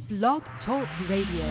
Blog Talk Radio.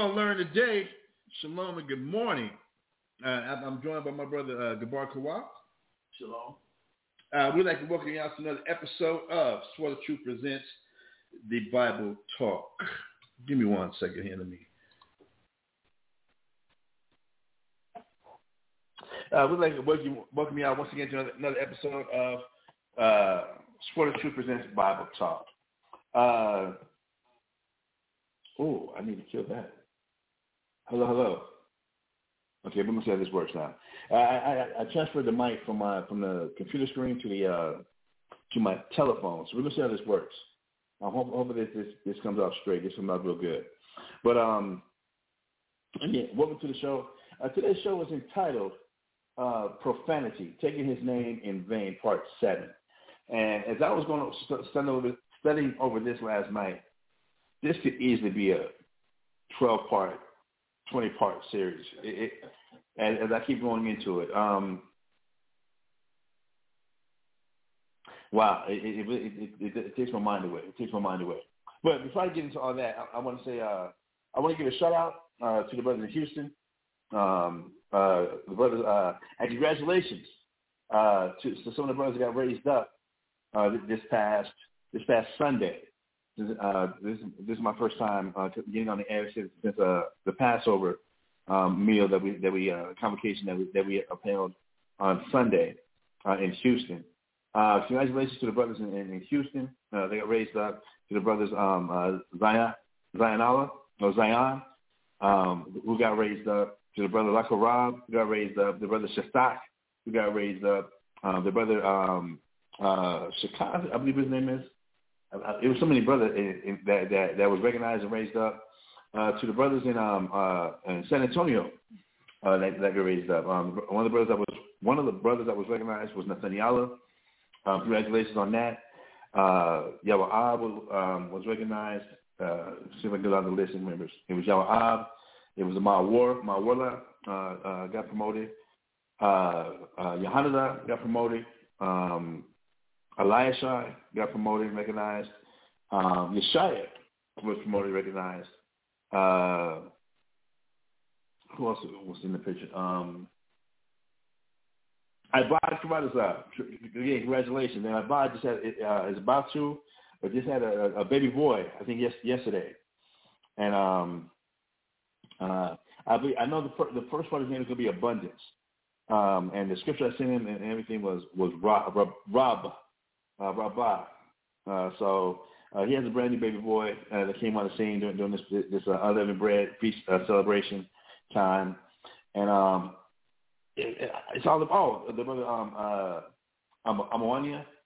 going to learn today. Shalom and good morning. I'm joined by my brother Gabar Kawak. Shalom. We'd like to welcome you out to another episode of Sword of Truth Presents the Bible Talk. Give me 1 second here. Let me. We'd like to welcome you out once again to another episode of Sword of Truth Presents Bible Talk. I need to kill that. Hello. Okay, let me see how this works now. I transferred the mic from the computer screen to my telephone, so we're gonna see how this works. Hopefully this comes out straight. This comes out real good. But again, welcome to the show. Today's show is entitled "Profanity: Taking His Name in Vain," Part 7. And as I was going to studying over this last night, this could easily be a 12-part, 20-part series. As I keep going into it, wow, it takes my mind away. It takes my mind away. But before I get into all that, I want to say I want to give a shout out to the brothers in Houston, the brothers, and congratulations to some of the brothers that got raised up this past Sunday. This is my first time getting on the air since the Passover meal that we convocation that we upheld on Sunday in Houston. Congratulations to the brothers in Houston. They got raised up. To the brothers Zion, who got raised up. To the brother Lakarab, who got raised up. The brother Shastak, who got raised up. The brother Shakaz, I believe his name is. It was so many brothers that was recognized and raised up. To the brothers in San Antonio that got raised up. One of the brothers that was recognized was Nathaniel. Congratulations on that. Yawa'ab was recognized. See if I can get on the list of members. It was Yawa'ab. It was Ma'warla got promoted. Yohanada got promoted. Eliashai got promoted and recognized. Yeshaya was promoted and recognized. Who else was in the picture? Ibad Kavadaza. Again, congratulations. And Ibad just had is about to, but just had a baby boy, I think yesterday. And I know the first part of his name is going to be Abundance. And the scripture I sent him and everything was Rabbah. So he has a brand new baby boy that came on the scene during this unleavened bread feast celebration time. And it's all about the brother Amwania,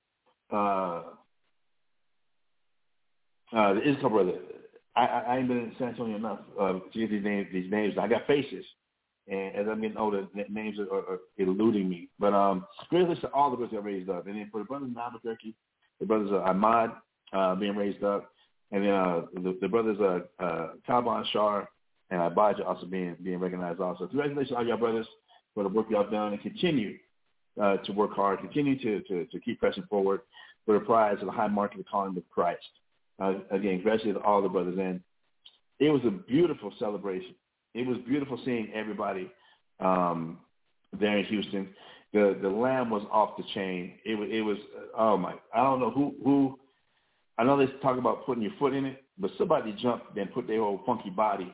the Isco brother. I ain't been in San Antonio enough to get these names. I got faces, and as I'm getting older, names are eluding me. But really, to all the brothers that raised up, and then for the brothers in Albuquerque, the brothers Ahmad being raised up, and then the brothers Taban Shar and Abijah also being recognized also. Congratulations, all y'all brothers, for the work y'all done, and continue to work hard, continue to keep pressing forward for the prize of the high mark of the calling of Christ. Again, congratulations to all the brothers. And it was a beautiful celebration. It was beautiful seeing everybody there in Houston. The lamb was off the chain. It was oh my! I don't know who. I know they talk about putting your foot in it, but somebody jumped and put their whole funky body.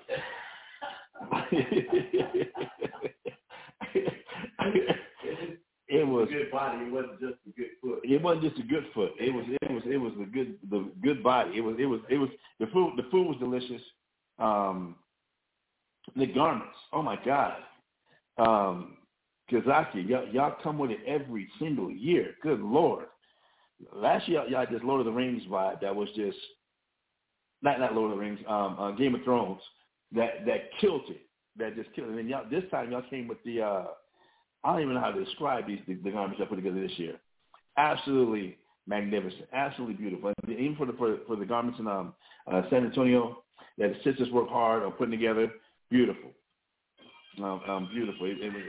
It was a good body. It wasn't just a good foot. It wasn't just a good foot. It was the good body. It was the food. The food was delicious. The garments. Oh my God. Kazaki, y'all come with it every single year. Good Lord. Last year y'all just Lord of the Rings vibe. That was just not Lord of the Rings. Game of Thrones. That killed it. That just killed it. And y'all this time y'all came with the. I don't even know how to describe the garments I put together this year. Absolutely magnificent, absolutely beautiful. And even for the garments in San Antonio that the sisters work hard on putting together, beautiful, beautiful.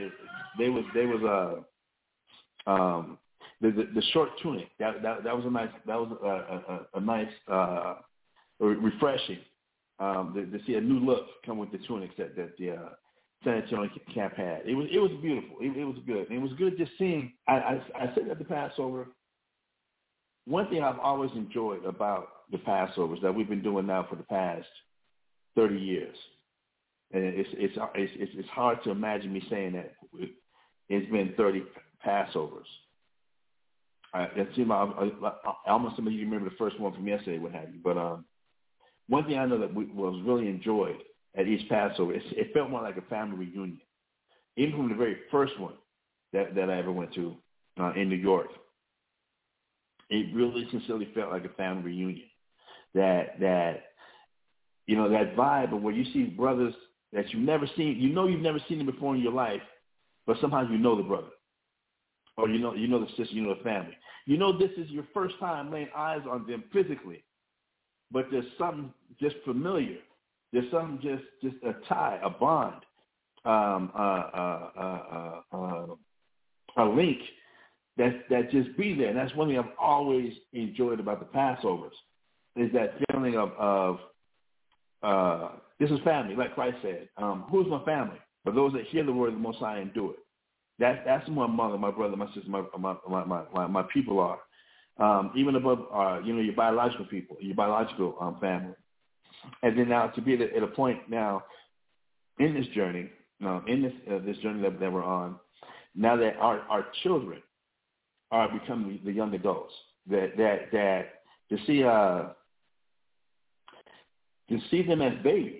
The short tunic that was a nice refreshing to see a new look come with the tunics that the San Antonio camp had. It was beautiful. It was good. And it was good just seeing. I said at the Passover. One thing I've always enjoyed about the Passovers that we've been doing now for the past 30 years, and it's hard to imagine me saying that it's been 30 Passovers. Almost some of you remember the first one from yesterday, what have you. But one thing I know that was really enjoyed at each Passover, it felt more like a family reunion. Even from the very first one that I ever went to in New York, it really sincerely felt like a family reunion. That vibe of where you see brothers that you've never seen, you've never seen them before in your life, but sometimes you know the brother, or you know the sister, you know the family. This is your first time laying eyes on them physically, but there's something just familiar. There's something just a tie, a bond, a link that just be there. And that's one thing I've always enjoyed about the Passovers, is that feeling of this is family, like Christ said. Who's my family? But those that hear the word of the Most High and do it. That's my mother, my brother, my sister, my people are. Even above, your biological people, your biological family. And then now to be at a point now in this journey, this journey that we're on, now that our children are becoming the young adults, that to see them as babies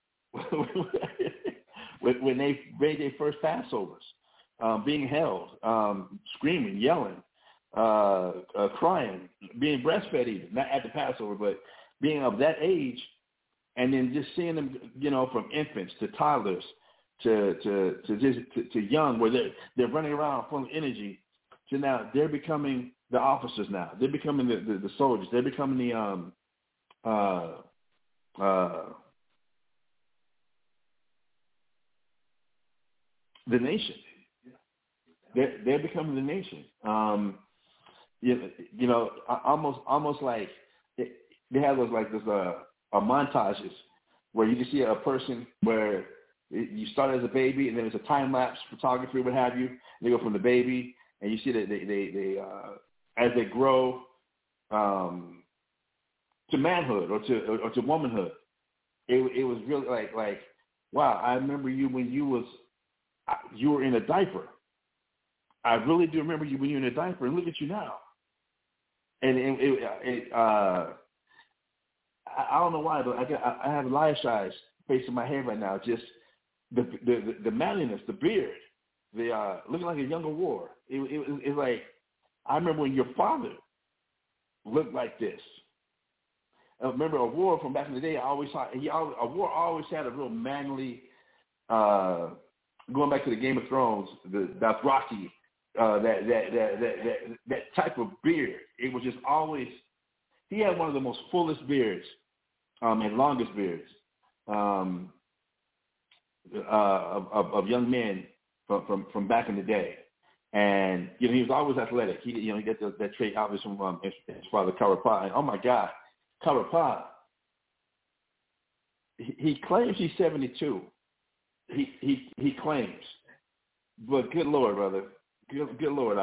when they made their first Passovers, being held, screaming, yelling, crying, being breastfed even, not at the Passover, but being of that age, and then just seeing them, from infants to toddlers to young, where they're running around full of energy, to now they're becoming the officers now. They're becoming the soldiers. They're becoming the nation. They're becoming the nation. Almost like they have those montages where you can see a person where you start as a baby, and then there's a time lapse photography, what have you. And they go from the baby, and you see that they as they grow to manhood or to womanhood. It was really like wow. I remember you when you were in a diaper. I really do remember you when you were in a diaper, and look at you now. And I don't know why, but I have lion eyes facing my head right now. Just the manliness, the beard, looking like a younger war. It's like I remember when your father looked like this. I remember a war from back in the day. A war always had a real manly. Going back to the Game of Thrones, the Dothraki, that type of beard. It was just always. He had one of the most fullest beards and longest beards of young men from back in the day, and he was always athletic. He got that trait obviously from his father Karapa. And oh my God, Karapa. He claims he's 72. He claims, but good Lord, brother, good Lord,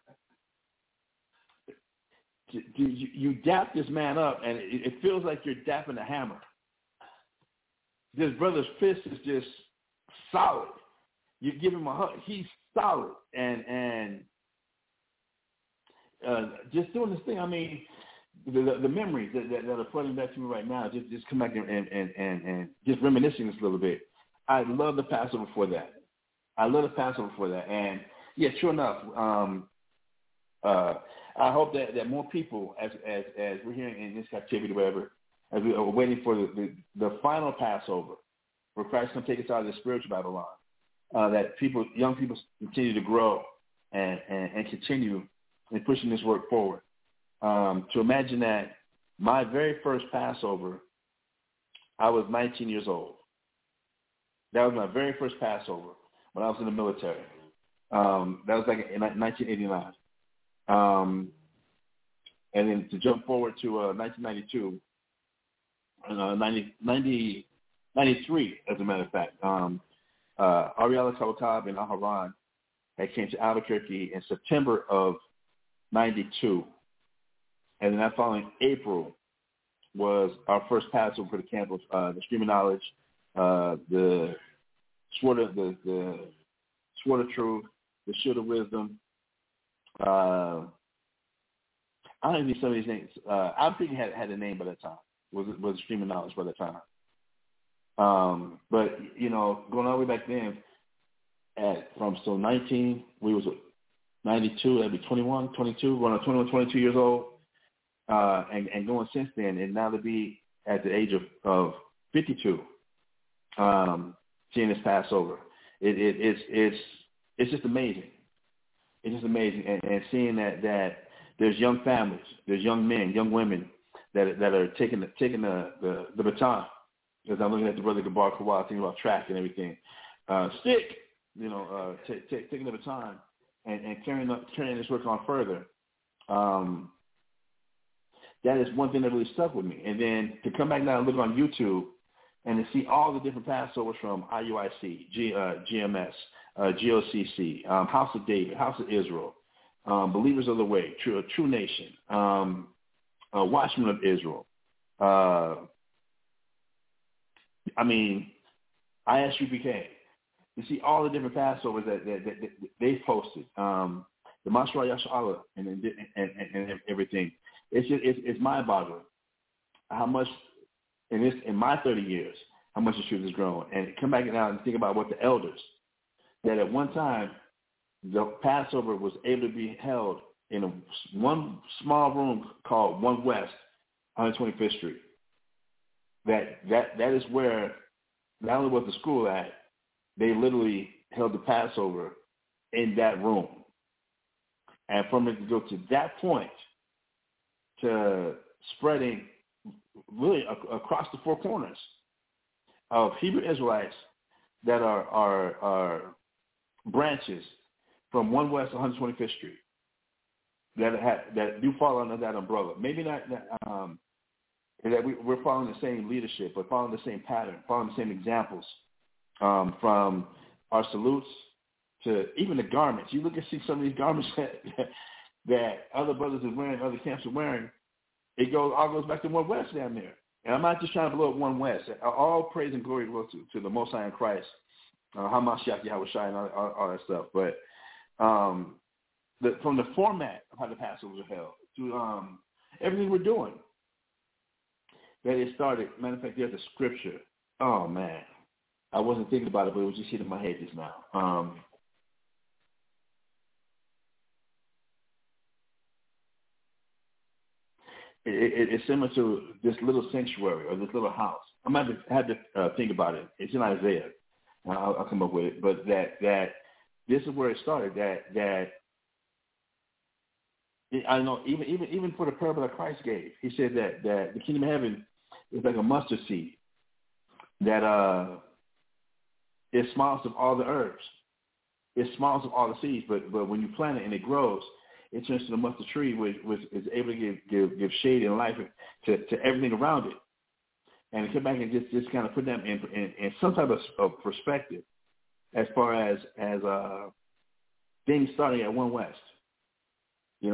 you dap this man up, and it feels like you're dapping a hammer. This brother's fist is just solid. You give him a hug, he's solid, and just doing this thing. I mean, the memories that are flooding back to me right now, just come back and just reminiscing this a little bit. I love the Passover for that. And yeah, sure enough, I hope that more people, as we're hearing in this captivity, whatever, as we are waiting for the final Passover, where Christ can take us out of the spiritual Babylon, that young people continue to grow and continue in pushing this work forward. To imagine that my very first Passover, I was 19 years old. That was my very first Passover when I was in the military. That was like in 1989. And then to jump forward to 1992, 93, as a matter of fact. Ariella Kawakab and Aharon had came to Albuquerque in September of 92. And then that following April was our first Passover for the campus, the Stream of Knowledge, the Sword of Truth, the Shield of Wisdom. I don't even know some of these names. I'm thinking it had a name by that time. Was the Stream of Knowledge by that time. But, going all the way back then, from 19, we was 92, that'd be 21, 22, going on 21, 22 years old, and going since then, and now to be at the age of 52, seeing this Passover, it's just amazing. It's just amazing, and seeing that there's young families, there's young men, young women that are taking the baton. Because I'm looking at the brother Gabar Kawal thinking about track and everything, taking the baton and carrying this work on further. That is one thing that really stuck with me. And then to come back now and look on YouTube and to see all the different Passovers from IUIC, GMS, GOCC, House of David, House of Israel, Believers of the Way, True Nation, Watchmen of Israel. ISUPK. You see all the different Passovers that they've posted, the Mashra Yash'Allah and everything. It's mind-boggling how much in my 30 years, how much the truth has grown. And come back now and think about what the elders, that at one time, the Passover was able to be held in one small room called One West, 125th Street. That is where not only was the school at, they literally held the Passover in that room. And from it to go to that point to spreading really across the four corners of Hebrew Israelites that are branches from One West 125th Street that do fall under that umbrella. Maybe not that we're following the same leadership, but following the same pattern, following the same examples, from our salutes to even the garments. You look and see some of these garments that other brothers are wearing, other camps are wearing. It all goes back to One West down there. And I'm not just trying to blow up One West. All praise and glory goes to the Most High in Christ, Hamashiach Yahushua and all that stuff. But from the format of how the Passovers are held to everything we're doing, that it started. Matter of fact, there's a scripture. Oh, man. I wasn't thinking about it, but it was just hitting my head just now. It's similar to this little sanctuary or this little house. I might have to think about it. It's in Isaiah. I'll come up with it. But that this is where it started. I know even for the parable that Christ gave, he said that the kingdom of heaven is like a mustard seed that it smiles of all the herbs. It smiles of all the seeds, but when you plant it and it grows, it turns to the mustard tree, which is able to give shade and life to everything around it. And to come back and just kind of put them in some type of perspective as far as things starting at One West. It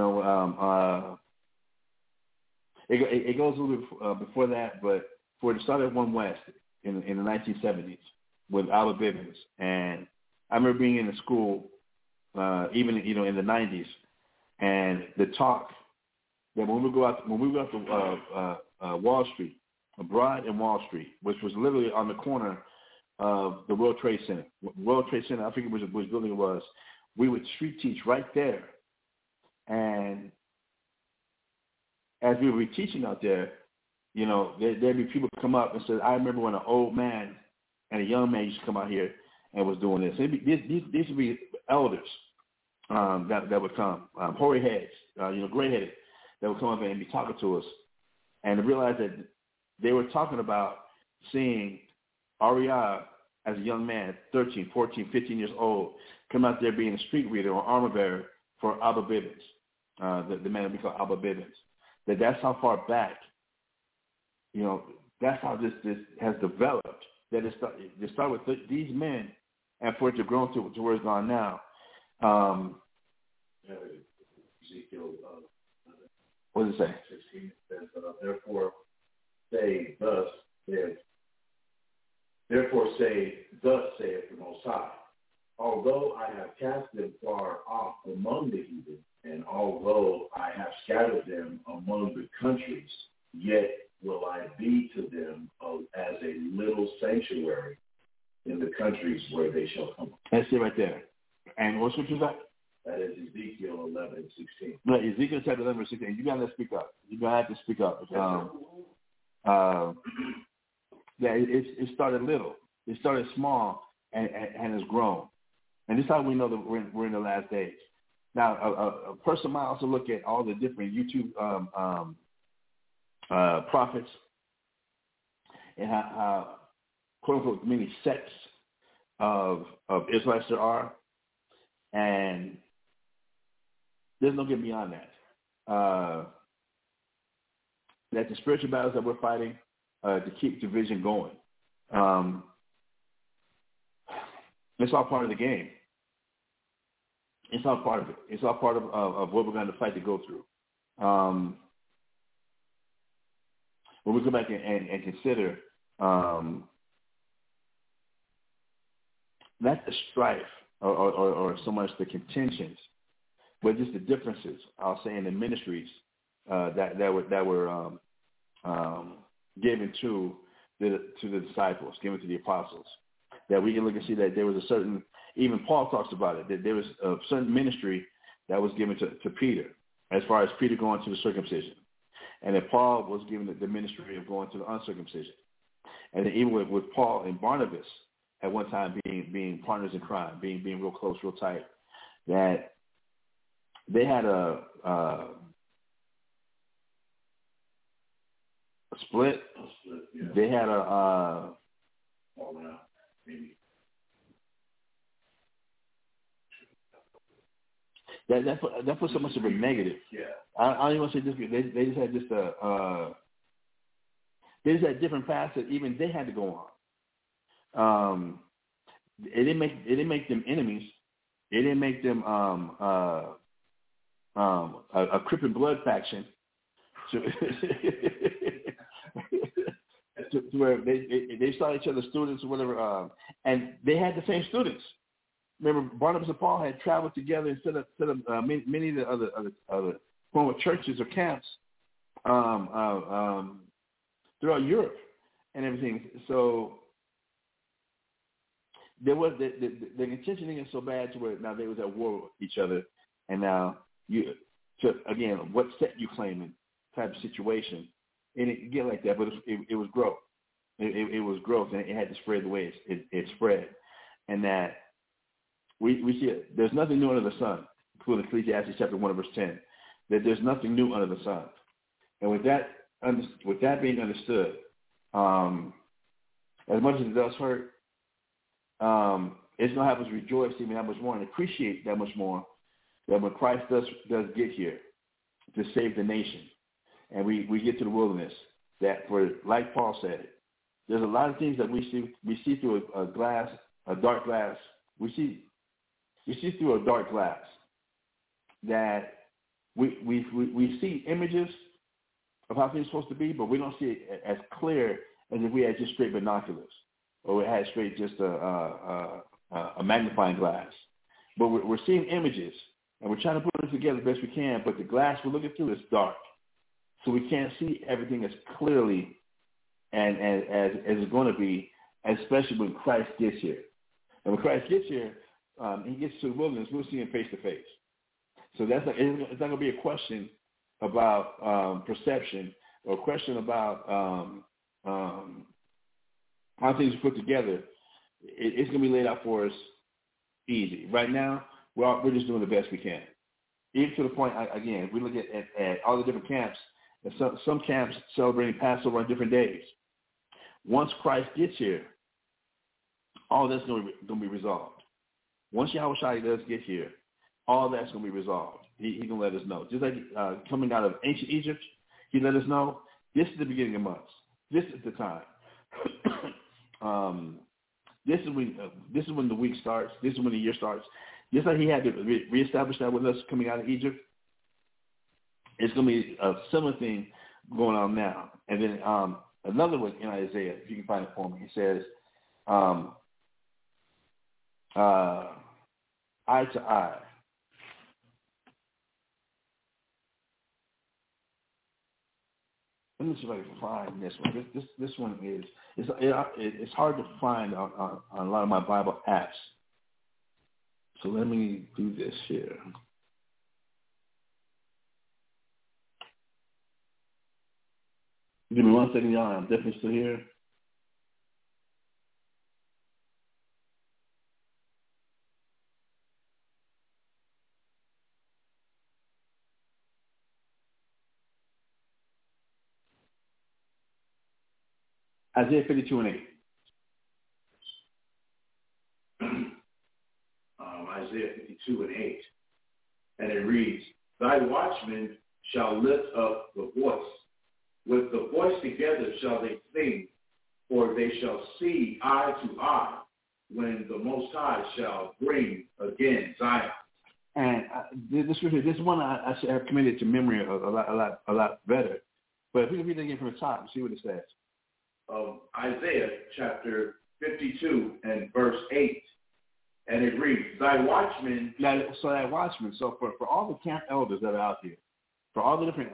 goes a little bit before that, but for it started at One West in the 1970s with Albert Bivens. And I remember being in the school, even in the 90s, and the talk that when we go out to Wall Street, Broad and Wall Street, which was literally on the corner of the World Trade Center. World Trade Center, I forget which building it was. We would street teach right there. And as we would be teaching out there, there'd be people come up and say, I remember when an old man and a young man used to come out here and was doing this. These would be elders that would come, hoary heads, gray-headed, that would come up and be talking to us. And to realize that they were talking about seeing Ariah as a young man, 13, 14, 15 years old, come out there being a street reader or armor bearer for Abba Bivens, the man that we call Abba Bivens. That's how far back, That's how this has developed. That it start with these men, and for it to grow to where it's gone now. Ezekiel, what does it say? 16 says, therefore say, thus saith the Most High, although I have cast them far off among the heathen, and although I have scattered them among the countries, yet will I be to them as a little sanctuary in the countries where they shall come. That's it right there. And what scripture is that? That is Ezekiel 11:16. No, Ezekiel chapter 11, verse 16. You got to speak up. You got to speak up. Yeah, it started little. It started small and has grown. And this is how we know that we're in the last days. Now, a person might also look at all the different YouTube prophets and how quote-unquote many sects of Israelites there are. And there's no getting beyond that. That the spiritual battles that we're fighting to keep division going. It's all part of the game. It's all part of it. It's all part of what we're going to fight to go through. When we go back and consider not the strife or so much the contentions, but just the differences, I'll say, in the ministries that were given to the disciples, given to the apostles. That we can look and see that there was a certain, even Paul talks about it, that there was a certain ministry that was given to Peter, as far as Peter going to the circumcision. And that Paul was given the ministry of going to the uncircumcision. And then even with Paul and Barnabas, at one time being partners in crime, being real close, real tight, that they had a split. Yeah. They had a maybe. That put so much of a negative. Yeah. I don't even want to say this. They just had they just had different paths that even they had to go on. It didn't make them enemies. It didn't make them a Crip and Blood faction. To where they saw each other students or whatever, and they had the same students. Remember, Barnabas and Paul had traveled together instead of many of the other former churches or camps throughout Europe and everything. So there was the contention is so bad to where now they was at war with each other, and now again, what set you claiming type of situation. And it get like that, but it was growth. It was growth, and it had to spread the way it spread. And that we see it. There's nothing new under the sun, including Ecclesiastes chapter 1 verse 10. That there's nothing new under the sun. And with that being understood, as much as it does hurt, it's gonna have us rejoice even that much more and appreciate that much more that when Christ does get here to save the nation. And we get to the wilderness, that for, like Paul said, there's a lot of things that we see through a dark glass. We see through a dark glass that we see images of how things are supposed to be, but we don't see it as clear as if we had just straight binoculars or we had straight just a magnifying glass. But we're seeing images, and we're trying to put it together the best we can, but the glass we're looking through is dark. So we can't see everything as clearly and as it's going to be, especially when Christ gets here. And when Christ gets here, he gets to the wilderness, we'll see him face to face. So it's not going to be a question about perception or a question about how things are put together. It's going to be laid out for us easy. Right now, we're just doing the best we can. Even to the point, again, if we look at all the different camps, some camps celebrating Passover on different days. Once Christ gets here, all that's going to be resolved. Once Yahushua does get here, all that's going to be resolved. He's going to let us know. Just like coming out of ancient Egypt, he let us know this is the beginning of months. This is the time. This is when the week starts. This is when the year starts. Just like he had to reestablish that with us coming out of Egypt, it's going to be a similar thing going on now. And then another one in Isaiah, if you can find it for me, he says, eye to eye. Let me see if I can find this one. This one is it's hard to find on a lot of my Bible apps. So let me do this here. Give me 1 second, y'all. I'm definitely still here. Isaiah 52 and 8. Isaiah 52 and 8. And it reads, Thy watchmen shall lift up the voice. With the voice together shall they sing, for they shall see eye to eye, when the Most High shall bring again Zion. And this one I should have committed to memory a lot better. But if we can read it again from the top and see what it says. Isaiah chapter 52 and verse 8. And it reads, Thy watchmen. So that watchman. So for all the camp elders that are out here, for all the different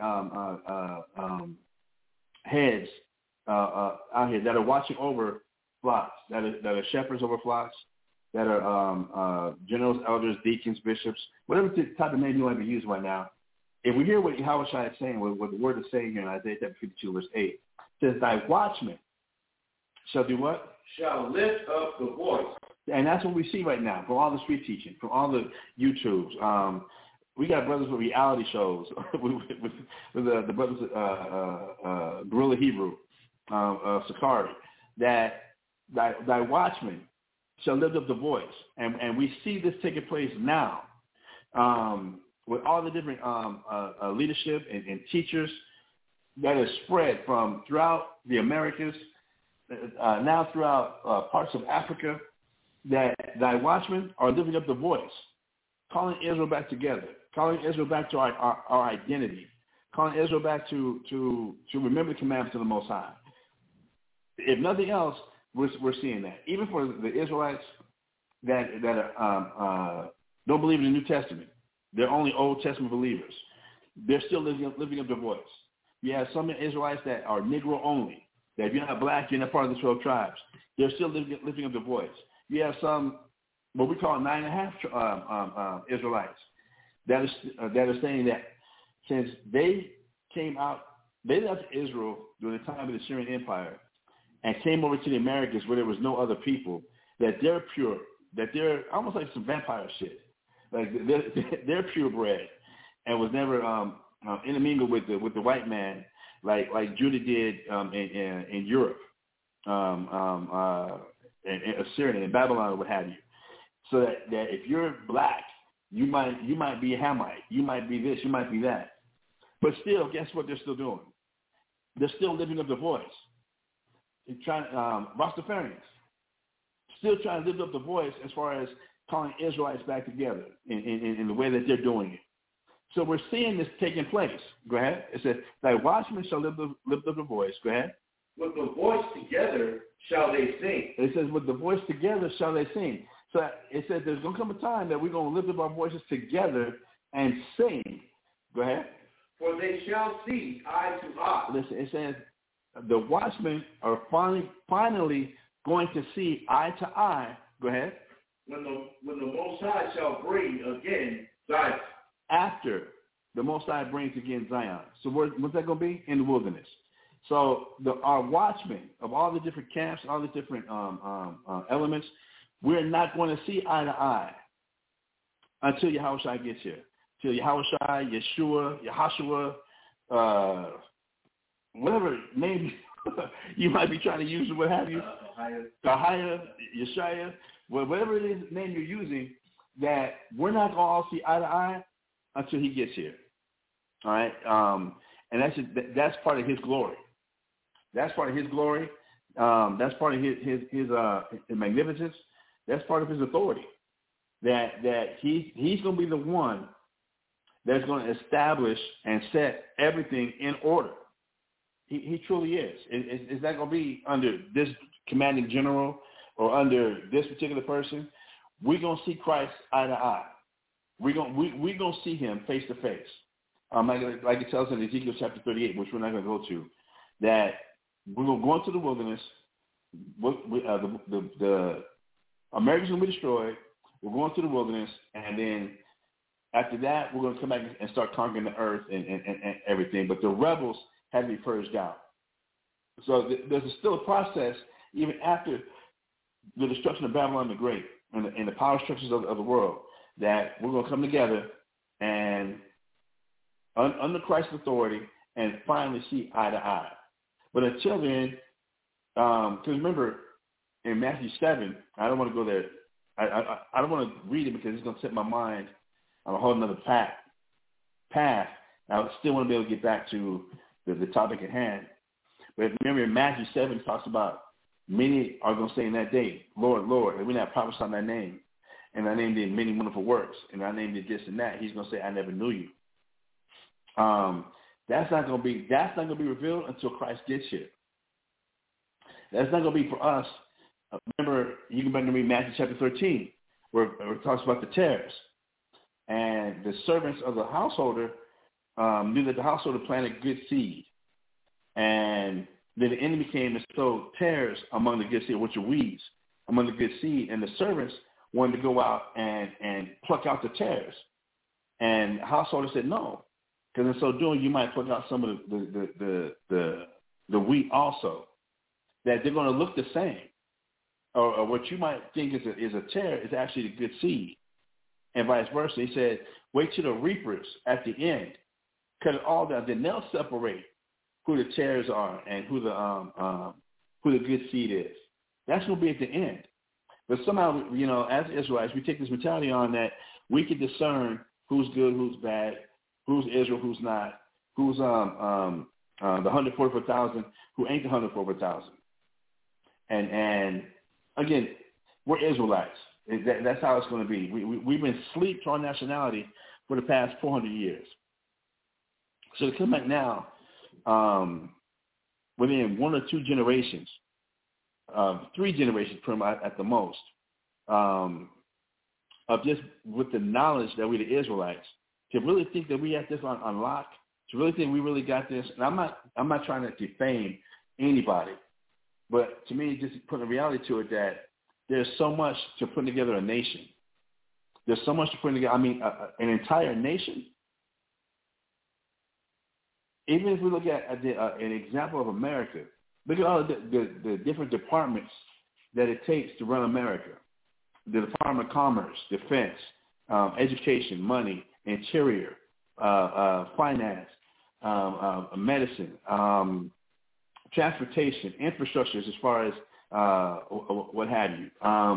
heads out here that are watching over flocks, that are shepherds over flocks, that are generals, elders, deacons, bishops, whatever type of name you want to use right now. If we hear what Yahweh Shai is saying, what the word is saying here in Isaiah chapter 52, verse 8, it says, Thy watchmen shall do what? Shall lift up the voice. And that's what we see right now from all the street teaching, from all the YouTubes. We got brothers with reality shows with the brothers, Gorilla Hebrew, Sakari, that thy watchmen shall lift up the voice. And we see this taking place now with all the different leadership and teachers that is spread from throughout the Americas, now throughout parts of Africa, that thy watchmen are lifting up the voice, calling Israel back together, calling Israel back to our identity, calling Israel back to remember the commandments of the Most High. If nothing else, we're seeing that. Even for the Israelites that don't believe in the New Testament, they're only Old Testament believers, they're still lifting up the voice. You have some Israelites that are Negro only, that if you're not black, you're not part of the 12 tribes. They're still lifting up the voice. You have some, what we call 9.5 Israelites that are saying that since they came out, they left Israel during the time of the Syrian Empire and came over to the Americas where there was no other people, that they're pure, that they're almost like some vampire shit. Like they're purebred and was never intermingled with the white man like Judah did in Europe. And Assyria and Babylon or what have you. So that if you're black, you might be a Hamite, you might be this, you might be that. But still, guess what they're still doing? They're still lifting up the voice. They're trying Rastafarians still trying to lift up the voice as far as calling Israelites back together in the way that they're doing it. So we're seeing this taking place. Go ahead. It says, Thy watchmen shall lift up the voice. Go ahead. With the voice together shall they sing. It says, with the voice together shall they sing. So it says there's going to come a time that we're going to lift up our voices together and sing. Go ahead. For they shall see eye to eye. Listen, it says the watchmen are finally going to see eye to eye. Go ahead. When the Most High shall bring again Zion. After the Most High brings again Zion. So what's that going to be? In the wilderness. So our watchmen of all the different camps, all the different elements, we're not going to see eye to eye until Yahushua gets here. Until Yahushua, Yeshua, whatever name you might be trying to use or what have you, Ahaya, Yeshaya, whatever it is name you're using, that we're not going to all see eye to eye until he gets here. All right? And that's part of his glory. That's part of his glory. That's part of his magnificence. That's part of his authority. That he's going to be the one that's going to establish and set everything in order. He truly is. It's not going to be under this commanding general or under this particular person. We're going to see Christ eye to eye. We're going to see him face to face. Like it tells in Ezekiel chapter 38, which we're not going to go to, that we're going to go into the wilderness. The Americans will be destroyed. We're going to the wilderness, and then after that, we're going to come back and start conquering the earth and everything. But the rebels had to be purged out. So there's still a process even after the destruction of Babylon the Great and the power structures of the world, that we're going to come together and under Christ's authority and finally see eye to eye. But until then, because remember in Matthew 7, I don't want to go there. I don't want to read it because it's going to set my mind on a whole other path. I still want to be able to get back to the topic at hand. But remember in Matthew 7, it talks about many are going to say in that day, Lord, Lord, and we're not prophesying that name. And I named it many wonderful works. And I named it this and that. He's going to say, I never knew you. That's not going to be revealed until Christ gets here. That's not going to be for us. Remember, you can back to read Matthew chapter 13, where it talks about the tares. And the servants of the householder knew that the householder planted good seed. And then the enemy came and sowed tares among the good seed, which are weeds, among the good seed. And the servants wanted to go out and pluck out the tares. And the householder said no, because in so doing, you might pluck out some of the wheat also, that they're going to look the same. Or what you might think is a tare is actually the good seed. And vice versa. He said, wait till the reapers at the end, cut it all down. Then they'll separate who the tares are and who the good seed is. That's going to be at the end. But somehow, as Israelites, we take this mentality on that we can discern who's good, who's bad, who's Israel, who's not, who's the 144,000, who ain't the 144,000. And again, we're Israelites. That's how it's going to be. We've been asleep to our nationality for the past 400 years. So to come back now, within 1 or 2 generations, 3 generations at the most, of just with the knowledge that we're the Israelites, to really think that we have this on lock, to really think we really got this. And I'm not trying to defame anybody, but to me, just putting a reality to it that there's so much to putting together a nation. There's so much to putting together. I mean, an entire nation. Even if we look at an example of America, look at all the different departments that it takes to run America. The Department of Commerce, Defense, Education, Money, Interior, Finance, Medicine, Transportation, Infrastructures as far as what have you.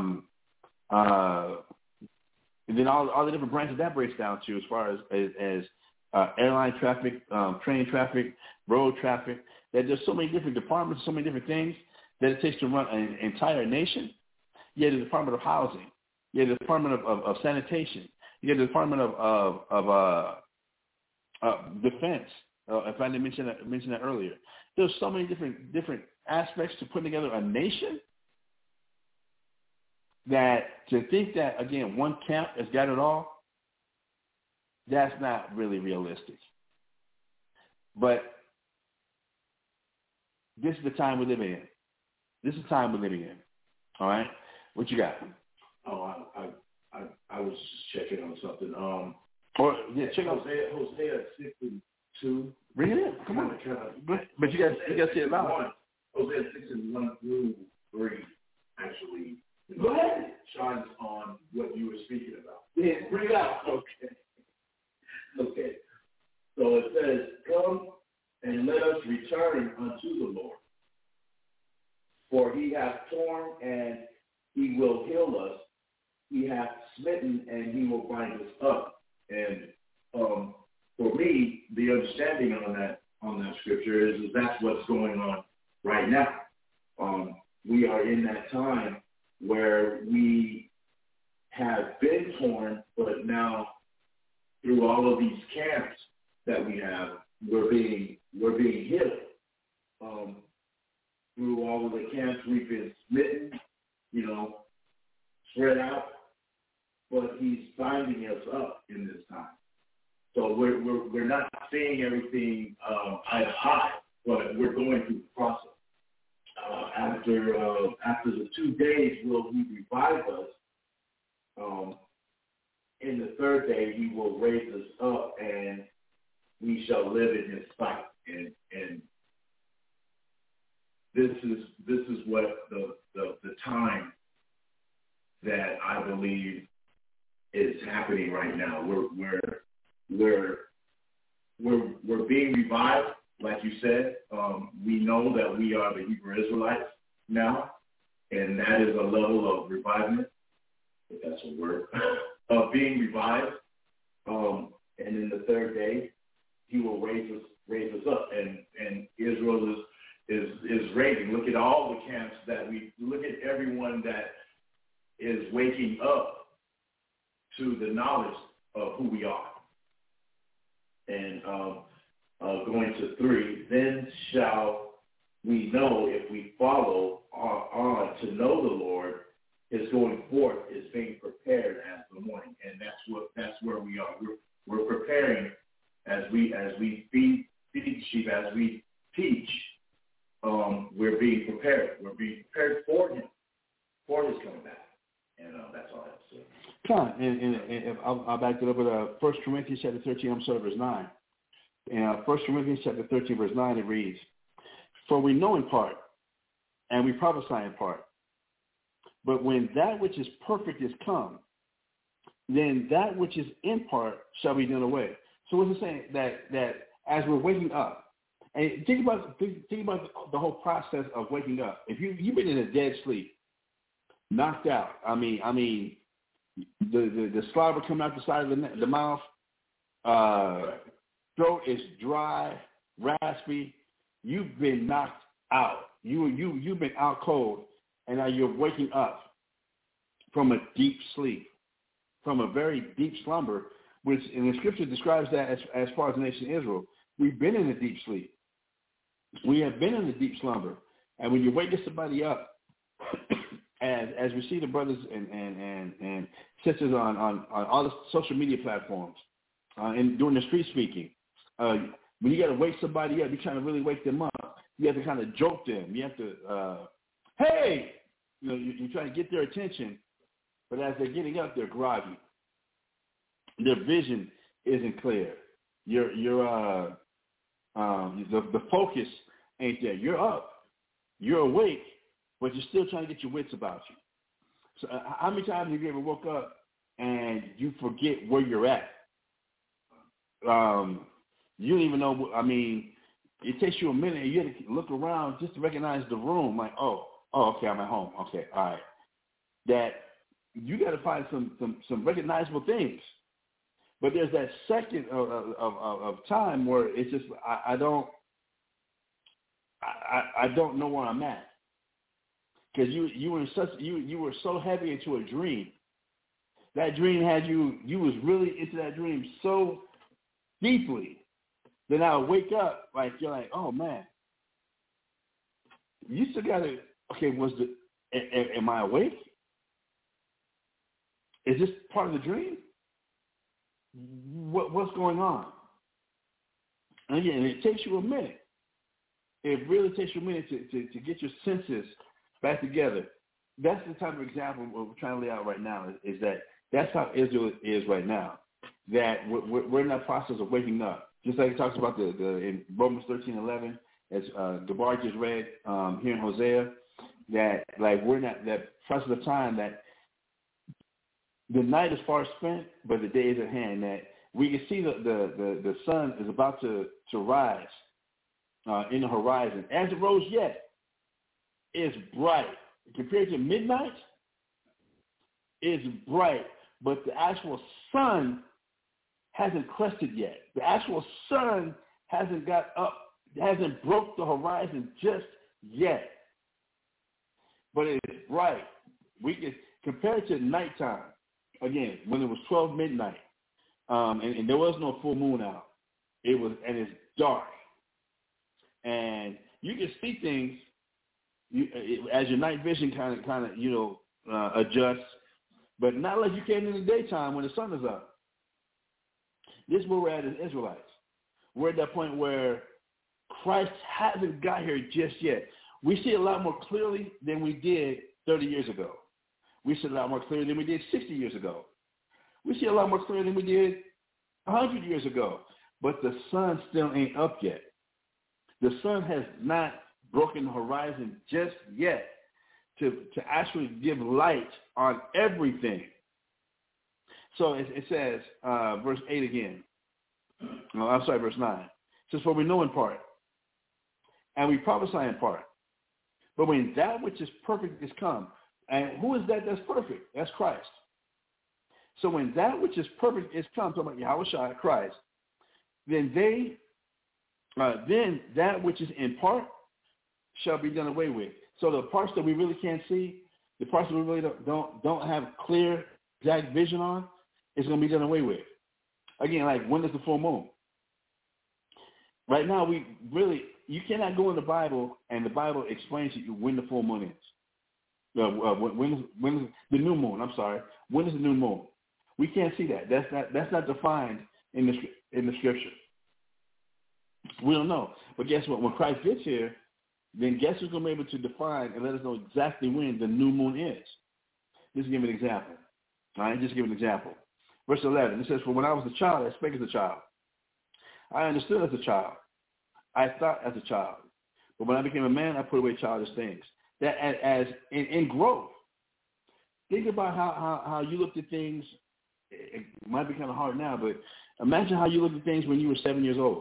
And then all the different branches that breaks down to as far as airline traffic, train traffic, road traffic, that there's so many different departments, so many different things that it takes to run an entire nation. You have the Department of Housing. You have the Department of Sanitation. You have the Department of Defense, if I didn't mention that earlier. There's so many different aspects to putting together a nation that to think that, again, one camp has got it all, that's not really realistic. But this is the time we're living in. This is the time we're living in. All right? What you got? Oh, I was just checking on something. Check out Hosea 6:2. Bring it in. Come on. But you got to see it loud. Hosea 6:1-3 actually Go ahead. shines on what you were speaking about. Yeah, bring it out. Okay. So it says, come and let us return unto the Lord. For he hath torn and he will heal us. He hath smitten and he will bind us up. And for me, the understanding on that scripture is that's what's going on right right now. We are in that time where we have been torn, but now through all of these camps that we have, we're being healed. Through all of the camps, we've been smitten, spread out, but he's binding us up in this time. So we're not seeing everything eye to eye, but we're going through the process. After the 2 days, will he revive us? In the third day, he will raise us up, and we shall live in his sight. And this is what the time that I believe is happening right now. We're being revived, like you said. We know that we are the Hebrew Israelites now, and that is a level of revivement, if that's a word, of being revived. And in the third day, he will raise us up, and Israel is raising. Look at all the camps look at everyone that is waking up to the knowledge of who we are. And going to 3, then shall we know if we follow on to know the Lord. His going forth is being prepared as the morning, and that's where we are. We're preparing as we feed sheep, as we teach. We're being prepared. We're being prepared for him, for his coming back, and that's all I have to say. And I'll back it up with 1 Corinthians chapter 13. I'm sorry, verse 9. In 1 Corinthians chapter 13, verse 9, it reads, "For we know in part, and we prophesy in part. But when that which is perfect is come, then that which is in part shall be done away." So what's it saying? That as we're waking up, and think about the whole process of waking up. If you've been in a dead sleep, knocked out. I mean, the saliva coming out the side of the mouth, throat is dry, raspy. You've been knocked out. You've been out cold, and now you're waking up from a deep sleep, from a very deep slumber, which in the scripture describes that as far as the nation of Israel. We've been in a deep sleep. We have been in a deep slumber. And when you wake somebody up, as we see the brothers and sisters on all the social media platforms and doing the street speaking, when you got to wake somebody up, you're trying to really wake them up. You have to kind of joke them. You have to, hey, you're trying to get their attention. But as they're getting up, they're groggy. Their vision isn't clear. The focus ain't there. You're up. You're awake, but you're still trying to get your wits about you. So how many times have you ever woke up and you forget where you're at? You don't even know. It takes you a minute. And you have to look around just to recognize the room. Like, oh, okay, I'm at home. Okay, all right. That you got to find some recognizable things. But there's that second of time where it's just I don't know where I'm at, because you were so heavy into a dream. That dream had you was really into that dream so deeply that I would wake up you're like, oh man, you still got to, okay, am I awake? Is this part of the dream? What's going on? And again, it takes you a minute. It really takes you a minute to get your senses back together. That's the type of example we're trying to lay out right now, is that that's how Israel is right now. That we're in that process of waking up. Just like it talks about in Romans 13:11, as Gabar just read here in Hosea, that we're in that process of time that the night is far spent, but the day is at hand. That we can see the sun is about to rise in the horizon. As it rose yet, it's bright. Compared to midnight, it's bright, but the actual sun hasn't crested yet. The actual sun hasn't got up, hasn't broke the horizon just yet. But it is bright. We can compare it to nighttime. Again, when it was 12 midnight, and there was no full moon out. And it's dark. And you can see things as your night vision kind of adjusts, but not like you can in the daytime when the sun is up. This is where we're at as Israelites. We're at that point where Christ hasn't got here just yet. We see a lot more clearly than we did 30 years ago. We see a lot more clearly than we did 60 years ago. We see a lot more clearly than we did 100 years ago. But the sun still ain't up yet. The sun has not broken the horizon just yet to actually give light on everything. So it says, verse 8 again. No, I'm sorry, verse 9. It says, for we know in part, and we prophesy in part. But when that which is perfect is come, and who is that that's perfect? That's Christ. So when that which is perfect is come, talking about Yahushua, Christ, then that which is in part shall be done away with. So the parts that we really can't see, the parts that we really don't have clear, exact vision on, is going to be done away with. Again, like when is the full moon? Right now, you cannot go in the Bible and the Bible explains to you when the full moon is. When is the new moon? I'm sorry. When is the new moon? We can't see that. That's not defined in the scripture. We don't know. But guess what? When Christ gets here, then guess who's going to be able to define and let us know exactly when the new moon is? Just give an example. All right, just give an example. Verse 11, it says, for when I was a child, I spake as a child. I understood as a child. I thought as a child. But when I became a man, I put away childish things. That as in growth. Think about how you looked at things. It might be kind of hard now, but imagine how you looked at things when you were 7 years old.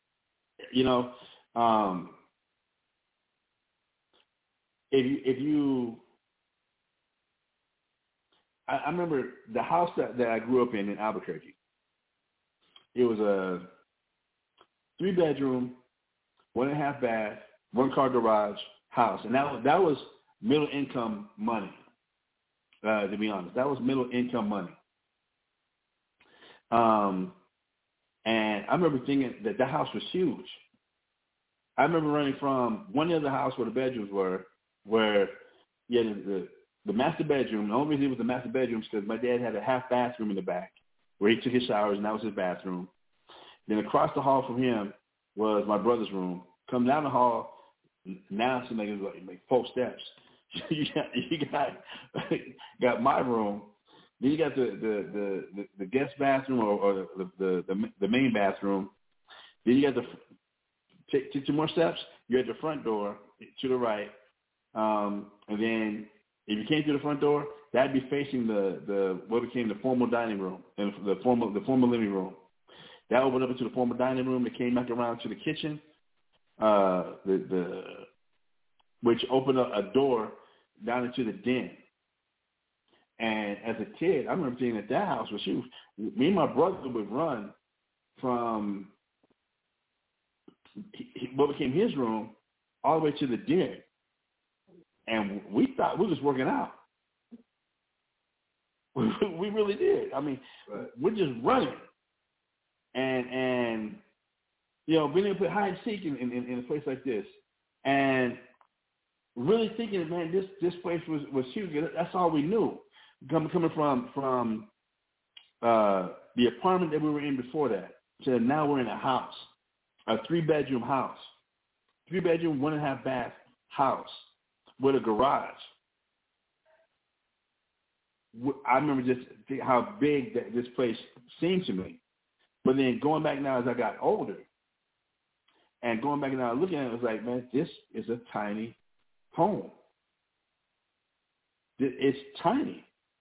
I remember the house that I grew up in Albuquerque. It was a 3-bedroom, 1.5 bath, 1-car garage house, and that was middle income money. To be honest, that was middle income money. And I remember thinking that house was huge. I remember running from one end of the house where the bedrooms were, where the master bedroom. The only reason it was the master bedroom is because my dad had a half bathroom in the back where he took his showers, and that was his bathroom. Then across the hall from him was my brother's room. Come down the hall, now it's like 4 steps. you got my room. Then you got the guest bathroom or the main bathroom. Then you got take 2 more steps. You're at the front door to the right, and then if you came through the front door, that'd be facing the what became the formal dining room and the formal living room. That opened up into the formal dining room. It came back around to the kitchen, which opened up a door down into the den. And as a kid, I remember thinking that house was huge. Me and my brother would run from what became his room all the way to the den. And we thought we were just working out. We really did. I mean, we're just running. And being able to play hide and seek in a place like this. And really thinking, man, this place was huge. That's all we knew. Coming from the apartment that we were in before that to now we're in a house, a 3-bedroom house, 3-bedroom, 1.5 bath house with a garage. I remember just how big this place seemed to me. But then going back now as I got older and going back now looking at it, I was like, man, this is a tiny home. It's tiny.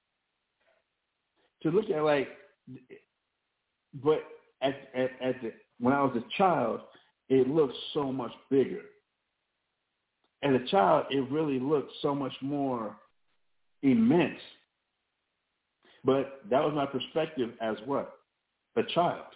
To look at but when I was a child, it looked so much bigger. As a child, it really looked so much more immense. But that was my perspective as what? A child.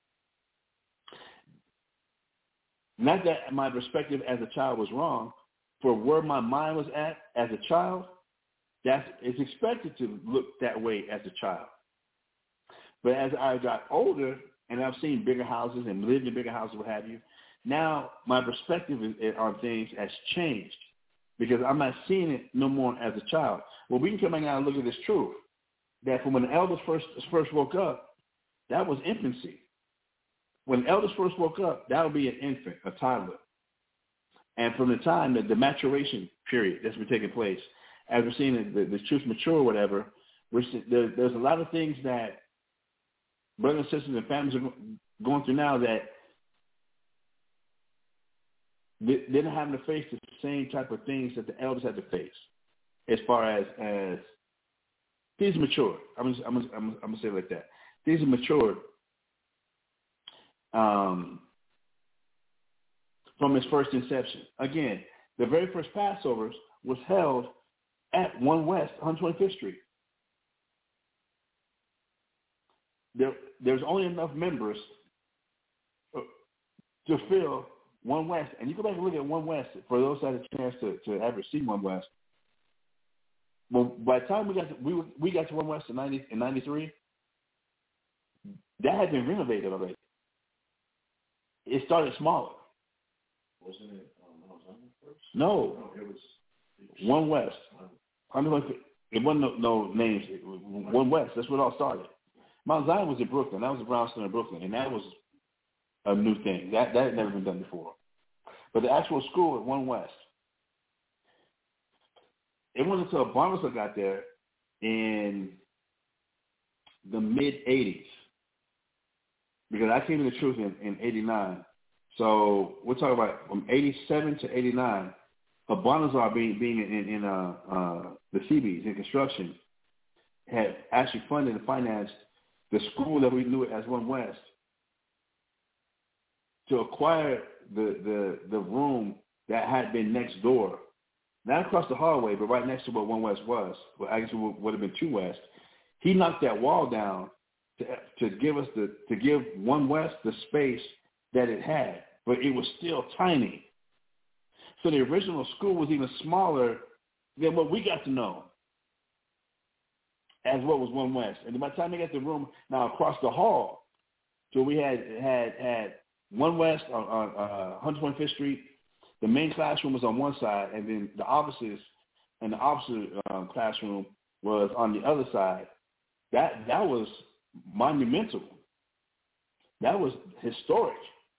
Not that my perspective as a child was wrong, for where my mind was at as a child, it's expected to look that way as a child. But as I got older and I've seen bigger houses and lived in bigger houses, what have you, now my perspective on things has changed because I'm not seeing it no more as a child. Well, we can come back now and look at this truth, that from when the elders first woke up, that was infancy. When the elders first woke up, that would be an infant, a toddler. And from the time that the maturation period that's been taking place, as we're seeing the truth mature or whatever, there's a lot of things that brothers and sisters and families are going through now that they're not having to face the same type of things that the elders had to face as far as things matured. I'm gonna say it like that. Things are matured from its first inception. Again, the very first Passovers was held at 1 West 125th Street. There's only enough members to fill 1 West. And you go back and look at 1 West, for those that had a chance to ever see 1 West. Well, by the time we got to 1 West in 93, that had been renovated already. It started smaller. Wasn't it Mount Zion first? No, it was 1 West. It wasn't no names. 1 West. That's where it all started. Mount Zion was in Brooklyn. That was the brownstone in Brooklyn, and that was a new thing. That had never been done before. But the actual school at 1 West, it wasn't until Barnabas got there in the mid-'80s, because I came to the truth in 89. So we're talking about from 87 to 89, Bonazar being in the CBs in construction had actually funded and financed the school that we knew it as 1 West to acquire the room that had been next door, not across the hallway, but right next to what 1 West was. Well, I guess it would have been 2 West. He knocked that wall down to give 1 West the space that it had, but it was still tiny. So the original school was even smaller than what we got to know as what was 1 West. And by the time they got the room now across the hall, so we had 1 West on 125th Street. The main classroom was on one side, and then the offices and the opposite classroom was on the other side. That was monumental. That was historic.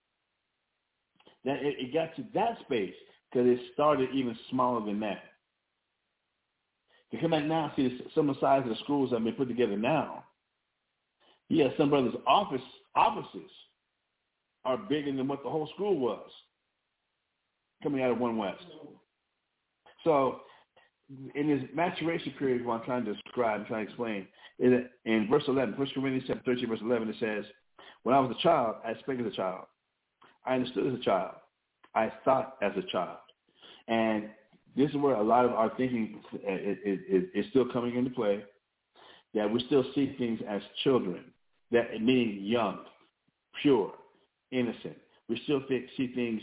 That it got to that space because it started even smaller than that. To come back now and see some of the size of the schools that have been put together now, yeah, some brothers' offices are bigger than what the whole school was coming out of 1 West. So in this maturation period, what I'm trying to describe and trying to explain, is that in verse 11, 1 Corinthians 13, verse 11, it says, when I was a child, I spoke as a child. I understood as a child. I thought as a child. And this is where a lot of our thinking is still coming into play, that we still see things as children, that meaning young, pure, innocent. We still see things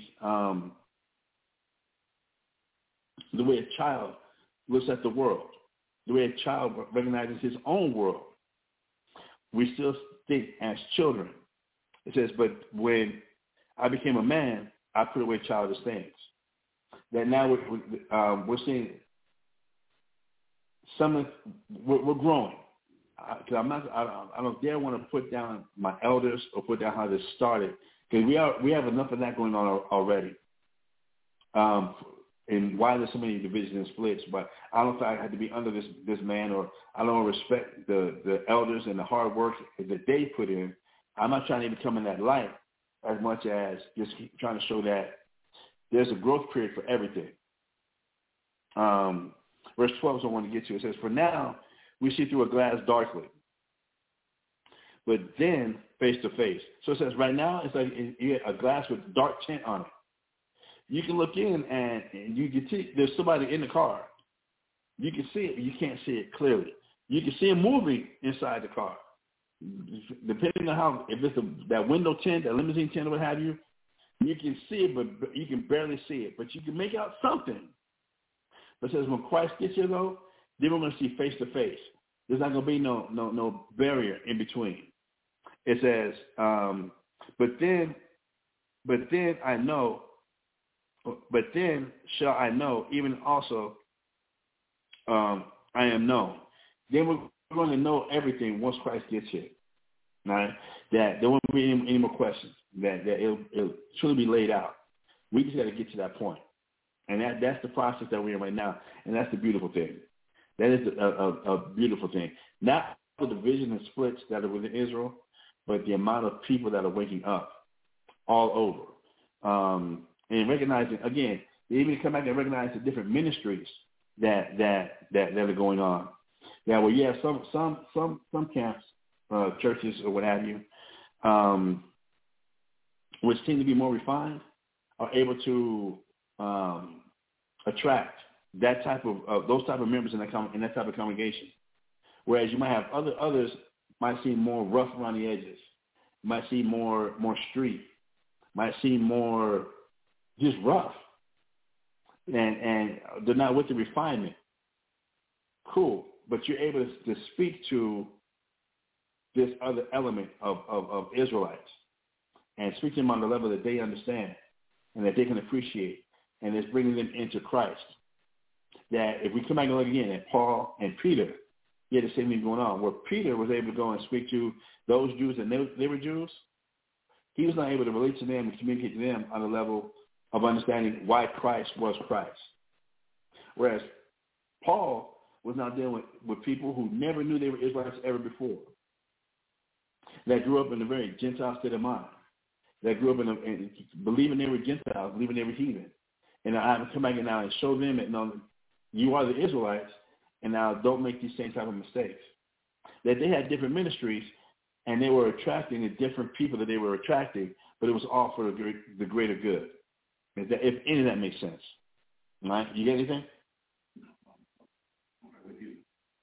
the way a child looks at the world, the way a child recognizes his own world. We still think as children. It says, but when I became a man, I put away childish things. That now we're seeing we're growing. Because I don't dare want to put down my elders or put down how this started, because we have enough of that going on already. And why there's so many divisions and splits, but I don't think I had to be under this man, or I don't respect the elders and the hard work that they put in. I'm not trying to even come in that light as much as just trying to show that there's a growth period for everything. Verse 12 is what I want to get to. It says, for now we see through a glass darkly, but then face to face. So it says right now it's like you get a glass with dark tint on it. You can look in and you can see there's somebody in the car. You can see it, but you can't see it clearly. You can see it moving inside the car. Depending on how, if it's that window tint, that limousine tint, or what have you, you can see it, but you can barely see it. But you can make out something. But it says when Christ gets here, though, then we're going to see face to face. There's not going to be no barrier in between. It says, but then shall I know, even also I am known. Then we're going to know everything once Christ gets here. Right? That there won't be any more questions. That it'll truly be laid out. We just got to get to that point. And that's the process that we're in right now. And that's the beautiful thing. That is a beautiful thing. Not the division and splits that are within Israel, but the amount of people that are waking up all over. And recognizing, again, they even come back and recognize the different ministries that are going on. Yeah, well, yeah, some camps, churches or what have you, which seem to be more refined, are able to attract that type of those type of members in that type of congregation. Whereas you might have others might seem more rough around the edges, might seem more street, might seem more just rough, and they're not with the refinement. Cool, but you're able to speak to this other element of Israelites and speak to them on the level that they understand and that they can appreciate, and it's bringing them into Christ. That if we come back and look again at Paul and Peter, you had the same thing going on, where Peter was able to go and speak to those Jews that they were Jews. He was not able to relate to them and communicate to them on the level of understanding why Christ was Christ. Whereas Paul was now dealing with people who never knew they were Israelites ever before, that grew up in a very Gentile state of mind, that grew up in believing they were Gentiles, believing they were heathen. And I have to come back and now and show them that, no, you are the Israelites, and now don't make these same type of mistakes. That they had different ministries, and they were attracting the different people that they were attracting, but it was all for the greater good. If any of that makes sense. All right? You get anything? With you.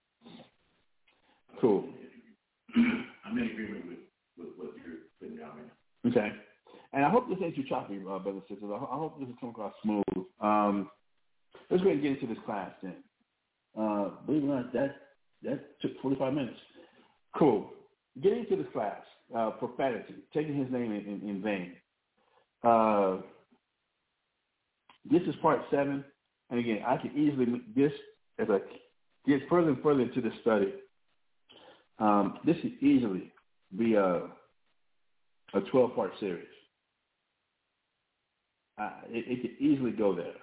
Cool. I'm in agreement with what you're putting down right now. Okay. And I hope this ain't too choppy, brothers and sisters. I hope this will come across smooth. Let's go ahead and get into this class then. Believe it or not, that took 45 minutes. Cool. Getting into this class, profanity, taking his name in vain. This is part 7. And again, I can easily, this, as I get further and further into this study, this could easily be a 12-part series. It could easily go there.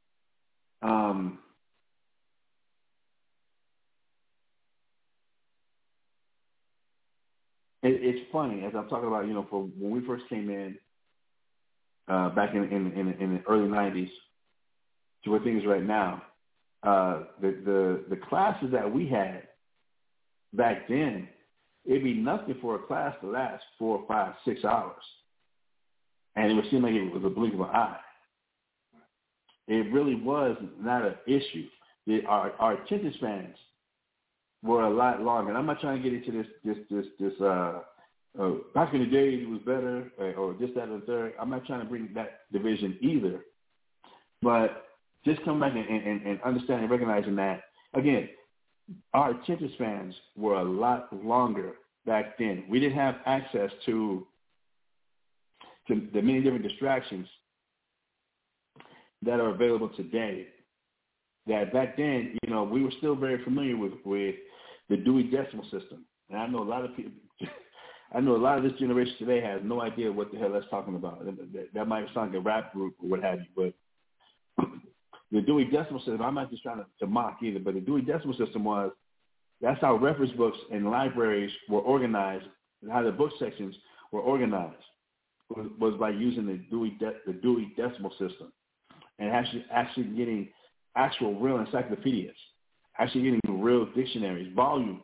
It's funny, as I'm talking about, for when we first came in back in the early 90s to where things are right now, the classes that we had back then, it'd be nothing for a class to last 4, 5, 6 hours. And it would seem like it was a blink of an eye. It really was not an issue. Our attention spans were a lot longer. And I'm not trying to get into this back in the day it was better, or this, that, and the third. I'm not trying to bring that division either. But just come back and understand and recognizing that, again, our attention spans were a lot longer back then. We didn't have access to the many different distractions that are available today. That back then, we were still very familiar with the Dewey Decimal System. And I know a lot of people, I know a lot of this generation today has no idea what the hell that's talking about. That might sound like a rap group or what have you, but the Dewey Decimal System, I'm not just trying to mock either, but the Dewey Decimal System that's how reference books and libraries were organized, and how the book sections were organized, was by using the Dewey Decimal System, and actually getting actual real encyclopedias, actually getting real dictionaries, volumes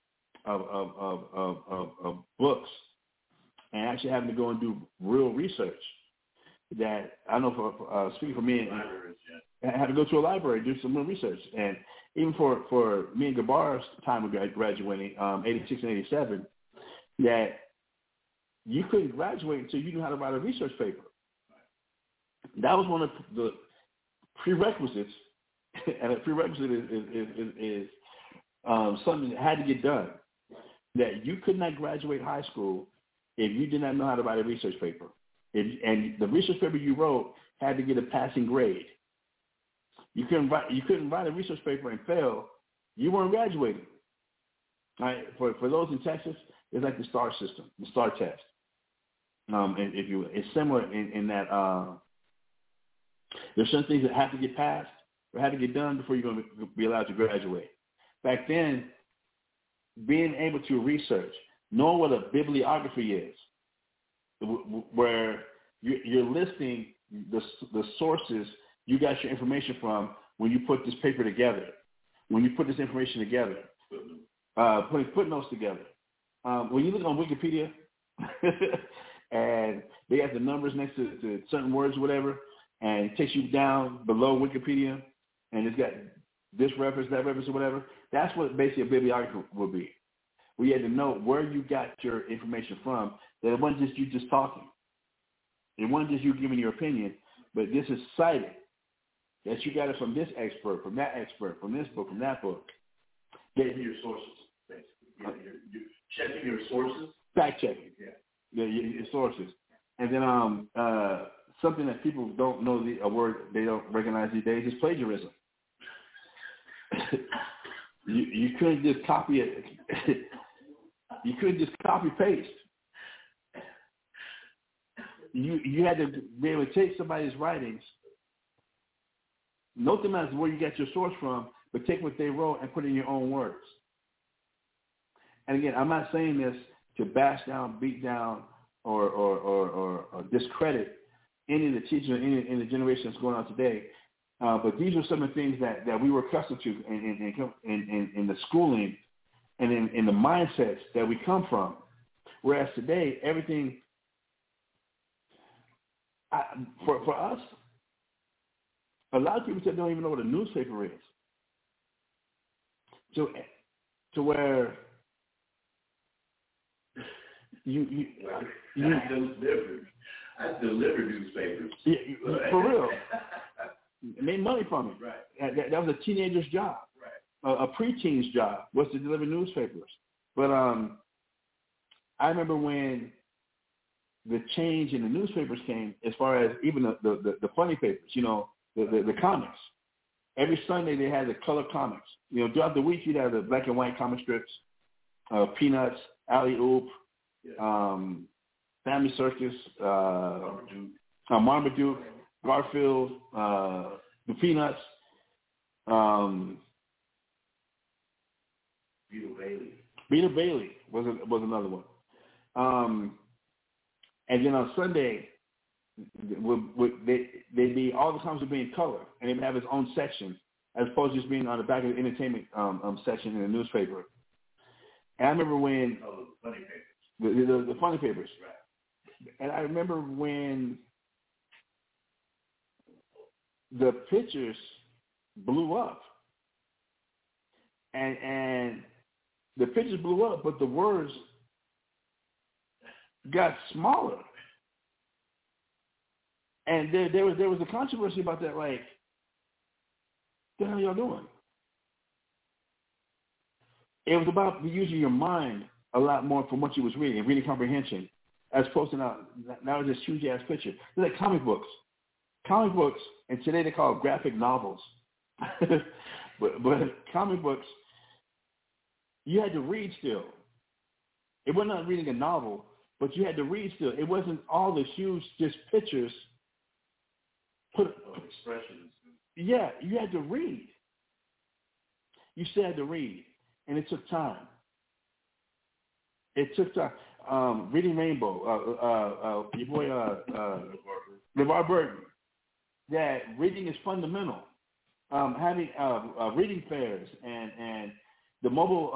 of books, and actually having to go and do real research. That I know for speaking for me, I had to go to a library, do some real research, and even for me and Gabar's time of graduating, 86 and 87, that you couldn't graduate until you knew how to write a research paper. That was one of the prerequisites and a prerequisite is something that had to get done. That you could not graduate high school if you did not know how to write a research paper. And the research paper you wrote had to get a passing grade. You couldn't write a research paper and fail. You weren't graduating. Right? For those in Texas, it's like the STAR system, the STAR test. And it's similar in that there's some things that have to get passed or have to get done before you're going to be allowed to graduate. Back then, being able to research, knowing what a bibliography is, where you're listing the sources you got your information from when you put this paper together, when you put this information together, putting footnotes together. When you look on Wikipedia and they have the numbers next to certain words or whatever, and it takes you down below Wikipedia, and it's got this reference, that reference, or whatever, that's what basically a bibliography would be. We had to know where you got your information from, that it wasn't just you just talking. It wasn't just you giving your opinion, but this is cited, that you got it from this expert, from that expert, from this book, from that book. Getting your sources, basically. You're checking your sources. Fact checking. Yeah. Your sources. And then something that people don't know, a word they don't recognize these days, is plagiarism. You couldn't just copy it. You couldn't just copy paste. You had to be able to take somebody's writings, note them as where you got your source from, but take what they wrote and put it in your own words. And again, I'm not saying this to bash down, beat down, or discredit any of the teachers in the generation that's going on today. But these are some of the things that we were accustomed to in the schooling and in the mindsets that we come from. Whereas today, everything, for us, a lot of people don't even know what a newspaper is. To where I deliver newspapers. Yeah, for real. Made money from it. Right. That was a teenager's job. Right. A preteen's job was to deliver newspapers. But I remember when the change in the newspapers came, as far as even the funny papers, the comics. Every Sunday they had the color comics. Throughout the week you'd have the black and white comic strips, Peanuts, Alley Oop, Family Circus, Marmaduke, Garfield, the Peanuts, Beetle Bailey was another one. And then on Sunday, they'd be all the comics would be in color, and they'd have its own section, as opposed to just being on the back of the entertainment section in the newspaper. And I remember when the funny papers, right. And I remember when the pictures blew up, and the pictures blew up, but the words got smaller. And there was a controversy about that, like, what the hell are y'all doing? It was about using your mind a lot more from what you was reading comprehension, as opposed to now it's this huge ass picture. They're like comic books, and today they call it graphic novels. but comic books, you had to read still. It wasn't not reading a novel, but you had to read still. It wasn't all the huge just pictures. Expressions. Yeah, you had to read. You still had to read, and it took time. Reading Rainbow, your boy LeVar Burton. That reading is fundamental. Having reading fairs and the mobile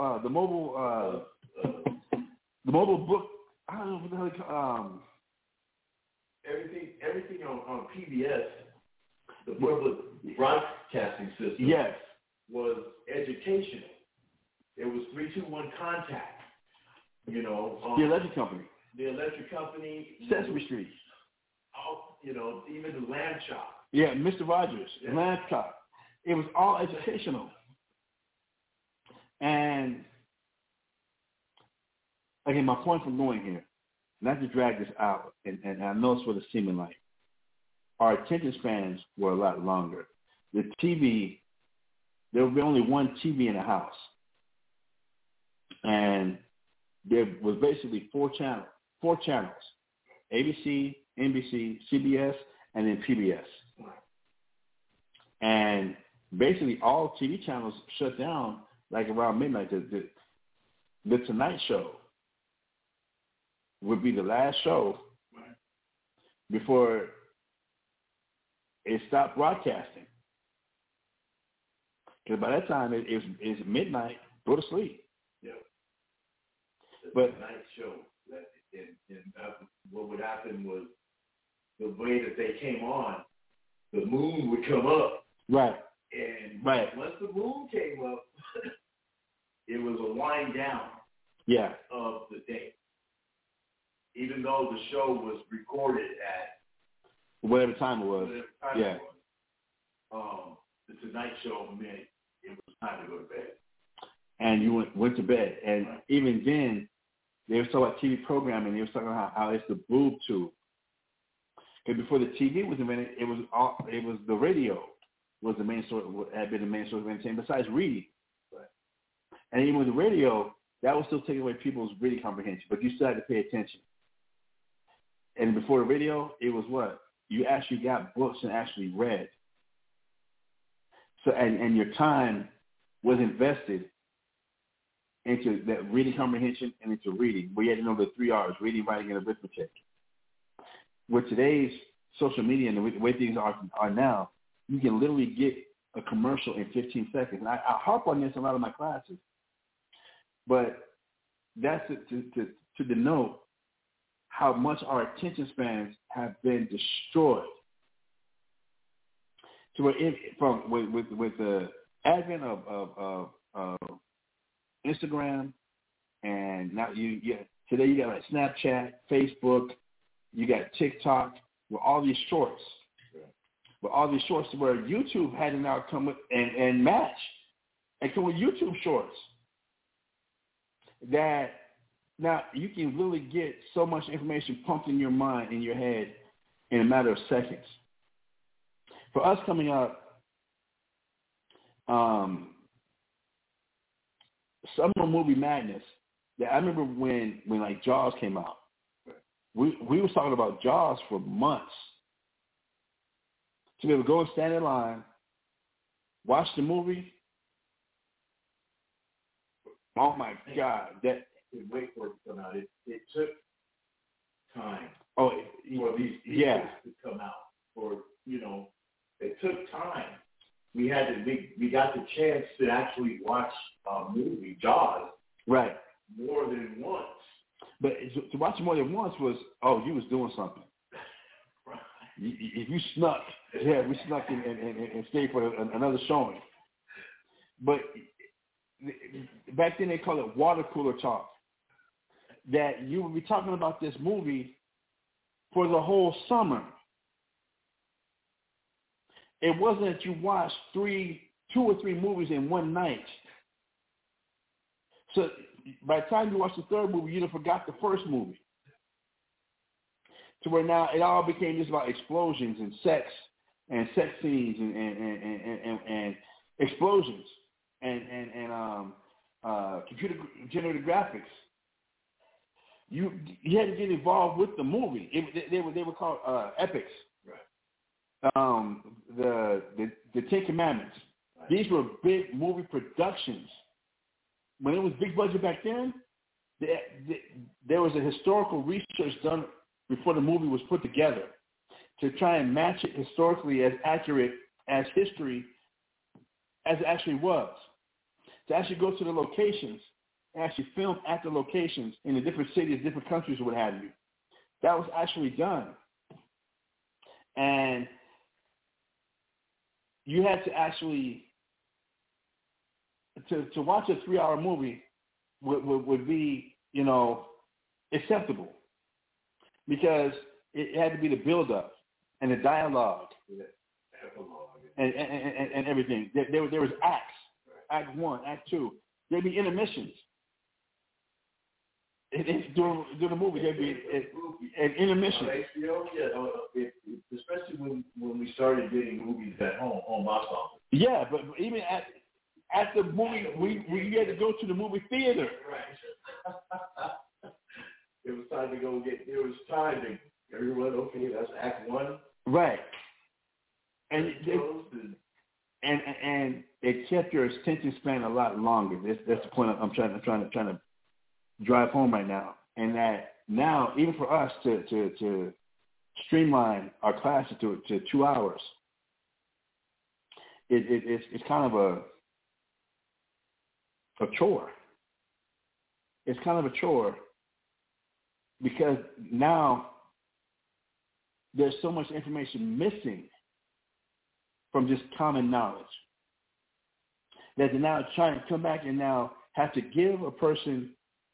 book. I don't know what the hell they call everything on PBS, the public broadcasting system, yes, was educational. It was 3-2-1 contact. the electric company, Sesame Street. Even the Lamb Chop. Yeah, Mr. Rogers, yeah. Lamb Chop. It was all educational. And again, my point from going here, not to drag this out, and I know it's what it's seeming like, our attention spans were a lot longer. The TV, there would be only one TV in the house. And there was basically four channels, ABC, NBC, CBS, and then PBS. And basically all TV channels shut down like around midnight. The Tonight Show would be the last show before it stopped broadcasting. Because by that time, it's midnight, go to sleep. Yeah. But Tonight Show, what would happen was the way that they came on, the moon would come up. Right. And right. Once the moon came up, it was a wind down of the day. Even though the show was recorded at whatever time it was. The Tonight Show meant it was time to go to bed. And you went to bed. And even then, they were talking about TV programming. They were talking about how it's the boob tube. Because before the TV was invented, it was the radio was the main source, had been the main source of entertainment besides reading. Right. And even with the radio, that was still taking away people's reading comprehension, but you still had to pay attention. And before the radio, it was what? You actually got books and actually read. So and your time was invested into that reading comprehension and into reading, where you had to know the 3 R's, reading, writing, and arithmetic. With today's social media and the way things are now, you can literally get a commercial in 15 seconds. And I harp on this in a lot of my classes, but that's to denote how much our attention spans have been destroyed. So with the advent of Instagram, and now today you got like Snapchat, Facebook, you got TikTok, with all these shorts. With all these shorts where YouTube had to now come with and match and come with YouTube shorts. That now you can literally get so much information pumped in your mind, in your head, in a matter of seconds. For us coming up, summer movie madness. Yeah, I remember when like Jaws came out. We was talking about Jaws for months. To be able to go and stand in line, watch the movie. Oh my God! Wait for it to come out. It took time. For these pieces to come out. It took time. We got the chance to actually watch a movie, Jaws, right, more than once. But to watch it more than once was, you was doing something. Right. If you snuck, we snuck and stayed for another showing. But back then they called it water cooler talk. That you would be talking about this movie for the whole summer. It wasn't that you watched 2 or 3 movies in one night. So by the time you watched the third movie, you'd have forgot the first movie. To where now it all became just about explosions and sex scenes and explosions and computer generated graphics. You had to get involved with the movie. They were called epics. Right. The Ten Commandments. Right. These were big movie productions. When it was big budget back then, there was a historical research done before the movie was put together to try and match it historically as accurate as history as it actually was. To actually go to the locations and actually film at the locations in the different cities, different countries, or what have you. That was actually done. And you had to actually, to watch a 3-hour movie would be, acceptable. Because it had to be the build-up and the dialogue. Yeah, epilogue. and everything. There was acts, Act 1, Act 2. There'd be intermissions. During the movie, there'd be an intermission. HBO, especially when we started getting movies at home on box office. Yeah, but even at the movie, we had to go to the movie theater. Right. It was time to go get. It was time to everyone. Okay, that's Act 1. Right. And it kept your attention span a lot longer. That's the point I'm trying to drive home right now. And that now, even for us to streamline our classes to 2 hours, it's kind of a chore. It's kind of a chore because now there's so much information missing from just common knowledge that they're now trying to come back and now have to give a person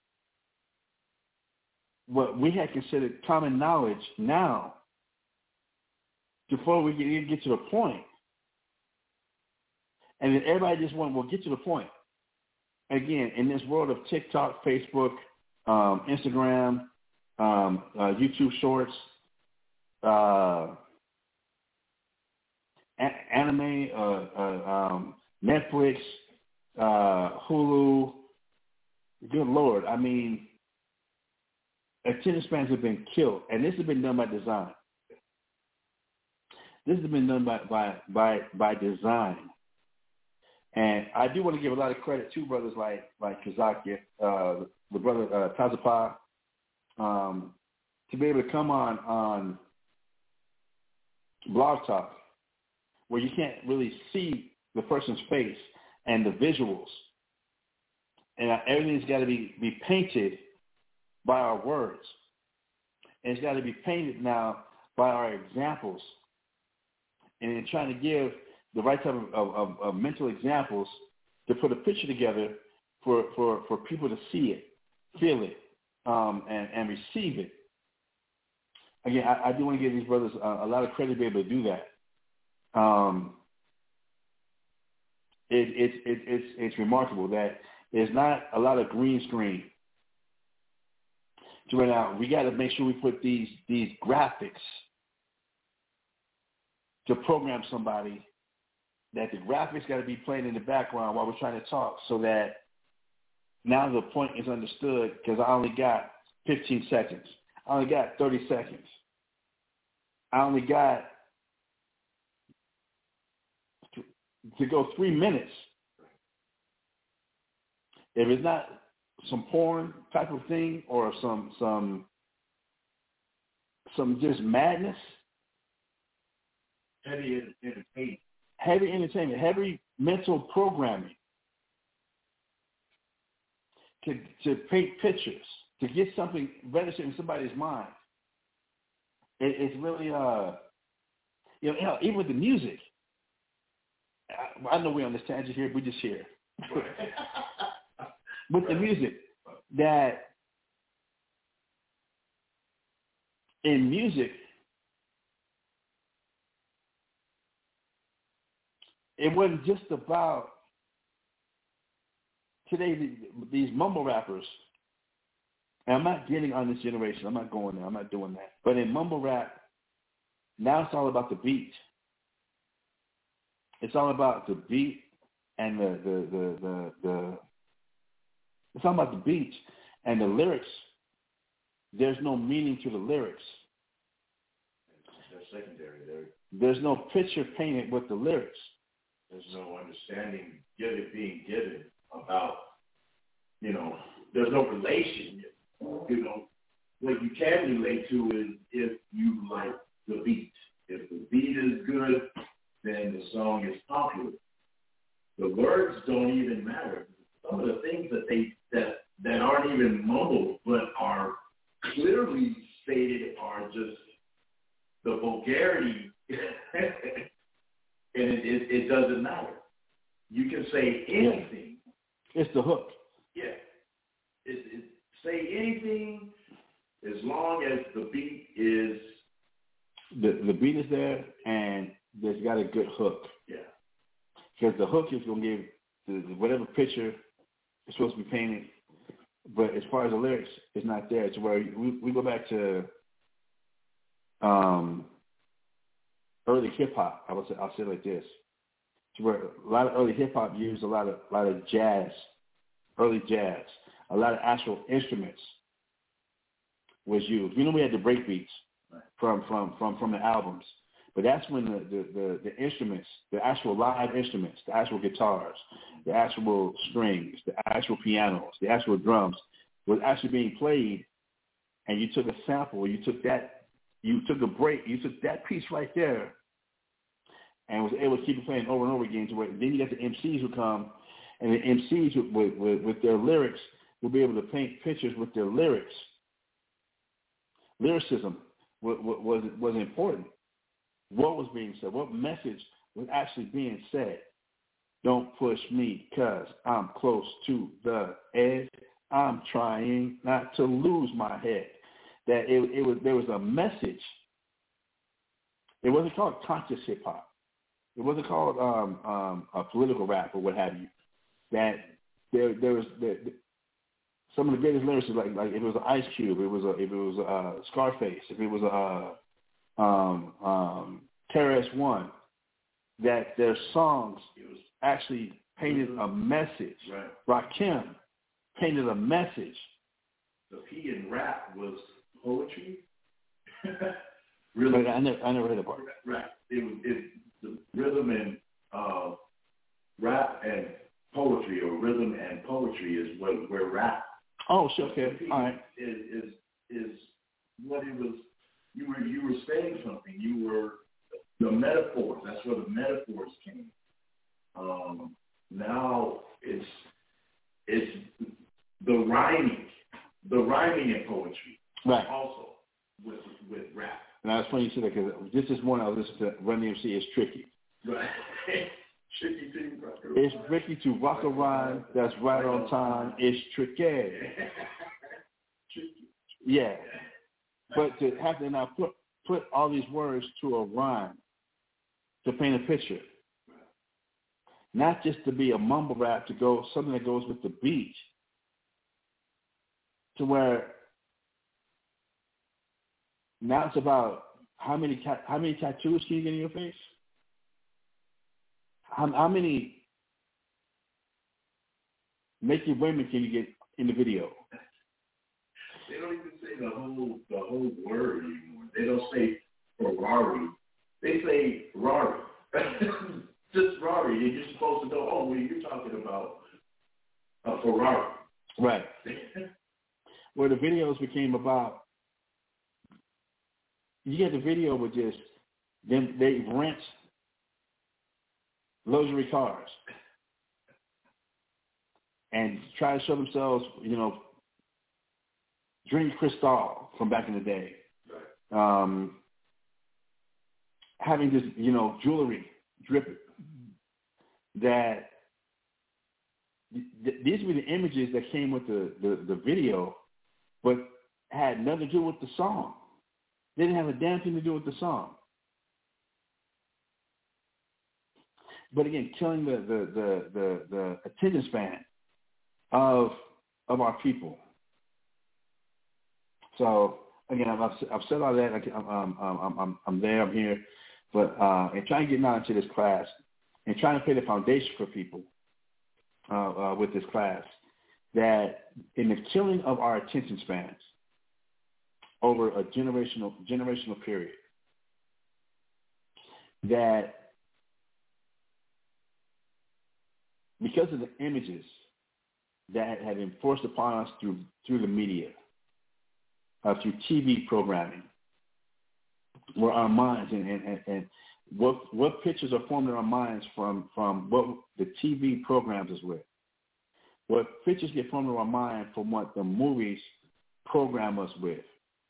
what we had considered common knowledge now before we can even get to the point. And then everybody just will get to the point. Again, in this world of TikTok, Facebook, Instagram, YouTube Shorts, anime, Netflix, Hulu. Good Lord. I mean, attention spans have been killed, and this has been done by design. This has been done by design. And I do want to give a lot of credit to brothers like Kazaki, the brother Tazapa, to be able to come on Blog Talk, where you can't really see the person's face and the visuals. And everything's got to be painted by our words. And it's got to be painted now by our examples. And in trying to give the right type of mental examples to put a picture together for people to see it, feel it, and receive it. Again, I do want to give these brothers a lot of credit to be able to do that. It's remarkable that there's not a lot of green screen. So right now, we got to make sure we put these graphics to program somebody, that the graphics got to be playing in the background while we're trying to talk, so that now the point is understood, because I only got 15 seconds. I only got 30 seconds. I only got to go 3 minutes. If it's not some porn type of thing or some just madness, heavy entertainment, heavy mental programming, to paint pictures, to get something registered in somebody's mind. It's really, even with the music. I know we're on this tangent here, we just here. With the music, that in music, it wasn't just about today, these mumble rappers. And I'm not getting on this generation. I'm not going there. I'm not doing that. But in mumble rap, now it's all about the beat. It's all about the beat and the it's all about the beats and the lyrics. There's no meaning to the lyrics. They're secondary. There's no picture painted with the lyrics. There's no understanding being given about, there's no relation. What you can relate to is if you like the beat. If the beat is good, then the song is popular. The words don't even matter. Some of the things that aren't even mumbled but are clearly stated are just the vulgarity, and it doesn't matter. You can say anything. It's the hook. Yeah. Say anything as long as the beat is... The beat is there, and that's got a good hook. Yeah. Because the hook is going to give whatever picture is supposed to be painted, but as far as the lyrics, it's not there. It's where we go back to early hip hop. I'll say it like this: to where a lot of early hip hop used a lot of jazz, early jazz, a lot of actual instruments was used. We had the break beats from the albums. But that's when the instruments, the actual live instruments, the actual guitars, the actual strings, the actual pianos, the actual drums was actually being played, and you took a sample, you took a break, you took that piece right there and was able to keep it playing over and over again to where then you got the MCs who come, and the MCs with their lyrics will be able to paint pictures with their lyrics. Lyricism was important. What was being said? What message was actually being said? Don't push me because I'm close to the edge. I'm trying not to lose my head. That there was a message. It wasn't called conscious hip hop. It wasn't called a political rap or what have you. That there was some of the greatest lyricists like if it was an Ice Cube, if it was Scarface, if it was KRS-One, that their songs actually painted a message. Right. Rakim painted a message. So he in rap was poetry. Really, I never heard that part. Right. It's the rhythm and rap and poetry, or rhythm and poetry is where rap. Oh, sure. Okay. All right. Is what it was. You were saying something. You were the metaphors. That's where the metaphors came. Now it's the rhyming in poetry. Right. Also with rap. And it's funny you said that because just this morning I was listening to Run DMC. It's tricky. Right. It's tricky to rock a rhyme that's right on time. It's tricky. Yeah. But to have to now put all these words to a rhyme to paint a picture. Not just to be a mumble rap, to go something that goes with the beat. To where now it's about how many tattoos can you get in your face? How many naked women can you get in the video? They don't even say the whole word anymore. They don't say Ferrari. They say Rari. Just Rari. And you're supposed to know, oh, well, you're talking about a Ferrari. Right. Where the videos became about, you get the video with just them, they rent luxury cars and try to show themselves, drink Cristal from back in the day. Having this, jewelry dripping. That these were the images that came with the video, but had nothing to do with the song. They didn't have a damn thing to do with the song. But again, killing the attention span of our people. So again, I've said all that. I'm there. I'm here, but and trying to get now into this class and trying to pay the foundation for people with this class, that in the killing of our attention spans over a generational period, that because of the images that have been forced upon us through the media, through TV programming, where our minds and what pictures are formed in our minds from what the TV programs is with, what pictures get formed in our mind from what the movies program us with.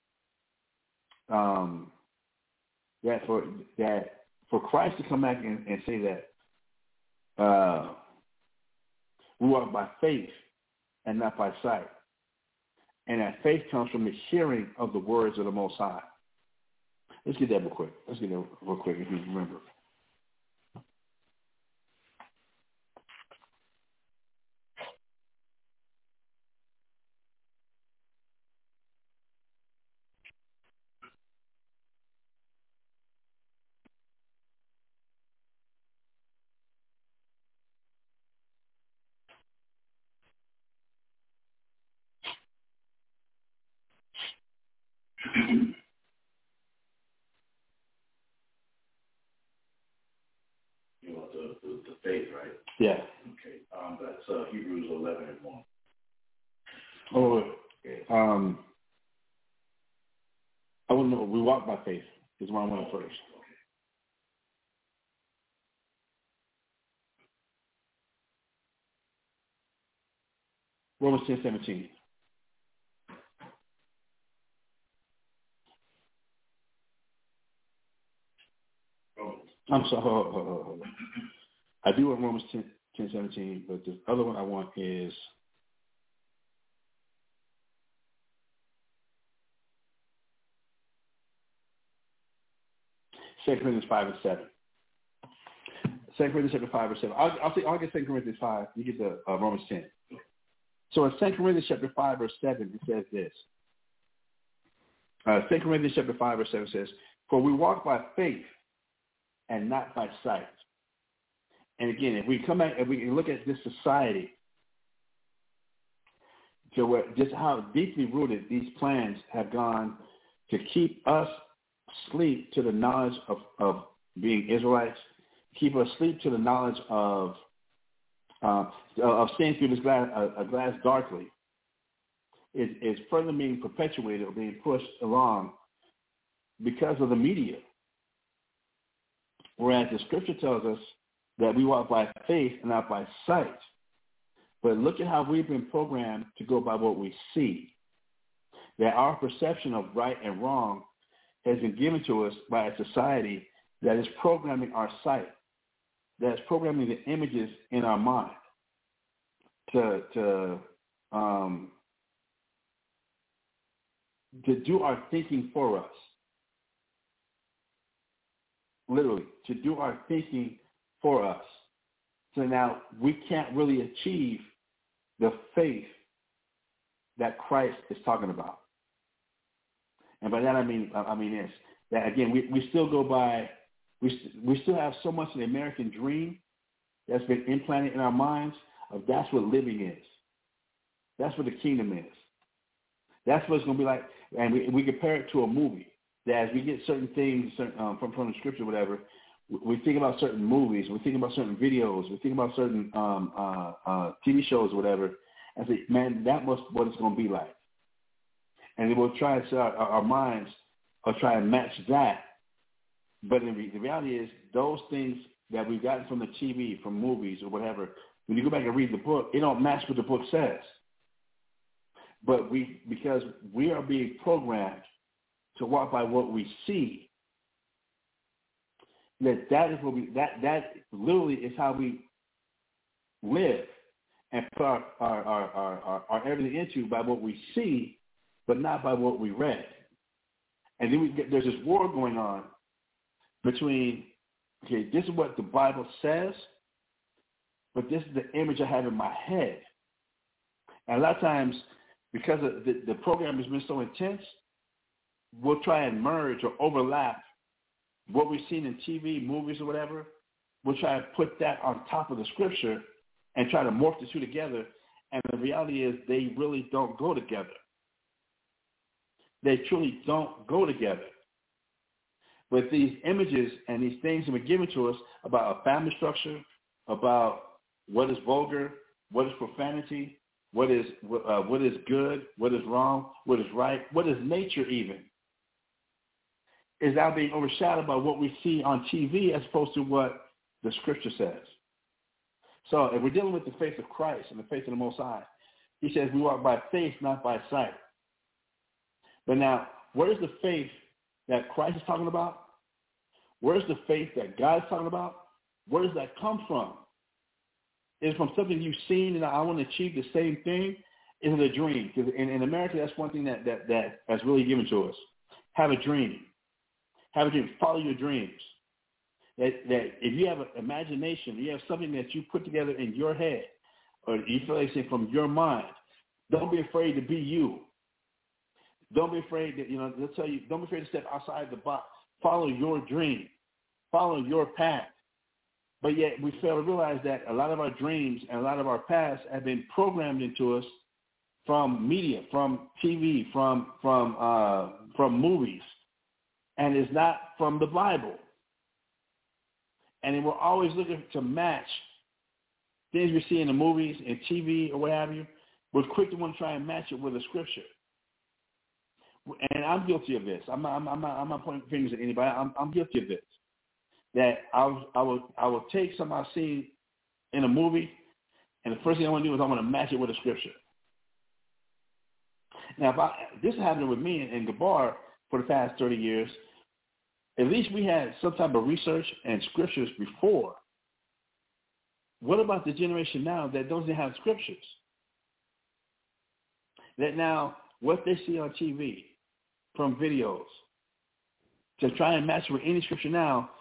That for Christ to come back and say that we walk by faith and not by sight, and that faith comes from the hearing of the words of the Most High. Let's get that real quick. If you remember. You want the faith, right? Yeah. Okay. That's Hebrews 11:1. I want to know. We walk by faith is what I want first. Romans 10:17. I'm sorry. Hold on. I do want Romans 10:17, but the other one I want is Second Corinthians 5:7. 2 Corinthians 5:7. I'll get 2 Corinthians 5. You get the Romans 10. So in 2 Corinthians 5:7, it says this. 2 Corinthians 5:7 says, "For we walk by faith and not by sight." And again, if we come back and we look at this society, to where just how deeply rooted these plans have gone to keep us asleep to the knowledge of being Israelites, keep us asleep to the knowledge of seeing through this glass darkly, is further being perpetuated or being pushed along because of the media. Whereas the scripture tells us that we walk by faith and not by sight. But look at how we've been programmed to go by what we see. That our perception of right and wrong has been given to us by a society that is programming our sight, that is programming the images in our mind to do our thinking for us. Literally, to do our thinking for us. So now we can't really achieve the faith that Christ is talking about. And by that I mean this, that again, we still go by, we still have so much of the American dream that's been implanted in our minds of that's what living is. That's what the kingdom is. That's what it's going to be like. And we compare it to a movie. That as we get certain things from the scripture, whatever, we think about certain movies, we think about certain videos, we think about certain TV shows or whatever, and say, man, that was what it's going to be like. And then we'll try to our minds will try and match that. But the reality is those things that we've gotten from the TV, from movies or whatever, when you go back and read the book, it don't match what the book says. But because we are being programmed to walk by what we see, that is what that literally is how we live and put our everything into by what we see, but not by what we read. And then there's this war going on between, okay, this is what the Bible says, but this is the image I have in my head. And a lot of times, because of the program has been so intense, we'll try and merge or overlap what we've seen in TV, movies, or whatever. We'll try and put that on top of the scripture and try to morph the two together. And the reality is they really don't go together. They truly don't go together. But these images and these things have been given to us about a family structure, about what is vulgar, what is profanity, what is good, what is wrong, what is right, what is nature even, is now being overshadowed by what we see on TV as opposed to what the scripture says. So if we're dealing with the faith of Christ and the faith of the Most High, he says we walk by faith, not by sight. But now, where is the faith that Christ is talking about? Where is the faith that God is talking about? Where does that come from? Is it from something you've seen and I want to achieve the same thing? Is it a dream? Because in America, that's one thing that's really given to us. Have a dream. Have a dream. Follow your dreams. That if you have an imagination, you have something that you put together in your head, or you feel like saying from your mind, don't be afraid to be you. Don't be afraid that, they'll tell you, don't be afraid to step outside the box. Follow your dream. Follow your path. But yet we fail to realize that a lot of our dreams and a lot of our paths have been programmed into us from media, from TV, from from movies, and it's not from the Bible. And then we're always looking to match things we see in the movies and TV or what have you. We're quick to want to try and match it with a scripture. And I'm guilty of this. I'm not pointing fingers at anybody. I'm guilty of this. That I will take something I see in a movie, and the first thing I want to do is I want to match it with a scripture. Now, this is happening with me and Gabar for the past 30 years. At least we had some type of research and scriptures before. What about the generation now that doesn't have scriptures? That now what they see on TV from videos, to try and match with any scripture now,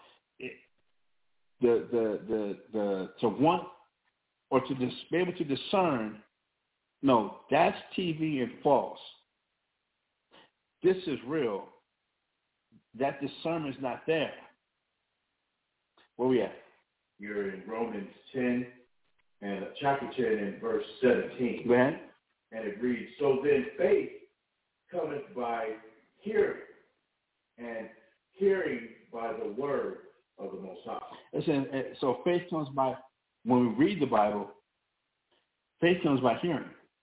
to want or to be able to discern, no, that's TV and false. This is real. That discernment's not there. Where we at? You're in Romans 10 and chapter 10 and verse 17. Go ahead. And it reads, so then faith cometh by hearing, and hearing by the word of the Most High. Listen, so faith comes by, when we read the Bible, faith comes by hearing.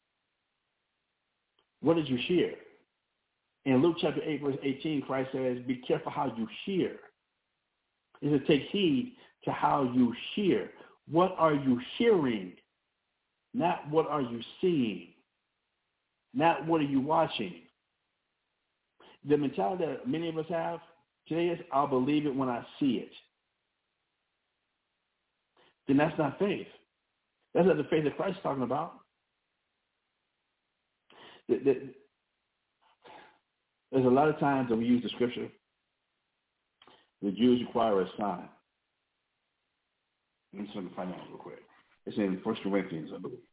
What did you hear? In Luke chapter 8, verse 18, Christ says, be careful how you hear. It says, take heed to how you hear. What are you hearing? Not what are you seeing. Not what are you watching. The mentality that many of us have today is, I'll believe it when I see it. Then that's not faith. That's not the faith that Christ is talking about. There's a lot of times that we use the scripture, the Jews require a sign. Let me see if I can find out real quick. It's in 1 Corinthians, I believe.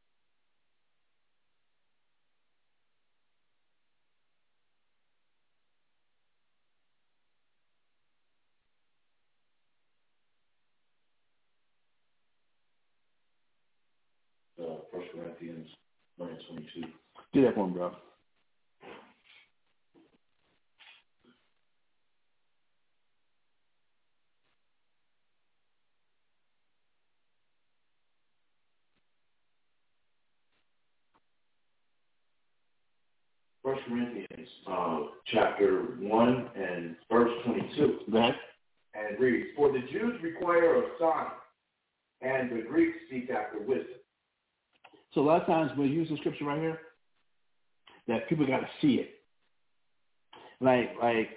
First Corinthians 9:22. Do that for me, bro. First Corinthians chapter 1 and verse 22. Go ahead. And it reads, for the Jews require a sign, and the Greeks seek after wisdom. So a lot of times we use the scripture right here, that people got to see it. Like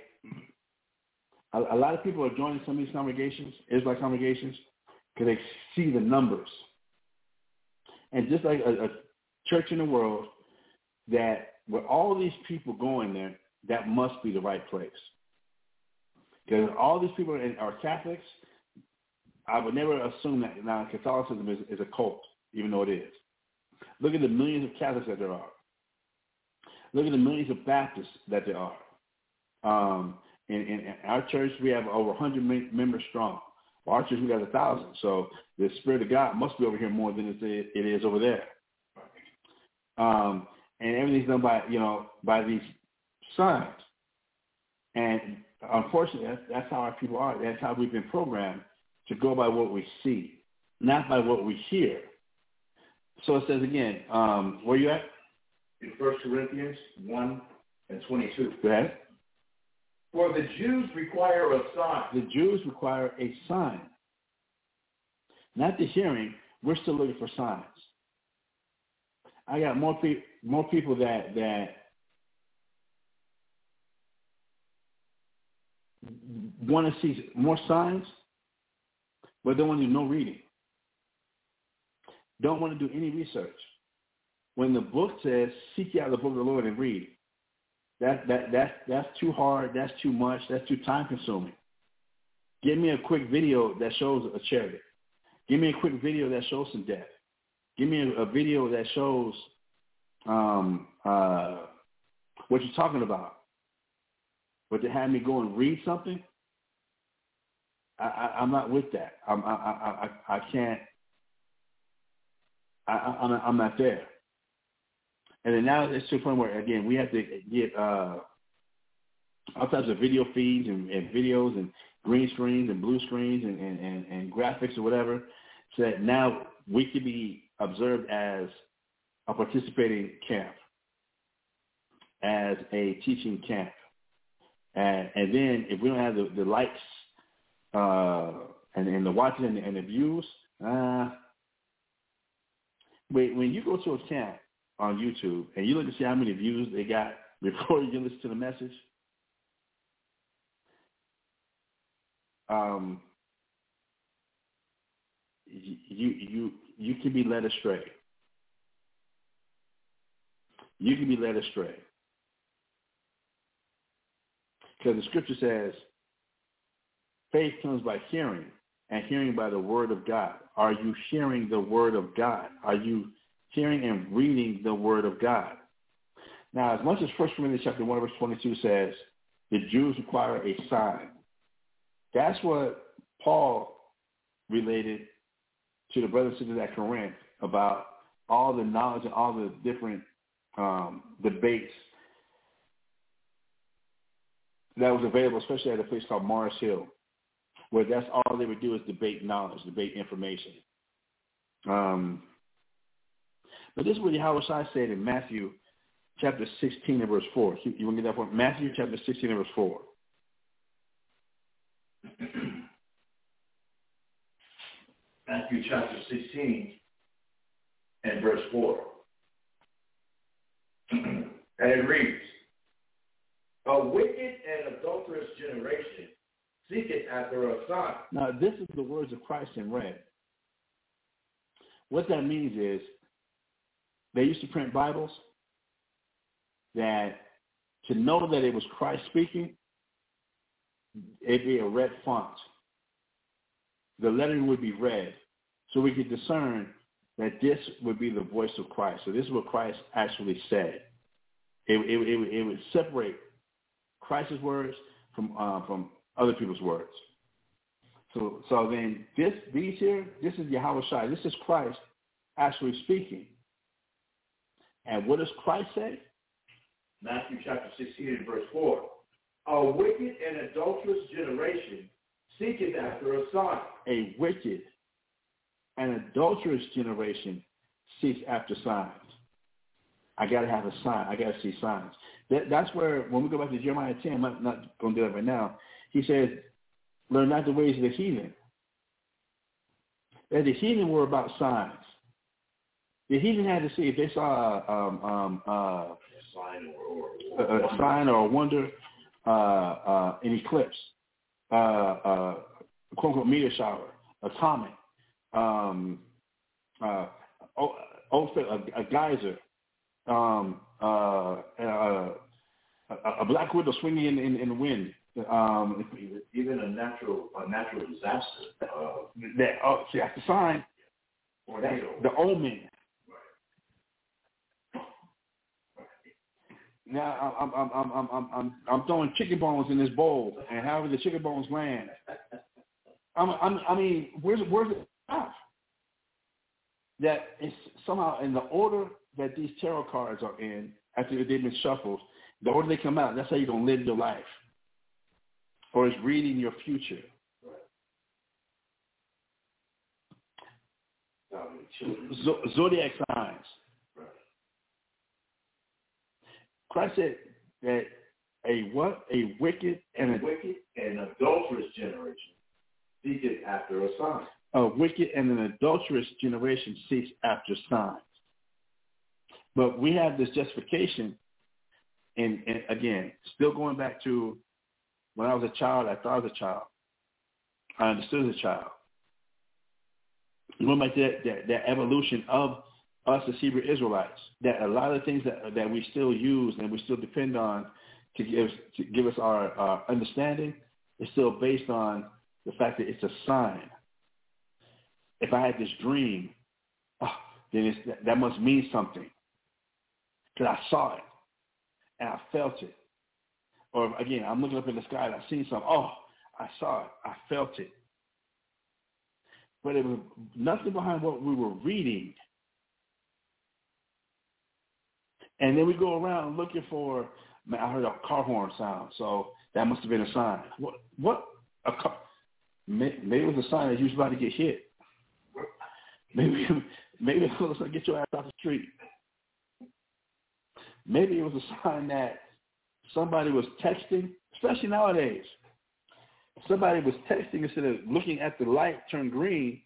a lot of people are joining some of these congregations, Israelite congregations, because they see the numbers. And just like a church in the world, that with all these people going there, that must be the right place. Because all these people are Catholics, I would never assume that now Catholicism is a cult, even though it is. Look at the millions of Catholics that there are. Look at the millions of Baptists that there are. In our church, we have over 100 members strong. Well, our church, we got 1,000. So the Spirit of God must be over here more than it is over there. And everything's done by these signs. And unfortunately, that's how our people are. That's how we've been programmed to go by what we see, not by what we hear. So it says again, where you at? In 1 Corinthians 1 and 22. Go ahead. For the Jews require a sign. The Jews require a sign. Not the hearing. We're still looking for signs. I got more people that want to see more signs, but don't want to do no reading. Don't want to do any research. When the book says, seek out the book of the Lord and read, that's too hard, that's too much, that's too time consuming. Give me a quick video that shows a chariot. Give me a quick video that shows some death. Give me a video that shows what you're talking about. But to have me go and read something, I'm not with that. I can't. I'm not there. And then now it's to the point where, again, we have to get all types of video feeds and videos and green screens and blue screens and graphics or whatever, so that now we can be observed as a participating camp, as a teaching camp. And then if we don't have the likes and the watching and the views, when you go to a camp on YouTube and you look to see how many views they got before you listen to the message, you can be led astray. You can be led astray. Because the scripture says, faith comes by hearing, and hearing by the word of God. Are you hearing the word of God? Are you hearing and reading the word of God? Now, as much as 1 Corinthians chapter 1, verse 22 says, the Jews require a sign. That's what Paul related to the brothers and sisters at Corinth about all the knowledge and all the different debates that was available, especially at a place called Mars Hill, where that's all they would do is debate knowledge, debate information. But this is what Yahweh Shai said in Matthew chapter 16 and verse 4. You want to get that point? Matthew chapter 16 and verse 4. Matthew chapter 16 and verse 4. And it reads, a wicked and adulterous generation seeketh after a sign. Now, this is the words of Christ in red. What that means is they used to print Bibles that to know that it was Christ speaking, it'd be a red font. The lettering would be red, so we could discern that this would be the voice of Christ. So this is what Christ actually said. It would separate Christ's words from other people's words. So then this is Yahweh Shai. This is Christ actually speaking. And what does Christ say? Matthew chapter 16 and verse 4. A wicked and adulterous generation seeketh after a sign. A wicked and adulterous generation seeks after signs. I got to have a sign. I got to see signs. That's where, when we go back to Jeremiah 10, I'm not going to do that right now, he says, learn not the ways of the heathen. That the heathen were about signs. The heathen had to see if they saw a sign or a wonder, an eclipse, quote-unquote meteor shower, a comet, a geyser, a black widow swinging in the wind. Even a natural disaster. See, that's the sign. Or the omen. Now I'm throwing chicken bones in this bowl, and however the chicken bones land, I mean, where's it at? That it's somehow in the order that these tarot cards are in after they've been shuffled, the order they come out, that's how you're gonna live your life, or it's reading your future. Zodiac signs. Christ said that a wicked and adulterous generation seeketh after a sign. A wicked and an adulterous generation seeks after signs. But we have this justification, and again, still going back to when I was a child, I thought I was a child. I understood as a child. Going back to that evolution of us as Hebrew Israelites, that a lot of things that we still use and we still depend on to give us our understanding is still based on the fact that it's a sign. If I had this dream, then that must mean something, because I saw it and I felt it. Or again, I'm looking up in the sky and I seen something. Oh, I saw it. I felt it. But it was nothing behind what we were reading. And then we go around looking for Man, I heard a car horn sound, so that must have been a sign. What? A car? Maybe it was a sign that you was about to get hit. Maybe it was like, get your ass off the street. Maybe it was a sign that somebody was texting, especially nowadays. Somebody was texting instead of looking at the light turn green.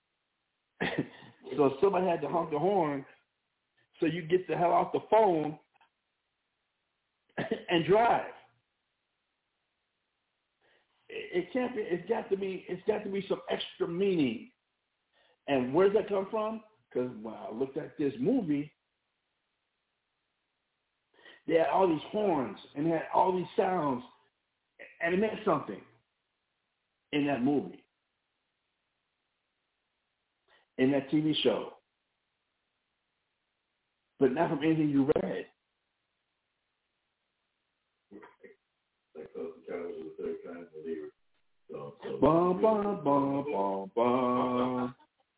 So somebody had to honk the horn so you get the hell off the phone and drive. It can't be. It's got to be some extra meaning. And where does that come from? Because when I looked at this movie, they had all these horns and they had all these sounds, and it meant something in that movie, in that TV show, but not from anything you read. Like those guys was the third kind of believer. Bum, bum, bum, bum, bum.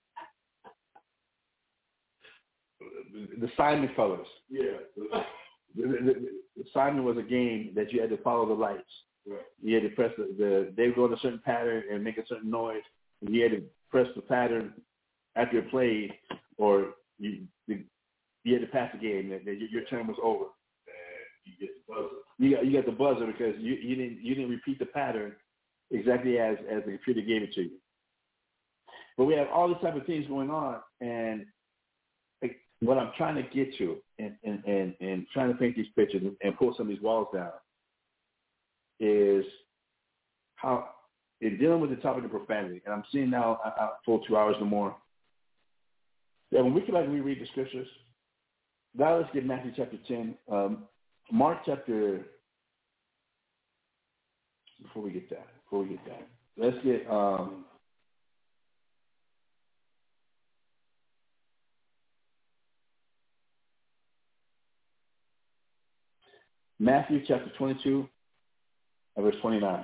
The Simon Colors. Yeah. The Simon was a game that you had to follow the lights. Right. You had to press they would go in a certain pattern and make a certain noise. And you had to press the pattern after it played, or you had to pass the game. Your turn was over. And you get the buzzer. You got the buzzer because you didn't repeat the pattern exactly as the computer gave it to you. But we have all these type of things going on, and what I'm trying to get to and trying to paint these pictures and pull some of these walls down is how, in dealing with the topic of profanity, and I'm seeing now a full 2 hours or more, that when we come back and we read the scriptures, now let's get Matthew chapter 10, Mark chapter, before we get that, let's get, Matthew chapter 22, verse 29.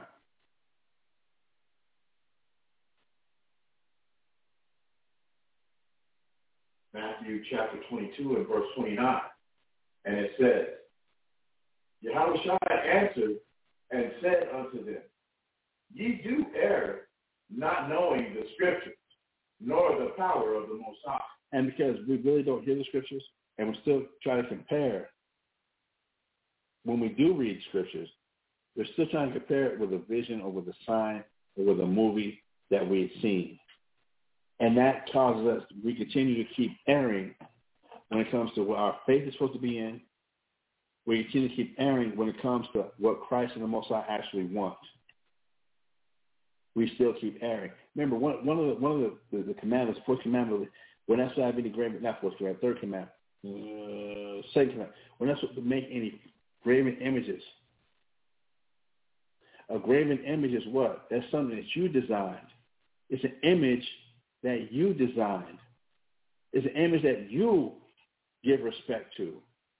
Matthew chapter 22 and verse 29. And it says, Yahushua answered and said unto them, Ye do err, not knowing the scriptures, nor the power of the Most High. And because we really don't hear the scriptures, and we still try to compare, when we do read scriptures, we're still trying to compare it with a vision or with a sign or with a movie that we had seen. And that causes us, we continue to keep erring when it comes to what our faith is supposed to be in. We continue to keep erring when it comes to what Christ and the Most High actually want. We still keep erring. Remember, one of the commandments, fourth commandment, we're not supposed to have any graven, not fourth commandment, third commandment, second commandment. We're not supposed to make any graven images. A graven image is what? That's something that you designed. It's an image that you designed. It's an image that you give respect to.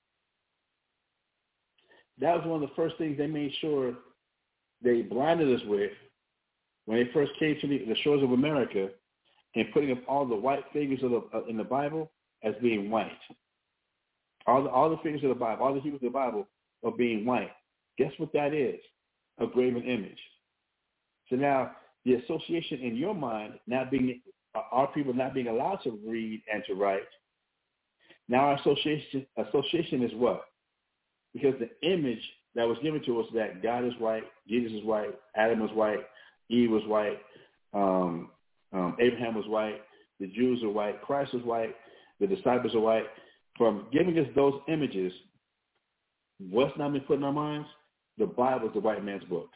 That was one of the first things they made sure they blinded us with when they first came to the shores of America and putting up all the white figures in the Bible as being white. All the figures of the Bible, all the Hebrews of the Bible are being white. Guess what that is? A graven image. So now the association in your mind, not being our people not being allowed to read and to write, now our association is what? Because the image that was given to us that God is white, Jesus is white, Adam was white, Eve was white, Abraham was white, the Jews are white, Christ was white, the disciples are white. From giving us those images, what's not been put in our minds? The Bible is the white man's book.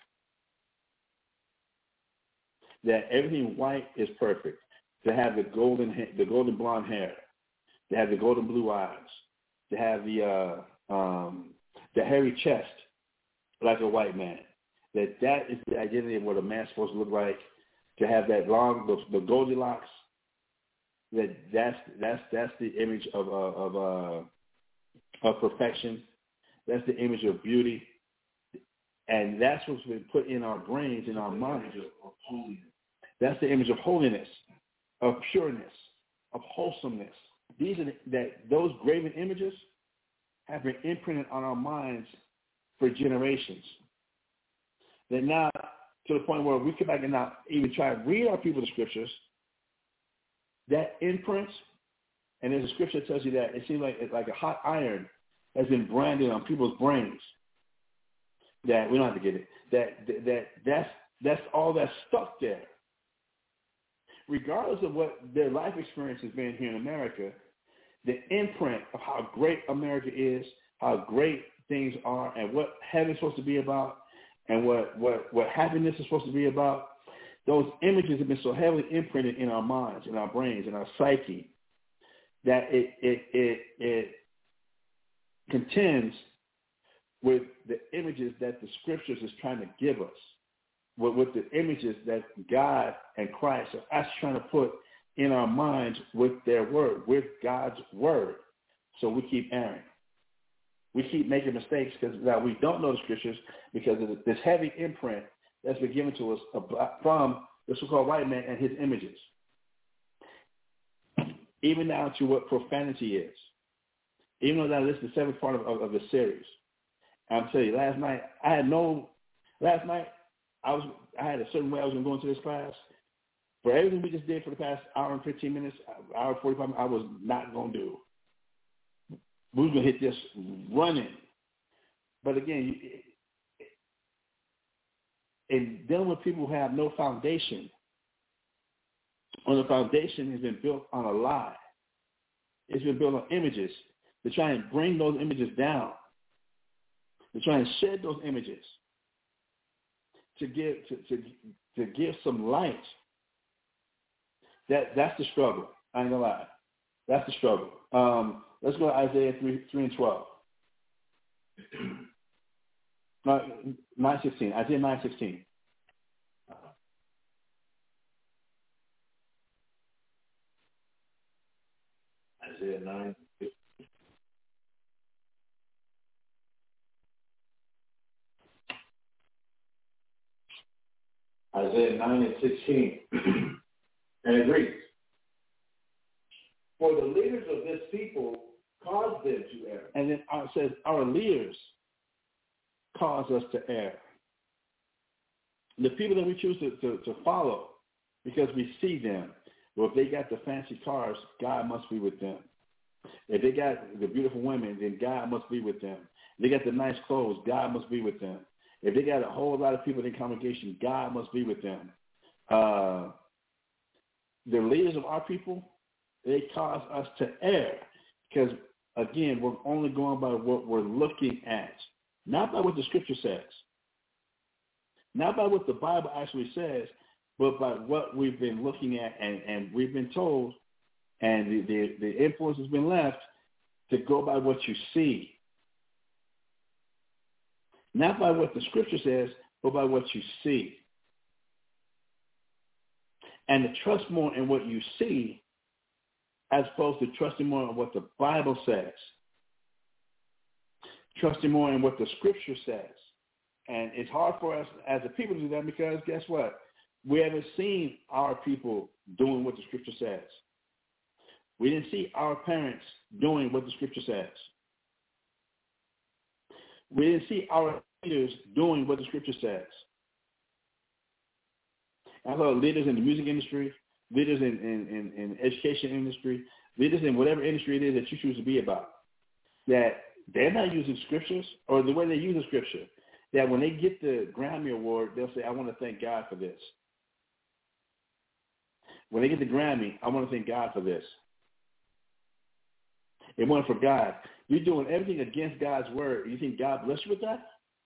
That everything white is perfect. To have the golden blonde hair, to have the golden blue eyes, to have the hairy chest like a white man. That is the identity of what a man's supposed to look like. To have that long, the Goldilocks. That's the image of perfection. That's the image of beauty, and that's what's been put in our brains, in our minds. Of holiness. That's the image of holiness, of pureness, of wholesomeness. Those graven images have been imprinted on our minds for generations. That now, to the point where we come back and now even try to read our people the scriptures, that imprints, and there's a scripture that tells you that it seems like a hot iron has been branded on people's brains. That we don't have to get it. That's all that's stuck there. Regardless of what their life experience has been here in America, the imprint of how great America is, how great things are, and what heaven's supposed to be about, and what happiness is supposed to be about, those images have been so heavily imprinted in our minds, in our brains, in our psyche, that it contends with the images that the scriptures is trying to give us, with the images that God and Christ are actually trying to put in our minds with their word, with God's word. So we keep erring. We keep making mistakes because now we don't know the scriptures because of this heavy imprint that's been given to us from the so-called white man and his images. Even down to what profanity is. Even though that is the seventh part of the series. I'm telling you, last night I had a certain way I was going to go into this class. For everything we just did for the past hour and 15 minutes, hour 45 minutes, I was not going to do. We were going to hit this running. But again, in dealing with people who have no foundation, or the foundation has been built on a lie, it's been built on images, to try and bring those images down, to try and shed those images, to give some light. That's the struggle. I ain't gonna lie. That's the struggle. Let's go to Isaiah 3 and 12. 9:16. Isaiah 9:16. Isaiah 9. Isaiah 9 and 16. And it reads, for the leaders of this people caused them to err. And then it says, our leaders cause us to err. The people that we choose to follow because we see them. Well, if they got the fancy cars, God must be with them. If they got the beautiful women, then God must be with them. If they got the nice clothes, God must be with them. If they got a whole lot of people in the congregation, God must be with them. The leaders of our people, they cause us to err because, again, we're only going by what we're looking at, not by what the scripture says, not by what the Bible actually says, but by what we've been looking at and we've been told, and the influence has been left to go by what you see. Not by what the scripture says, but by what you see. And to trust more in what you see as opposed to trusting more in what the Bible says. Trusting more in what the scripture says. And it's hard for us as a people to do that because guess what? We haven't seen our people doing what the scripture says. We didn't see our parents doing what the scripture says. We didn't see our leaders doing what the scripture says. I thought leaders in the music industry, leaders in education industry, leaders in whatever industry it is that you choose to be about, that they're not using scriptures or the way they use the scripture, that when they get the Grammy Award, they'll say, I want to thank God for this. When they get the Grammy, I want to thank God for this. It wasn't for God. You're doing everything against God's word. You think God blessed you with that?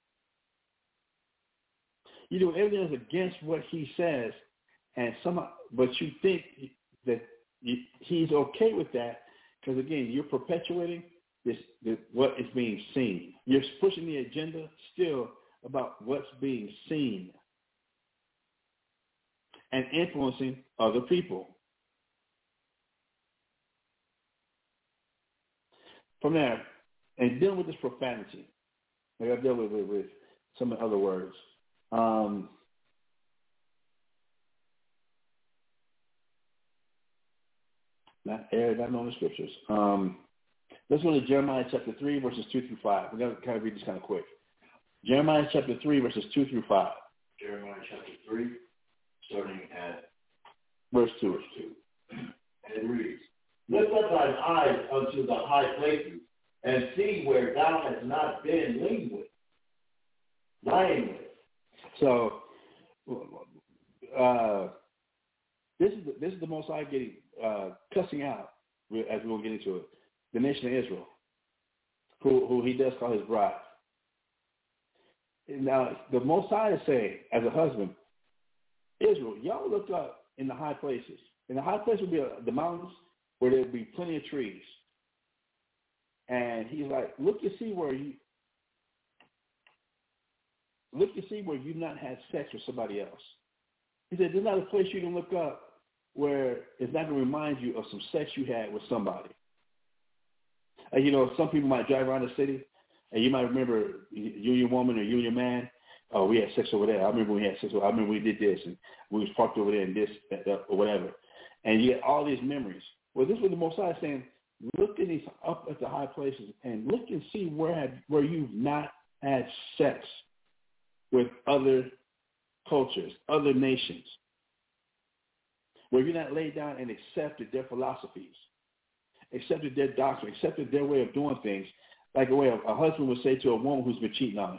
You're doing everything that's against what he says, but you think that he's okay with that because, again, you're perpetuating what is being seen. You're pushing the agenda still about what's being seen and influencing other people. From there, and dealing with this profanity, like I dealt with some of the other words. Not knowing the scriptures. Let's go to Jeremiah chapter 3, verses 2 through 5. We're going to kind of read this kind of quick. Jeremiah chapter 3, verses 2 through 5. Jeremiah chapter 3, starting at Verse 2. verse 2. And it reads, Lift up thine eyes unto the high places, and see where thou hast not been lying with. So, this is the Most High getting cussing out, as we're going to get into it, the nation of Israel, who he does call his bride. Now, the Most High is saying, as a husband, Israel, y'all look up in the high places. And the high place would be the mountains where there would be plenty of trees. And he's like, look to see where you've not had sex with somebody else. He said, there's not a place you can look up where it's not going to remind you of some sex you had with somebody. You know, some people might drive around the city, and you might remember you and your woman or you and your man, oh, we had sex over there. I remember we had sex. I remember we did this, and we was parked over there and this, that, or whatever. And you get all these memories. Well, this is what the Most High is saying. Look at these up at the high places and look and see where you've not had sex with other cultures, other nations, where you're not laid down and accepted their philosophies, accepted their doctrine, accepted their way of doing things, like the way a husband would say to a woman who's been cheating on him.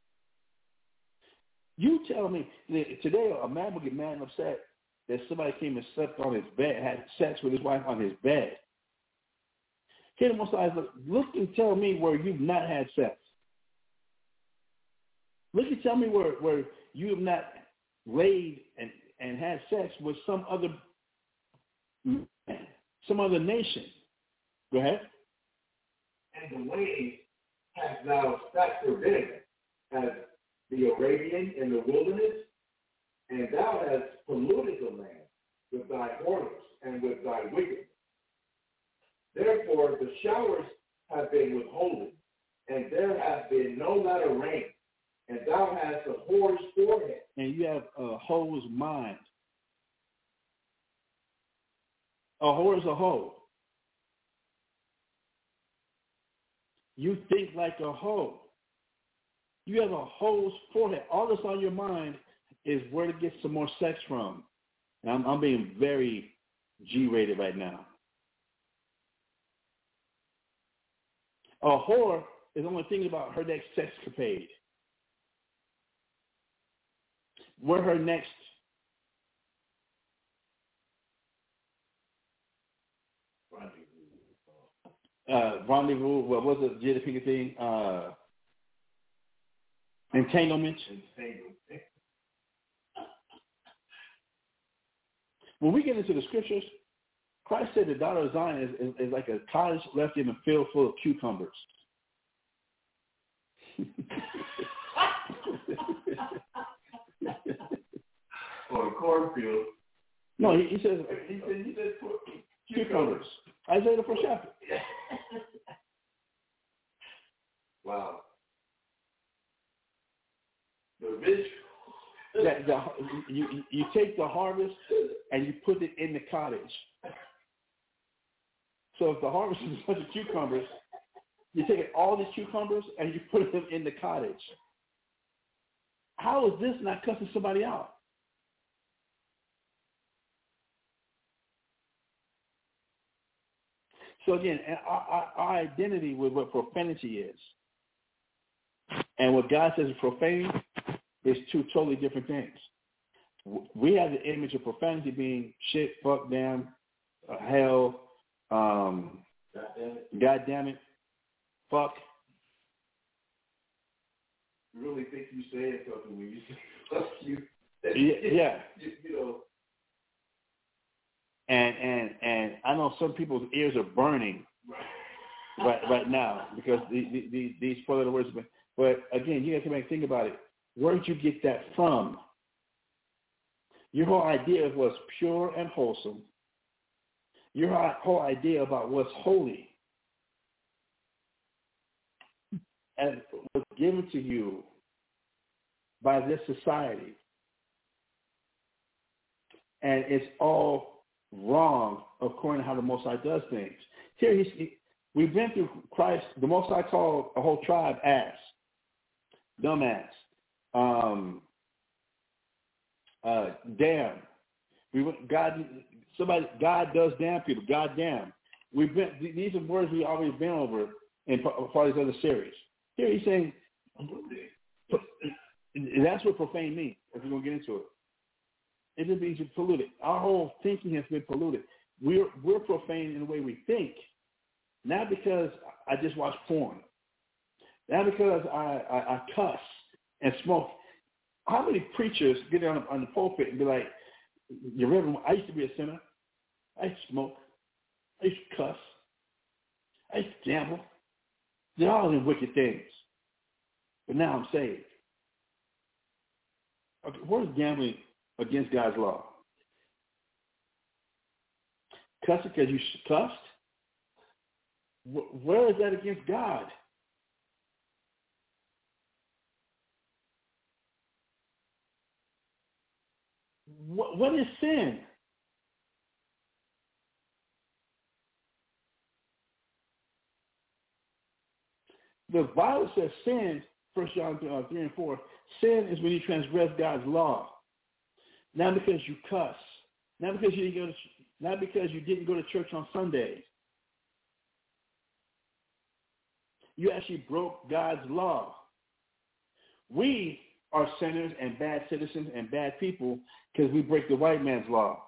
You tell me, today a man would get mad and upset that somebody came and slept on his bed, had sex with his wife on his bed. Here the Most High, look and tell me where you've not had sex. Look and tell me where you have not laid and had sex with some other nation. Go ahead. And the way hast thou sat for vinegar, as the Arabian in the wilderness, and thou hast polluted the land with thy whoredoms and with thy wickedness. Therefore the showers have been withholden, and there hath been no latter rain, and thou hast a whore's forehead. And you have a whore's mind. A whore is a hoe. You think like a hoe. You have a hoe's forehead. All that's on your mind is where to get some more sex from. And I'm being very G-rated right now. A whore is only thinking about her next sexcapade. Where her next rendezvous, what was it, Jada Pinkett thing? Entanglement. When we get into the scriptures, Christ said the daughter of Zion is like a cottage left in a field full of cucumbers. Or a cornfield. No, he says cucumbers. Isaiah the first chapter. Wow. The visual. You take the harvest and you put it in the cottage. So if the harvest is a bunch of cucumbers, you take all these cucumbers and you put them in the cottage. How is this not cussing somebody out? So again, our identity with what profanity is and what God says is profane is two totally different things. We have the image of profanity being shit, fuck, damn, hell, God damn it, fuck. You really think you saying something when you say fuck you? Yeah. You know. And I know some people's ears are burning right now because these four-letter words. But again, you have to think about it. Where did you get that from? Your whole idea of what's pure and wholesome, your whole idea about what's holy, and was given to you by this society. And it's all wrong according to how the Most High does things. Here, we've been through Christ. The Most High called a whole tribe ass. dumbass, damn. God does damn people. God damn. These are words we've always been over in part of this other series. Here he's saying, that's what profane means, if we're going to get into it. It just means you're polluted. Our whole thinking has been polluted. We're profane in the way we think, not because I just watch porn, not because I cuss and smoke. How many preachers get on the pulpit and be like, "Your Reverend, I used to be a sinner. I used to smoke. I used to cuss. I used to gamble. Did all them wicked things. But now I'm saved." Okay, what is gambling against God's law? Cussing because you cussed? Where is that against God? What is sin? The Bible says sin, 1 John 3 and 4, sin is when you transgress God's law. Not because you cuss, not because you didn't go to church on Sundays. You actually broke God's law. We are sinners and bad citizens and bad people because we break the white man's law.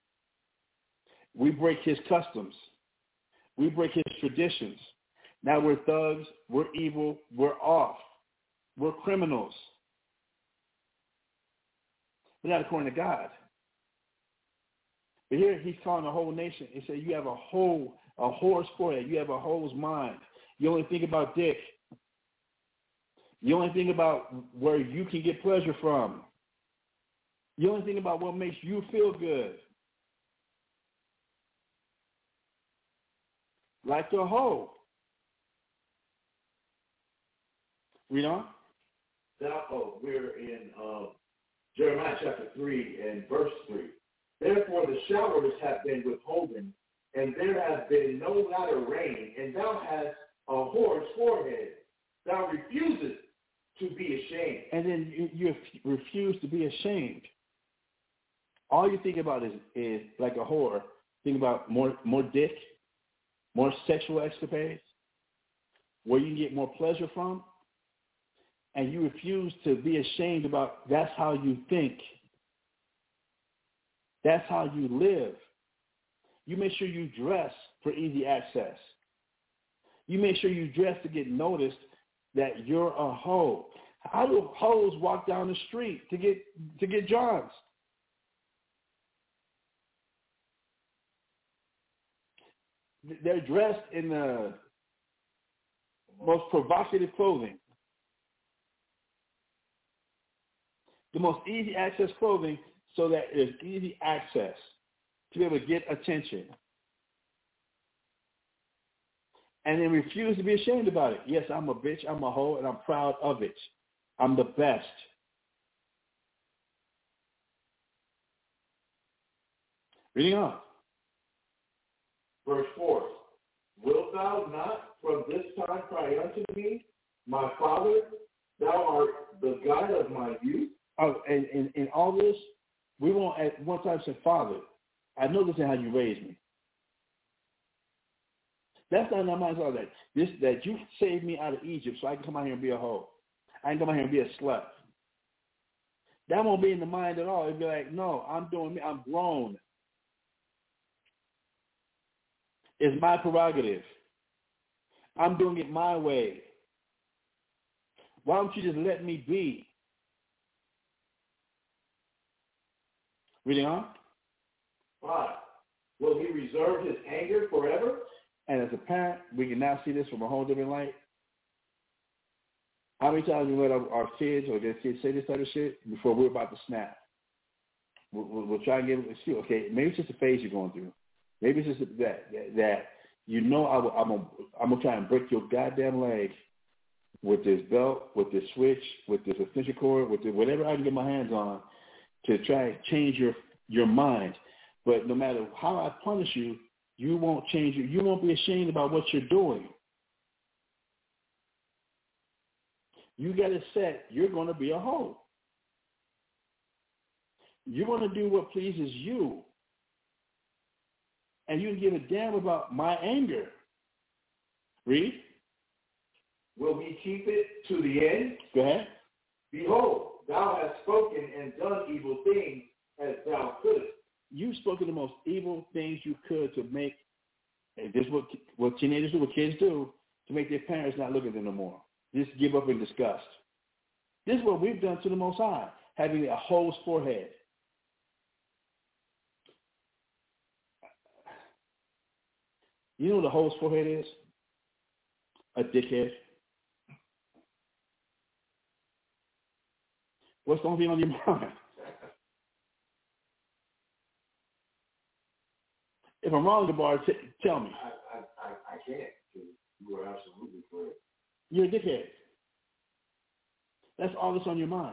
We break his customs. We break his traditions. Now we're thugs, we're evil, we're off. We're criminals. But not according to God. But here he's calling the whole nation. He said, you have a whore's forehead. You have a whore's mind. You only think about dick. You only think about where you can get pleasure from. You only think about what makes you feel good. Like the hoe. Read on. We're in Jeremiah chapter 3 and verse 3. Therefore the showers have been withholden, and there has been no latter rain, and thou hast a whore's forehead. Thou refusest to be ashamed. And then you refuse to be ashamed. All you think about is like a whore. Think about more dick, more sexual escapades, where you can get more pleasure from, and you refuse to be ashamed about that's how you think. That's how you live. You make sure you dress for easy access. You make sure you dress to get noticed that you're a hoe. How do hoes walk down the street to get Johns? They're dressed in the most provocative clothing. The most easy access clothing so that there's easy access to be able to get attention. And then refuse to be ashamed about it. Yes, I'm a bitch, I'm a hoe, and I'm proud of it. I'm the best. Reading on. Verse 4. Wilt thou not from this time cry unto me, my father? Thou art the God of my youth. Oh, and in all this, we won't at one time say, Father, I know this is how you raised me. That's not in our minds all that. That you saved me out of Egypt so I can come out here and be a hoe. I can come out here and be a slut. That won't be in the mind at all. It'd be like, no, I'm doing me. I'm grown. It's my prerogative. I'm doing it my way. Why don't you just let me be? Reading on. 5. Will he reserve his anger forever? And as a parent, we can now see this from a whole different light. How many times we let our kids or their kids say this type of shit before we're about to snap? We'll try and get them to okay, maybe it's just a phase you're going through. Maybe it's just that you know I'm gonna try and break your goddamn leg with this belt, with this switch, with this extension cord, with whatever I can get my hands on to try and change your mind. But no matter how I punish you, you won't change it. You won't be ashamed about what you're doing. you get it set, you're going to be a hoe. You're going to do what pleases you. And you can give a damn about my anger. Read. Will he keep it to the end? Go ahead. Behold, thou hast spoken and done evil things as thou couldst. You spoke of the most evil things you could to make, and this is what teenagers do, what kids do, to make their parents not look at them no more. Just give up in disgust. This is what we've done to the Most High, having a hole's forehead. You know what a hole's forehead is? A dickhead. What's the only thing on your mind? If I'm wrong, Gabar, tell me. I can't. You are absolutely correct. You're a dickhead. That's all that's on your mind.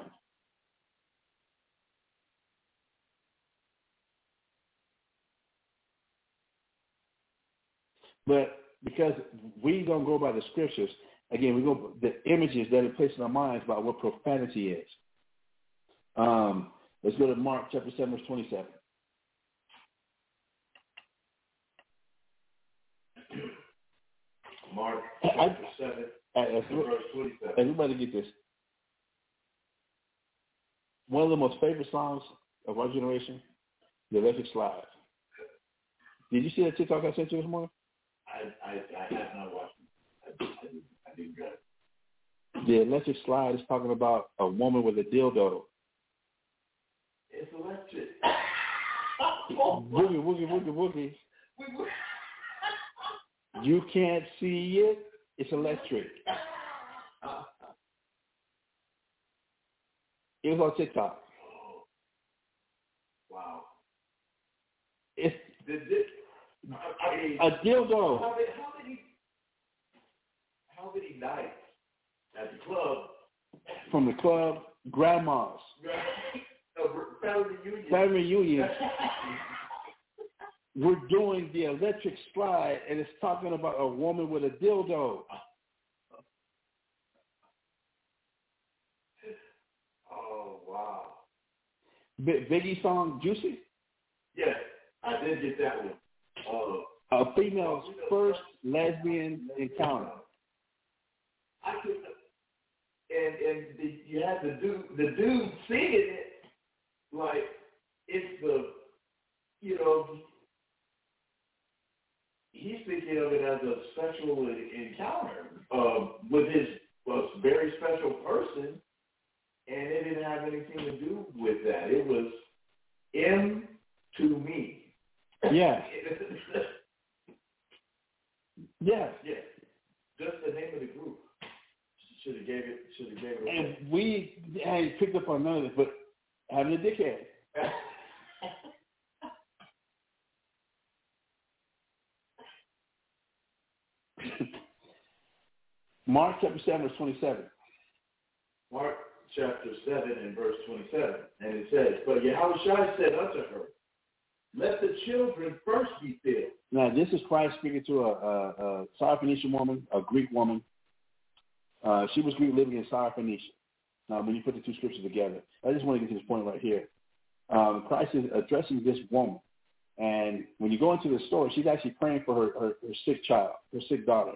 But because we don't go by the scriptures, again, we go the images that are placed in our minds about what profanity is. Let's go to Mark chapter 7, verse 27. Mark chapter 7, verse 27. Everybody get this. One of the most favorite songs of our generation, The Electric Slide. Did you see that TikTok I sent you this morning? I have not watched it. I didn't get it. The Electric Slide is talking about a woman with a dildo. It's electric. Woogie, woogie, woogie, woogie. You can't see it. It's electric. It was on TikTok. Wow. It's I mean, a dildo. How many nights at the club? From the club, grandmas. Family reunion. We're doing the electric slide, and it's talking about a woman with a dildo. Oh, wow. Biggie song, Juicy? Yes, I did get that one. A female's first lesbian encounter. I could, you had the dude singing it like it's the, he's thinking of it as a sexual encounter with his very special person, and it didn't have anything to do with that. It was M to me. Yeah. Yeah. Yeah. Just the name of the group. Should have gave it away. And we had picked up on none of this, but having a dickhead. Mark chapter 7, verse 27. Mark chapter 7 and verse 27. And it says, but Yahushua said unto her, let the children first be filled. Now, this is Christ speaking to a Syrophoenician woman, a Greek woman. She was Greek living in Syrophoenicia. Now, when you put the two scriptures together, I just want to get to this point right here. Christ is addressing this woman. And when you go into the story, she's actually praying for her sick child, her sick daughter.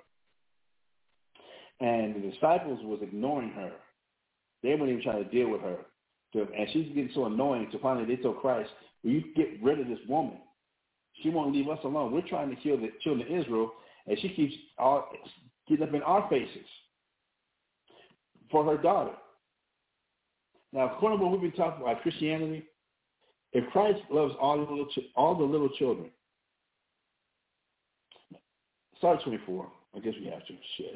And the disciples was ignoring her. They weren't even trying to deal with her. And she's getting so annoying to finally they told Christ, will you get rid of this woman? She won't leave us alone. We're trying to kill the children of Israel, and she keeps getting up in our faces for her daughter. Now, according to what we've been talking about Christianity, if Christ loves all the little children, start 24. I guess we have to. Shit.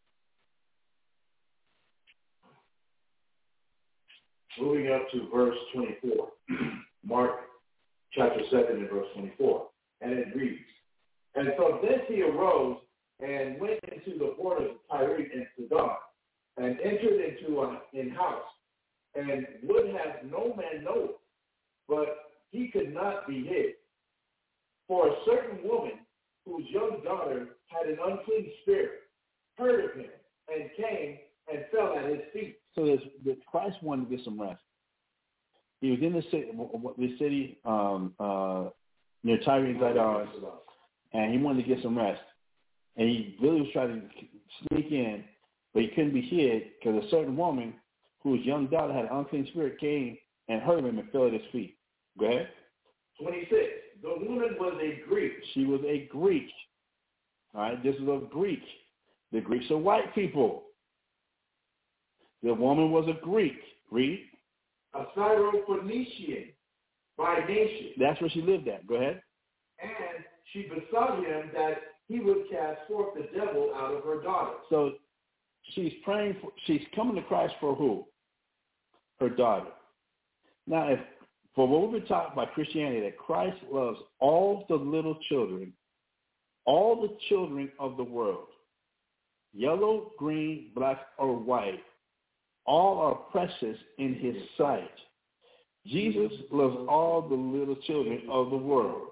Moving up to verse 24. Mark chapter 7 and verse 24. And it reads, and from thence he arose and went into the borders of Tyre and Sidon, and entered into an house, and would have no man know it, but he could not be hid. For a certain woman, whose young daughter had an unclean spirit, heard of him, and came and fell at his feet. So Christ wanted to get some rest. He was in the city near Tyre and Zidon, and he wanted to get some rest. And he really was trying to sneak in, but he couldn't be hid because a certain woman whose young daughter had an unclean spirit came and heard him and fell at his feet. Go ahead. 26. The woman was a Greek. She was a Greek. All right, this is a Greek. The Greeks are white people. The woman was a Greek. Read. A Syrophoenician by nation. That's where she lived at. Go ahead. And she besought him that he would cast forth the devil out of her daughter. So she's praying she's coming to Christ for who? Her daughter. Now, for what we've been taught by Christianity, that Christ loves all the little children, all the children of the world, yellow, green, black, or white, all are precious in his sight. Jesus loves all the little children of the world.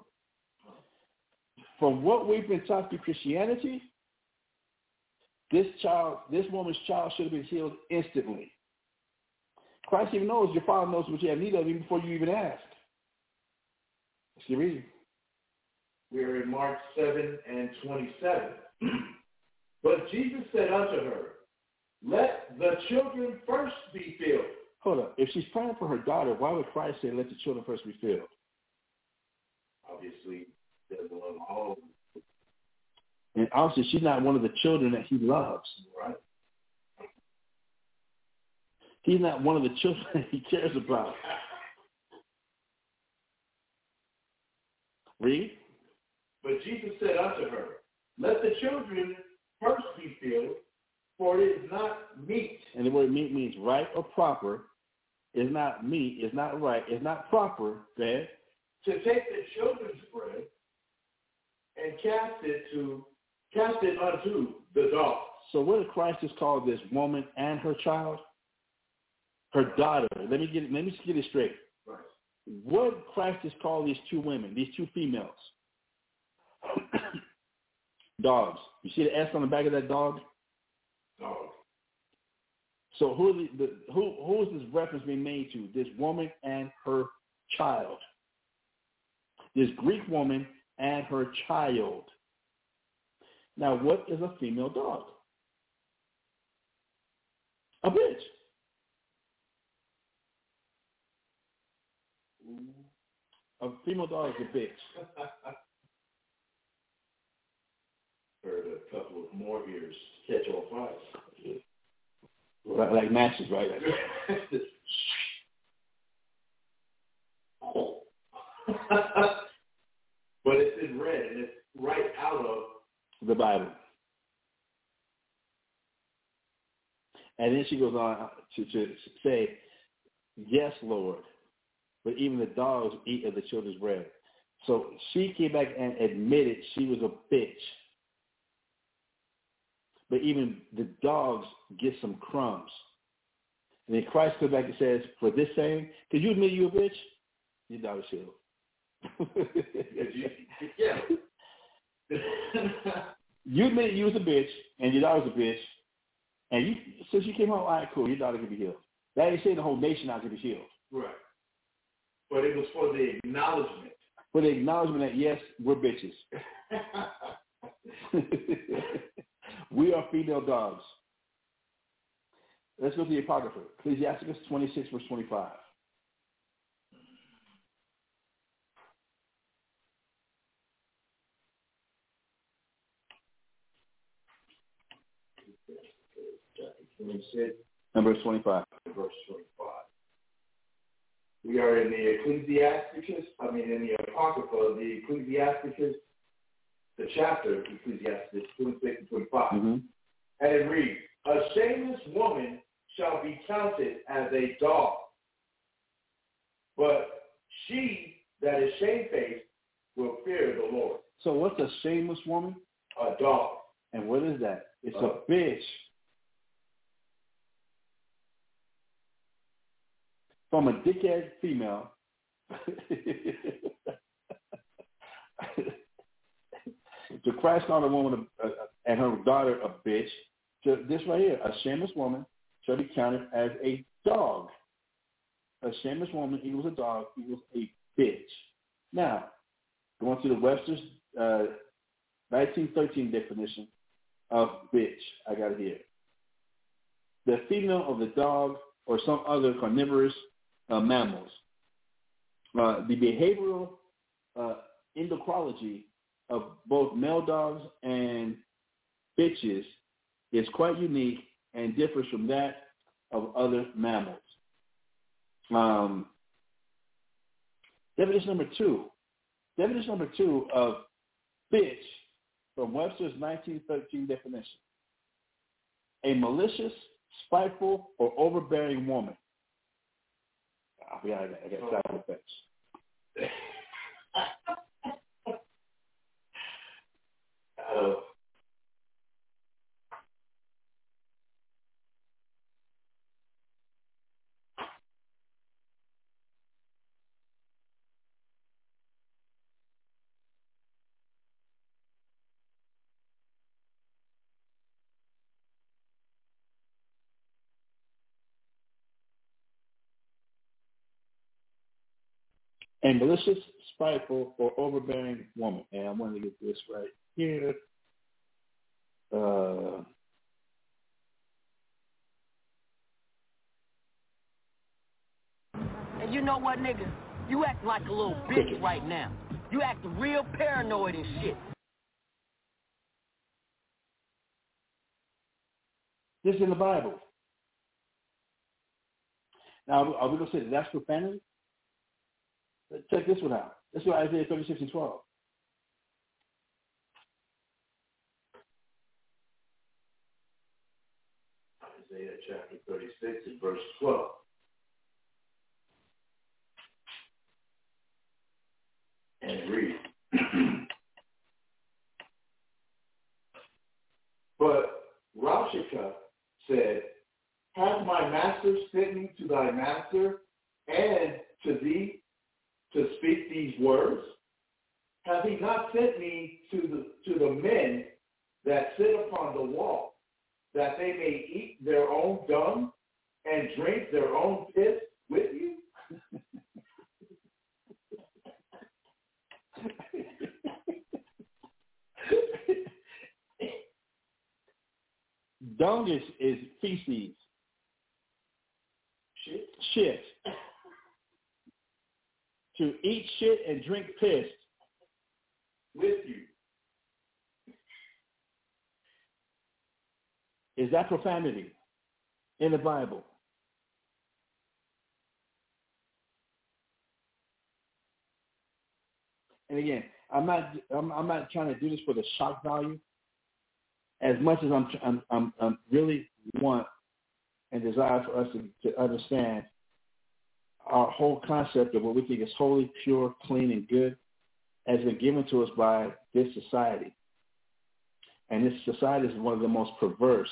From what we've been taught through Christianity, this woman's child should have been healed instantly. Christ even knows your Father knows what you have need of even before you even ask. That's the reason. We're in Mark 7 and 27. But Jesus said unto her, let the children first be filled. Hold up. If she's praying for her daughter, why would Christ say, let the children first be filled? Obviously, he doesn't love all of them. And obviously, she's not one of the children that he loves. Right. He's not one of the children that he cares about. Read. But Jesus said unto her, let the children first be filled, for it is not meet. And the word meet means right or proper. It's not meet. It's not right. It's not proper. Go ahead. To take the children's bread and cast it unto the dogs. So what did Christ just call this woman and her child? Her daughter. Let me get it straight. Right. What did Christ just call these two women, these two females? Dogs. You see the S on the back of that dog? Dog. So who is this reference being made to? This woman and her child. This Greek woman and her child. Now, what is a female dog? A bitch. A female dog is a bitch. Heard a couple of more ears catch on fire. Like matches, right? But it's in red, and it's right out of the Bible. And then she goes on to say, yes, Lord, but even the dogs eat of the children's bread. So she came back and admitted she was a bitch. But even the dogs get some crumbs. And then Christ comes back and says, for this saying, could you admit you a bitch? Your dog is healed. Yeah. You admit you was a bitch, and your daughter's a bitch, and since you came home, all right, cool, your daughter can be healed. That ain't saying the whole nation now can be healed. Right. But it was for the acknowledgement. For the acknowledgement that, yes, we're bitches. We are female dogs. Let's go to the Apocrypha. Ecclesiasticus 26, verse 25. And verse 25. Verse 25. We are in the in the Apocrypha, the Ecclesiasticus, the chapter, Ecclesiasticus 26 and 25. Mm-hmm. And it reads, a shameless woman shall be counted as a dog, but she that is shamefaced will fear the Lord. So what's a shameless woman? A dog. And what is that? It's a bitch. From a dickhead female to Christ called a woman and her daughter a bitch, So this right here, a shameless woman shall be counted as a dog. A shameless woman equals a dog equals a bitch. Now, going to the Webster's 1913 definition of bitch, I got it here. The female of the dog or some other carnivorous mammals. The behavioral endocrinology of both male dogs and bitches is quite unique and differs from that of other mammals. Definition number two. Definition number two of bitch from Webster's 1913 definition. A malicious, spiteful, or overbearing woman. I got sound effects. A malicious, spiteful, or overbearing woman. And I wanted to get this right here. And you know what, nigga? You act like a little bitch right now. You act real paranoid and shit. This is in the Bible. Now, are we going to say that's profanity? Check this one out. Let's go to Isaiah 36 and 12. Isaiah chapter 36 and verse 12. And read. But Rashika said, has my master sent me to thy master and to thee to speak these words? Hath he not sent me to the men that sit upon the wall, that they may eat their own dung and drink their own piss with you? Dung is feces. Shit. To eat shit and drink piss with you. Is that profanity in the Bible? And again, I'm not trying to do this for the shock value. As much as I'm really want and desire for us to understand our whole concept of what we think is holy, pure, clean, and good has been given to us by this society. And this society is one of the most perverse,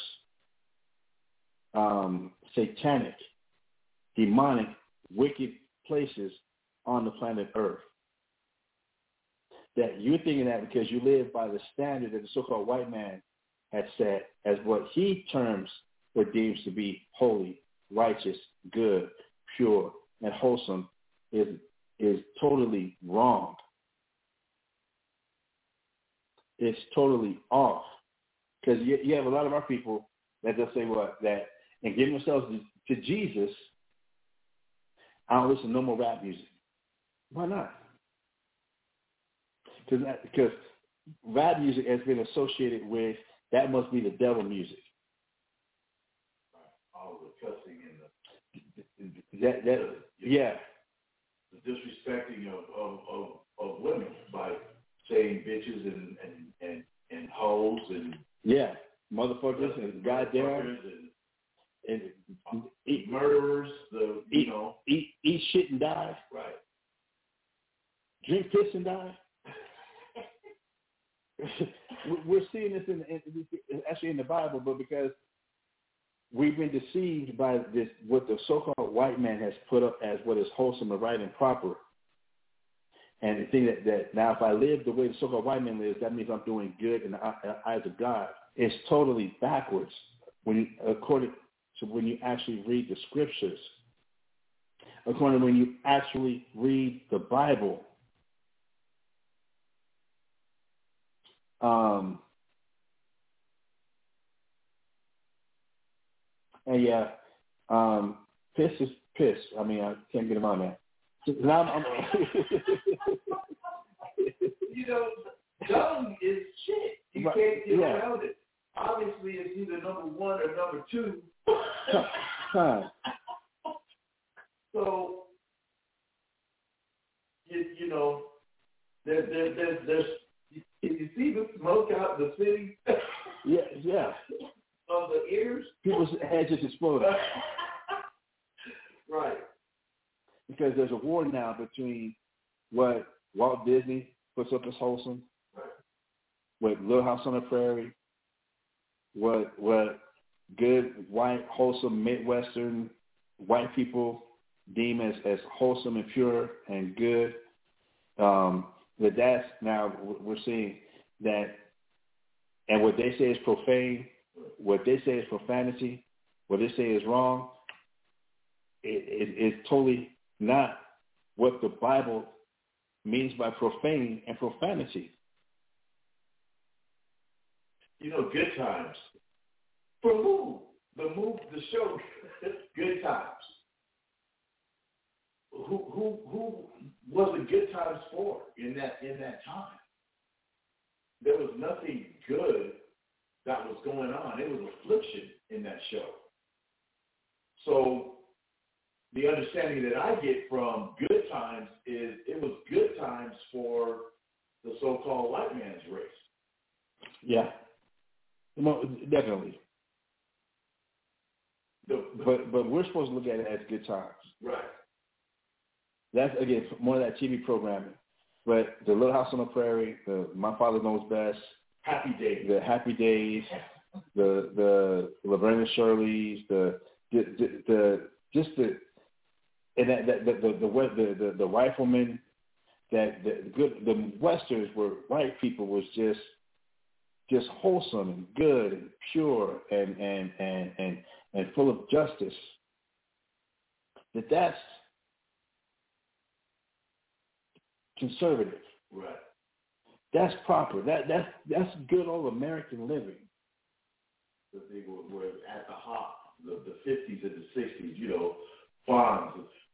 satanic, demonic, wicked places on the planet Earth. That you're thinking that because you live by the standard that the so-called white man has set as what he terms or deems to be holy, righteous, good, pure, and wholesome is totally wrong. It's totally off. Because you have a lot of our people that just say that and give themselves to Jesus, I don't listen to no more rap music. Why not? Because rap music has been associated with that must be the devil music. All the cussing and the disrespecting of women by saying bitches and hoes and motherfuckers and goddamn and eat murderers. Eat shit and die. Right. Drink piss and die. We're seeing this actually in the Bible, but because we've been deceived by this, what the so-called white man has put up as what is wholesome and right and proper. And the thing that now if I live the way the so-called white man lives, that means I'm doing good in the eyes of God. It's totally backwards. according to when you actually read the scriptures, according to when you actually read the Bible. And yeah, piss is piss. I mean, I can't get him on that. Now I'm you know, dumb is shit. You can't get around it. Obviously, it's either number one or number two. So, you know, there's. Can you see the smoke out in the city? Yeah. Of the ears? People's heads just exploded. Right. Because there's a war now between what Walt Disney puts up as wholesome, what Little House on the Prairie, what good, white, wholesome, Midwestern white people deem as wholesome and pure and good. That's now we're seeing that, and what they say is profane, what they say is profanity, what they say is wrong, it's totally not what the Bible means by profane and profanity. You know, Good Times. For who? The show, Good Times. Who was it Good Times for in that time? There was nothing good that was going on. It was affliction in that show. So the understanding that I get from Good Times is it was good times for the so-called white man's race. Yeah, definitely. But we're supposed to look at it as good times. Right. That's, again, more of that TV programming. But the Little House on the Prairie, My Father Knows Best, Happy Days, the Happy Days, the Laverne and Shirley's, the riflemen, the westerns where white people was just wholesome and good and pure and full of justice. That's conservative. Right. That's proper. That's good old American living. The thing were at the hop, the 50s and the 60s, you know, farms,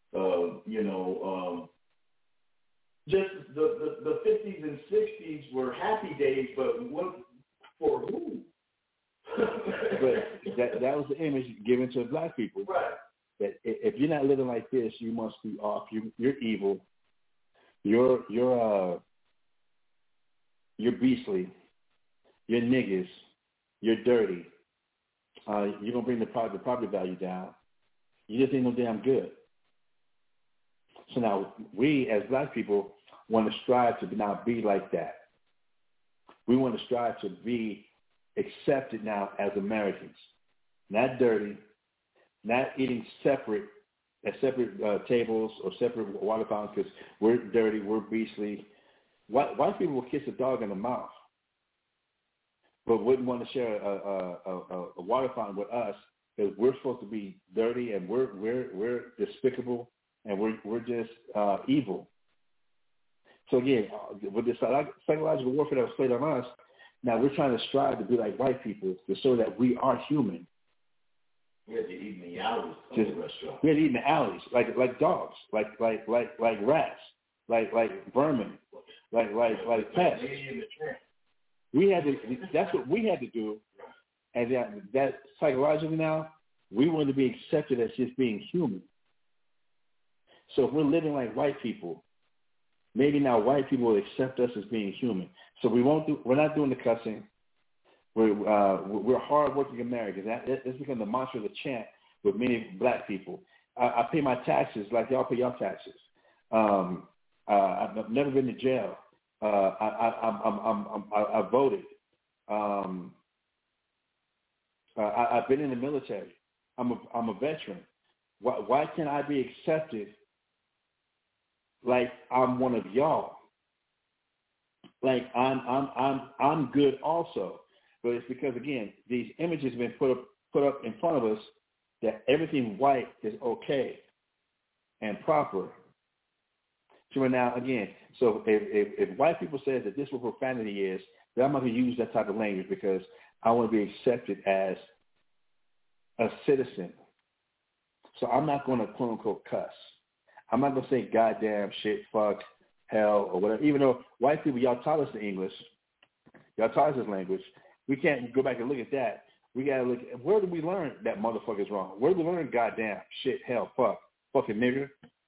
just the 50s and 60s were happy days, but what for who? But that was the image given to black people. Right. That if you're not living like this, you must be off. You're evil. You're beastly. You're niggas. You're dirty. You're gonna bring the property value down. You just ain't no damn good. So now we as black people want to strive to not be like that. We want to strive to be accepted now as Americans, not dirty, not eating separate tables or separate water fountains because we're dirty, we're beastly. White people will kiss a dog in the mouth, but wouldn't want to share a water fountain with us because we're supposed to be dirty and we're despicable and we're just evil. So again, with the psychological warfare that was played on us, now we're trying to strive to be like white people to show that we are human. We had to eat in the alleys of the restaurant. We had to eat in the alleys, like dogs, like rats, like vermin, like pests. We had to. That's what we had to do, and that psychologically now we want to be accepted as just being human. So if we're living like white people, maybe now white people will accept us as being human. So we're not doing the cussing. We're hardworking Americans. That's become the mantra of the chant with many black people. I pay my taxes like y'all pay your taxes. I've never been to jail. I voted. I've been in the military. I'm a veteran. Why can't I be accepted like I'm one of y'all? Like I'm good also. But it's because, again, these images have been put up put up in front of us that everything white is okay and proper. So now, again, so if white people say that this is what profanity is, then I'm not going to use that type of language because I want to be accepted as a citizen. So I'm not going to, quote unquote, cuss. I'm not going to say goddamn, shit, fuck, hell, or whatever. Even though white people, y'all taught us the English. Y'all taught us this language. We can't go back and look at that. We got to look at, where did we learn that motherfucker's wrong? Where did we learn goddamn, shit, hell, fuck, fucking nigger,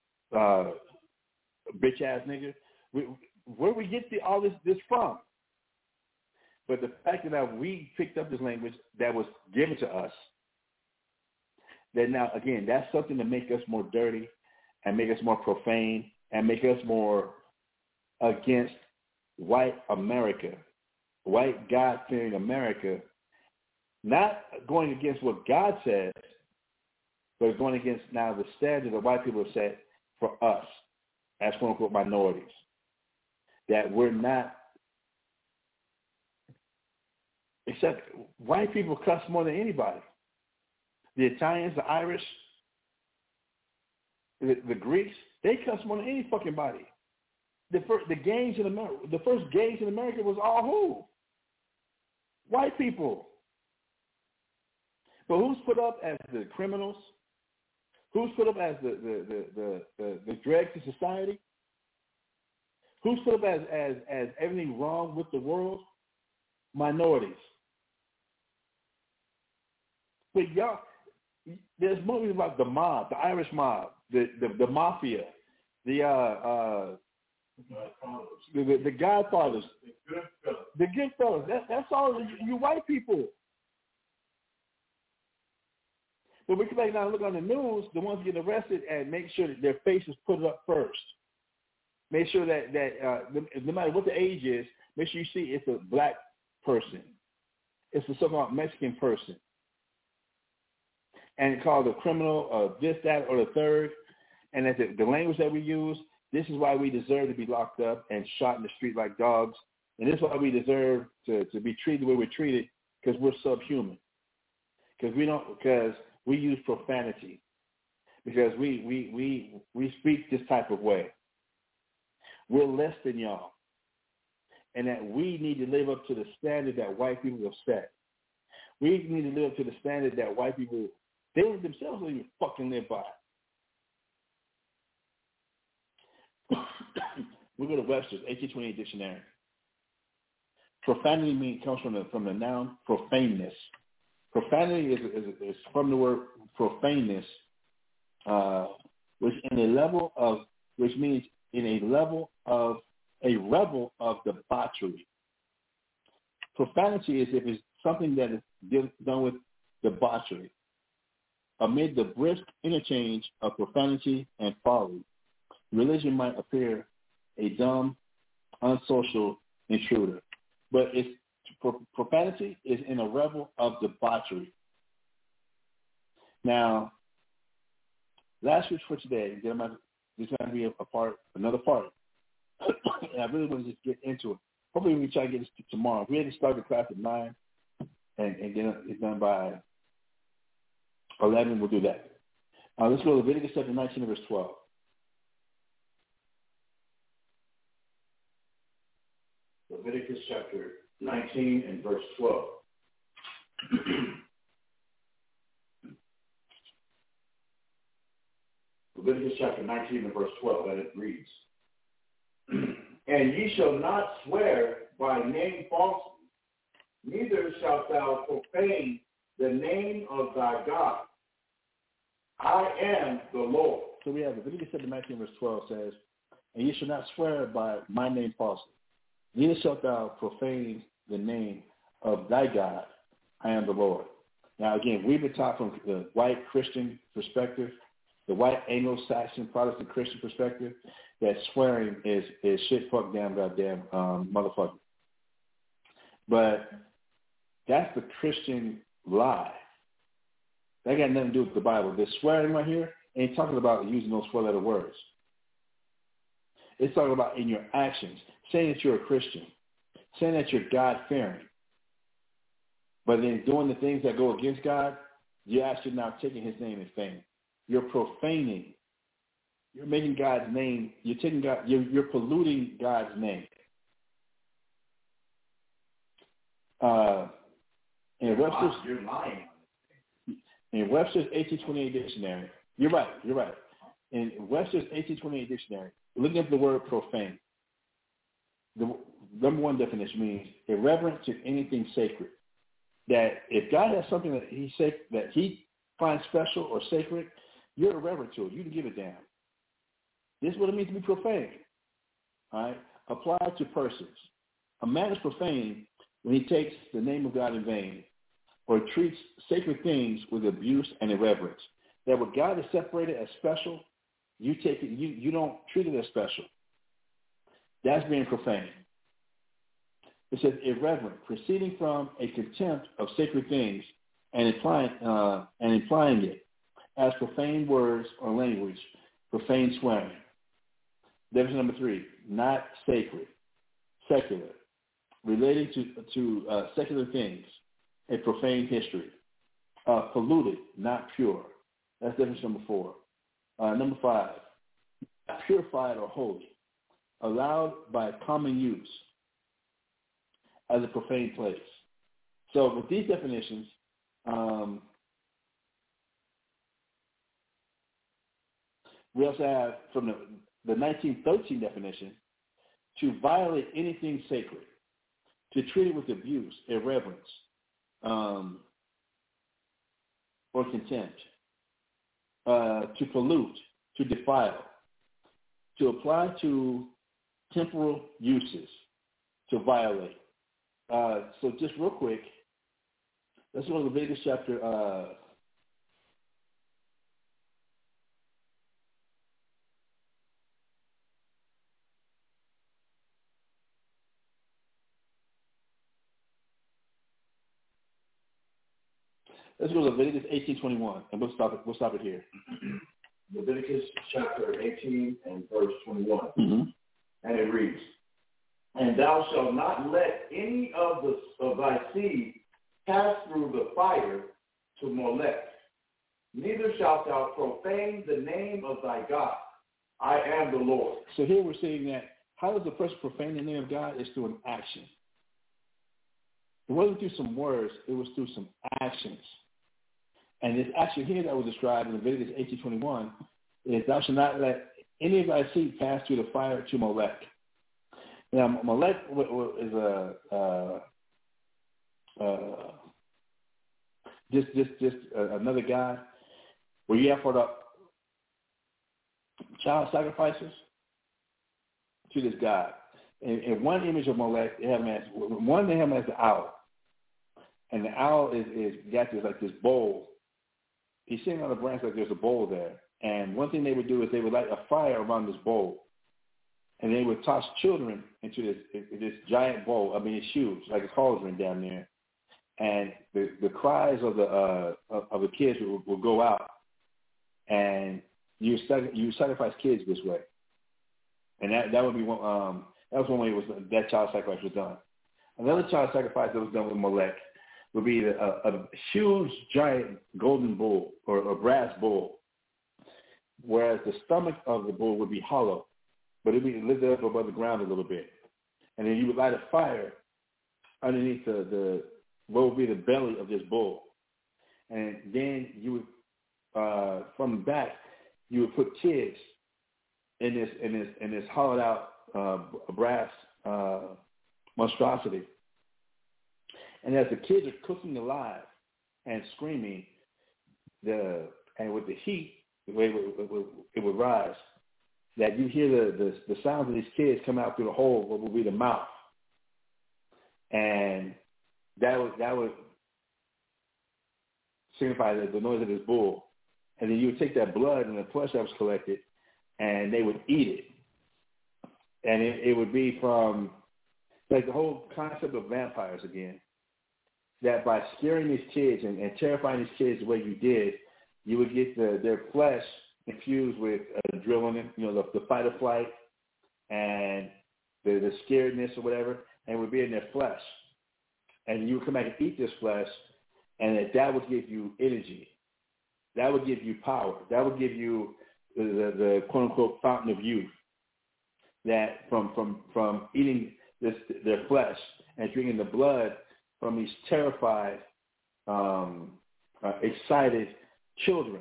bitch-ass nigger? Where do we get all this from? But the fact that we picked up this language that was given to us, that now, again, that's something to make us more dirty and make us more profane and make us more against white America, white God-fearing America, not going against what God says, but going against now the standard that white people have set for us as quote-unquote minorities, that we're not, except white people cuss more than anybody. The Italians, the Irish, the Greeks, they cuss more than any fucking body. The first gangs in America was all who? White people. But who's put up as the criminals? Who's put up as the dregs of society? Who's put up as everything wrong with the world? Minorities. But y'all, there's movies about the mob, the Irish mob, the mafia, the Godfathers, the Goodfellas. That's all you white people. But we come back now and look on the news, the ones getting arrested, and make sure that their face is put up first. Make sure that no matter what the age is, make sure you see it's a black person. It's a so-called Mexican person. And called a criminal of this, that, or the third. And that the language that we use, this is why we deserve to be locked up and shot in the street like dogs. And this is why we deserve to be treated the way we're treated, because we're subhuman. Because we use profanity. Because we speak this type of way. We're less than y'all. And that we need to live up to the standard that white people have set. We need to live up to the standard that white people, they themselves don't even fucking live by. We go to Webster's 1828 dictionary. Profanity comes from the noun profaneness. Profanity is from the word profaneness, which means in a level of a revel of debauchery. Profanity is if it's something that is done with debauchery. Amid the brisk interchange of profanity and folly, religion might appear a dumb, unsocial intruder. But profanity is in a revel of debauchery. Now, last week for today, there's going to be another part. And I really want to just get into it. Hopefully we can try to get this to tomorrow. We had to start the class at 9 and get it done by 11, we'll do that. Let's go to Leviticus chapter 19 verse 12. Leviticus chapter 19 and verse 12. Leviticus chapter 19 and verse 12, and it reads, And ye shall not swear by name falsely, neither shalt thou profane the name of thy God. I am the Lord. So we have Leviticus chapter 19 verse 12 says, And ye shall not swear by my name falsely, neither shalt thou profane the name of thy God. I am the Lord. Now again, we've been taught from the white Christian perspective, the white Anglo-Saxon Protestant Christian perspective, that swearing is shit, fuck, damn, goddamn, motherfucker. But that's the Christian lie. That got nothing to do with the Bible. This swearing right here ain't talking about using those 4-letter words. It's talking about in your actions, saying that you're a Christian, saying that you're God-fearing, but then doing the things that go against God, you're actually now taking his name in vain. You're profaning. You're making God's name. You're taking God. You're polluting God's name. In Webster's, you're lying. In Webster's 1828 dictionary, you're right. In Webster's 1828 dictionary, looking up the word profane, the number one definition means irreverent to anything sacred. That if God has something that he finds special or sacred, you're irreverent to it. You can give it down. This is what it means to be profane. All right? Applied to persons. A man is profane when he takes the name of God in vain or treats sacred things with abuse and irreverence. That what God has separated as special, you take it, you don't treat it as special. That's being profane. It says irreverent, proceeding from a contempt of sacred things and implying it as profane words or language, profane swearing. Definition number 3, not sacred, secular, relating to secular things, a profane history. Polluted, not pure. That's definition number 4. Number 5, purified or holy, allowed by common use as a profane place. So with these definitions, we also have from the 1913 definition, to violate anything sacred, to treat it with abuse, irreverence, or contempt, to pollute, to defile, to apply to temporal uses, to violate. So just real quick, let's go to Leviticus chapter 18:21, and we'll stop it here. Leviticus chapter 18 and verse 21. Mm-hmm. And it reads, and thou shalt not let any of thy seed pass through the fire to Molech, neither shalt thou profane the name of thy God. I am the Lord. So here we're saying that how does the person profane the name of God? Is through an action. It wasn't through some words, it was through some actions. And this action here that was described in Leviticus 18:21 is thou shalt not let any of thy seed pass through the fire to Molech. Now, Molech is just another god where you have for the child sacrifices to this god. And one image of Molech, they have him as the owl, and the owl is got this bowl. He's sitting on a branch like there's a bowl there, and one thing they would do is they would light a fire around this bowl. And they would toss children into this giant bowl. I mean, it's huge, like a cauldron down there. And the cries of the kids will go out, and you sacrifice kids this way. And that would be one. That was one way that child sacrifice was done. Another child sacrifice that was done with Molech would be a huge, giant golden bull or a brass bull, whereas the stomach of the bull would be hollow, but it would be lifted up above the ground a little bit. And then you would light a fire underneath what would be the belly of this bull. And then you would, from the back, you would put kids in this hollowed out brass monstrosity. And as the kids are cooking alive and screaming, and with the heat, the way it would rise, that you hear the sounds of these kids come out through the hole, what would be the mouth, and that would signify the noise of this bull. And then you would take that blood and the flesh that was collected, and they would eat it. And it would be from, like, the whole concept of vampires again, that by scaring these kids and terrifying these kids the way you did, you would get their flesh infused with adrenaline, the fight or flight, and the scaredness or whatever, and it would be in their flesh. And you would come back and eat this flesh, and that would give you energy that would give you power. That would give you the quote unquote fountain of youth. That from eating their flesh and drinking the blood from these terrified, excited children.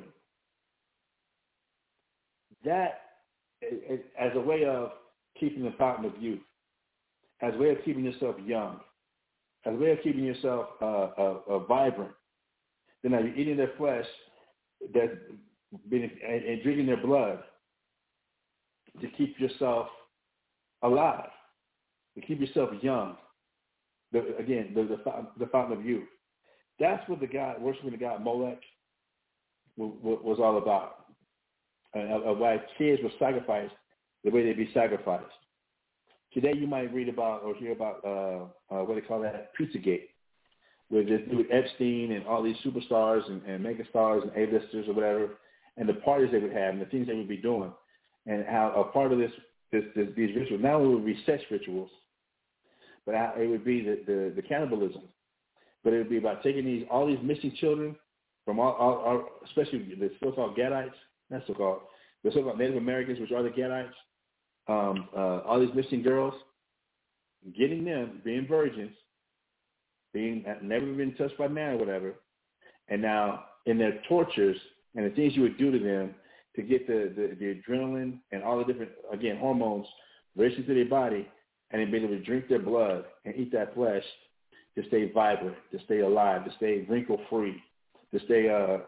That as a way of keeping the fountain of youth, as a way of keeping yourself young, as a way of keeping yourself vibrant. Then now you're eating their flesh and drinking their blood to keep yourself alive, to keep yourself young. The fountain of youth. That's what the god, worshiping the god Molech, was all about. Of why kids were sacrificed the way they'd be sacrificed. Today you might read about or hear about what they call that, Pizzagate, where this dude Epstein and all these superstars and mega stars and A-listers or whatever, and the parties they would have and the things they would be doing, and how a part of these rituals, not only would be sex rituals, but how it would be the cannibalism, but it would be about taking all these missing children from all especially the so-called Gadites, the so-called Native Americans, which are the Gadites, all these missing girls, getting them, being virgins, never been touched by man or whatever, and now in their tortures and the things you would do to them to get the adrenaline and all the different, again, hormones racing through their body, and then being able to drink their blood and eat that flesh to stay vibrant, to stay alive, to stay wrinkle-free, to stay,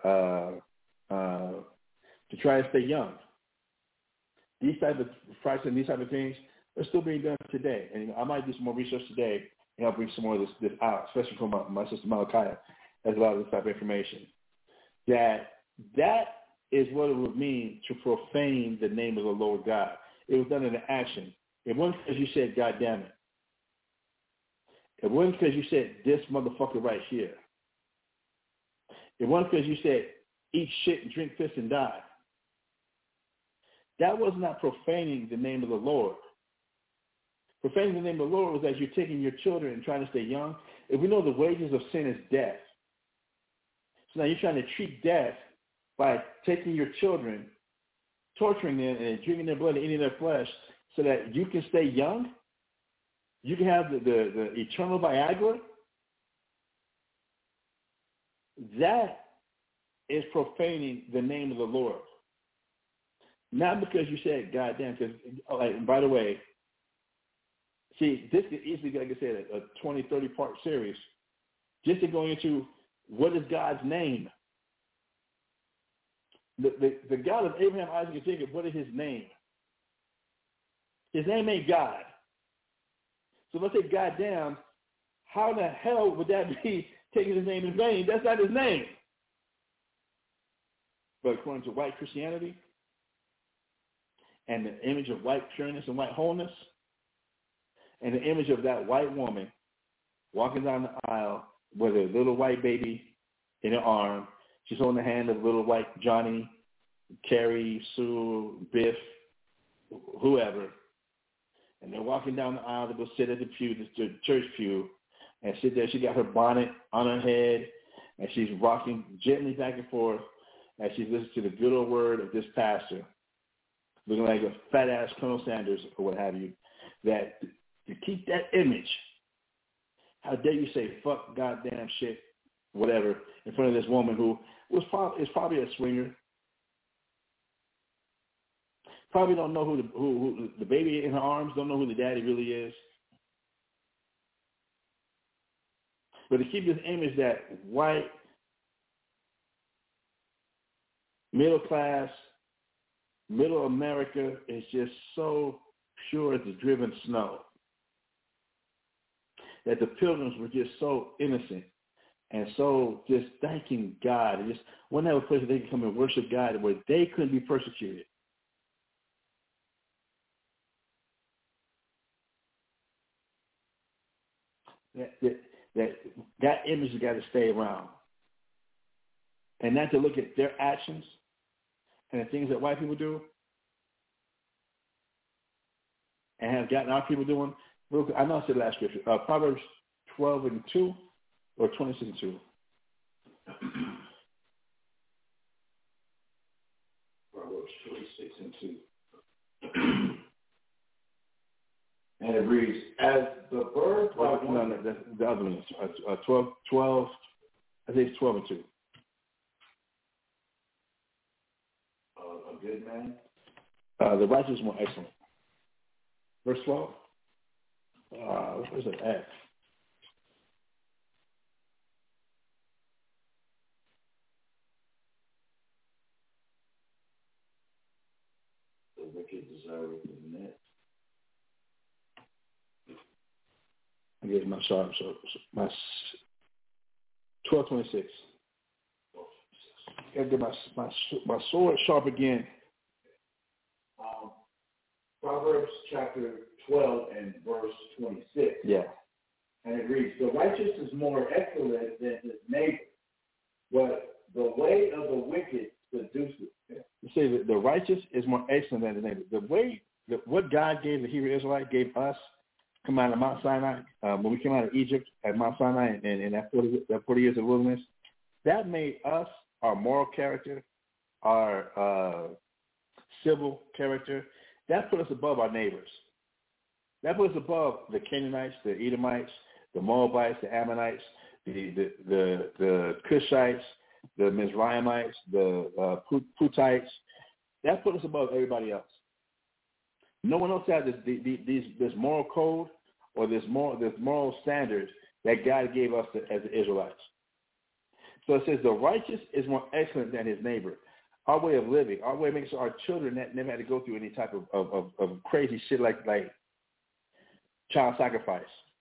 to try to stay young. These type of practices and these type of things are still being done today. And I might do some more research today and help bring some more of this out, especially from my sister Malachi, as well as this type of information. That is what it would mean to profane the name of the Lord God. It was done in an action. It wasn't because you said, God damn it. It wasn't because you said, this motherfucker right here. It wasn't because you said, eat shit and drink piss and die. That was not profaning the name of the Lord. Profaning the name of the Lord was as you're taking your children and trying to stay young. If we know the wages of sin is death, so now you're trying to treat death by taking your children, torturing them, and drinking their blood and eating their flesh so that you can stay young? You can have the eternal Viagra? That is profaning the name of the Lord. Not because you said, God damn, because, by the way, see, this could easily, like I said, a 20, 30-part series, just to go into what is God's name. The God of Abraham, Isaac, and Jacob, what is his name? His name ain't God. So let's say God damn, how the hell would that be taking his name in vain? That's not his name. But according to white Christianity, and the image of white pureness and white wholeness, and the image of that white woman walking down the aisle with a little white baby in her arm. She's holding the hand of little white Johnny, Carrie, Sue, Biff, whoever. And they're walking down the aisle to go sit at the church pew, and sit there. She got her bonnet on her head, and she's rocking gently back and forth as she listens to the good old word of this pastor, looking like a fat-ass Colonel Sanders or what have you, that to keep that image, how dare you say fuck, goddamn shit, whatever, in front of this woman who is probably a swinger, probably don't know who the baby in her arms, don't know who the daddy really is. But to keep this image that white, middle class, middle America is just so pure as the driven snow. That the pilgrims were just so innocent and so just thanking God. And just wouldn't have a place where they could come and worship God where they couldn't be persecuted. That image has got to stay around. And not to look at their actions and the things that white people do and have gotten our people doing. I know I said last scripture, Proverbs 12:2 or 26:2. and 2. And it reads, as the bird by one... No, that's the other one. 12, I think it's 12 and 2. A good man? The righteous is more excellent. Verse 12. Where's it at? The wicked deserve the net. I gave my sharp, so my 12:26. I get my sword sharp again. Proverbs chapter 12 and verse 26. Yeah. And it reads, the righteous is more excellent than his neighbor, but the way of the wicked seduces him. You say that the righteous is more excellent than his neighbor. The way, what God gave the Hebrew Israelite, gave us, come out of Mount Sinai, when we came out of Egypt at Mount Sinai and that 40 years of wilderness, that made us, our moral character, our civil character, that put us above our neighbors. That put us above the Canaanites, the Edomites, the Moabites, the Ammonites, the Cushites, the Mizraimites, the Putites. That put us above everybody else. No one else had this moral code or this moral standard that God gave us as the Israelites. So it says the righteous is more excellent than his neighbor. Our way of living, our way of making sure our children never had to go through any type of crazy shit like child sacrifice.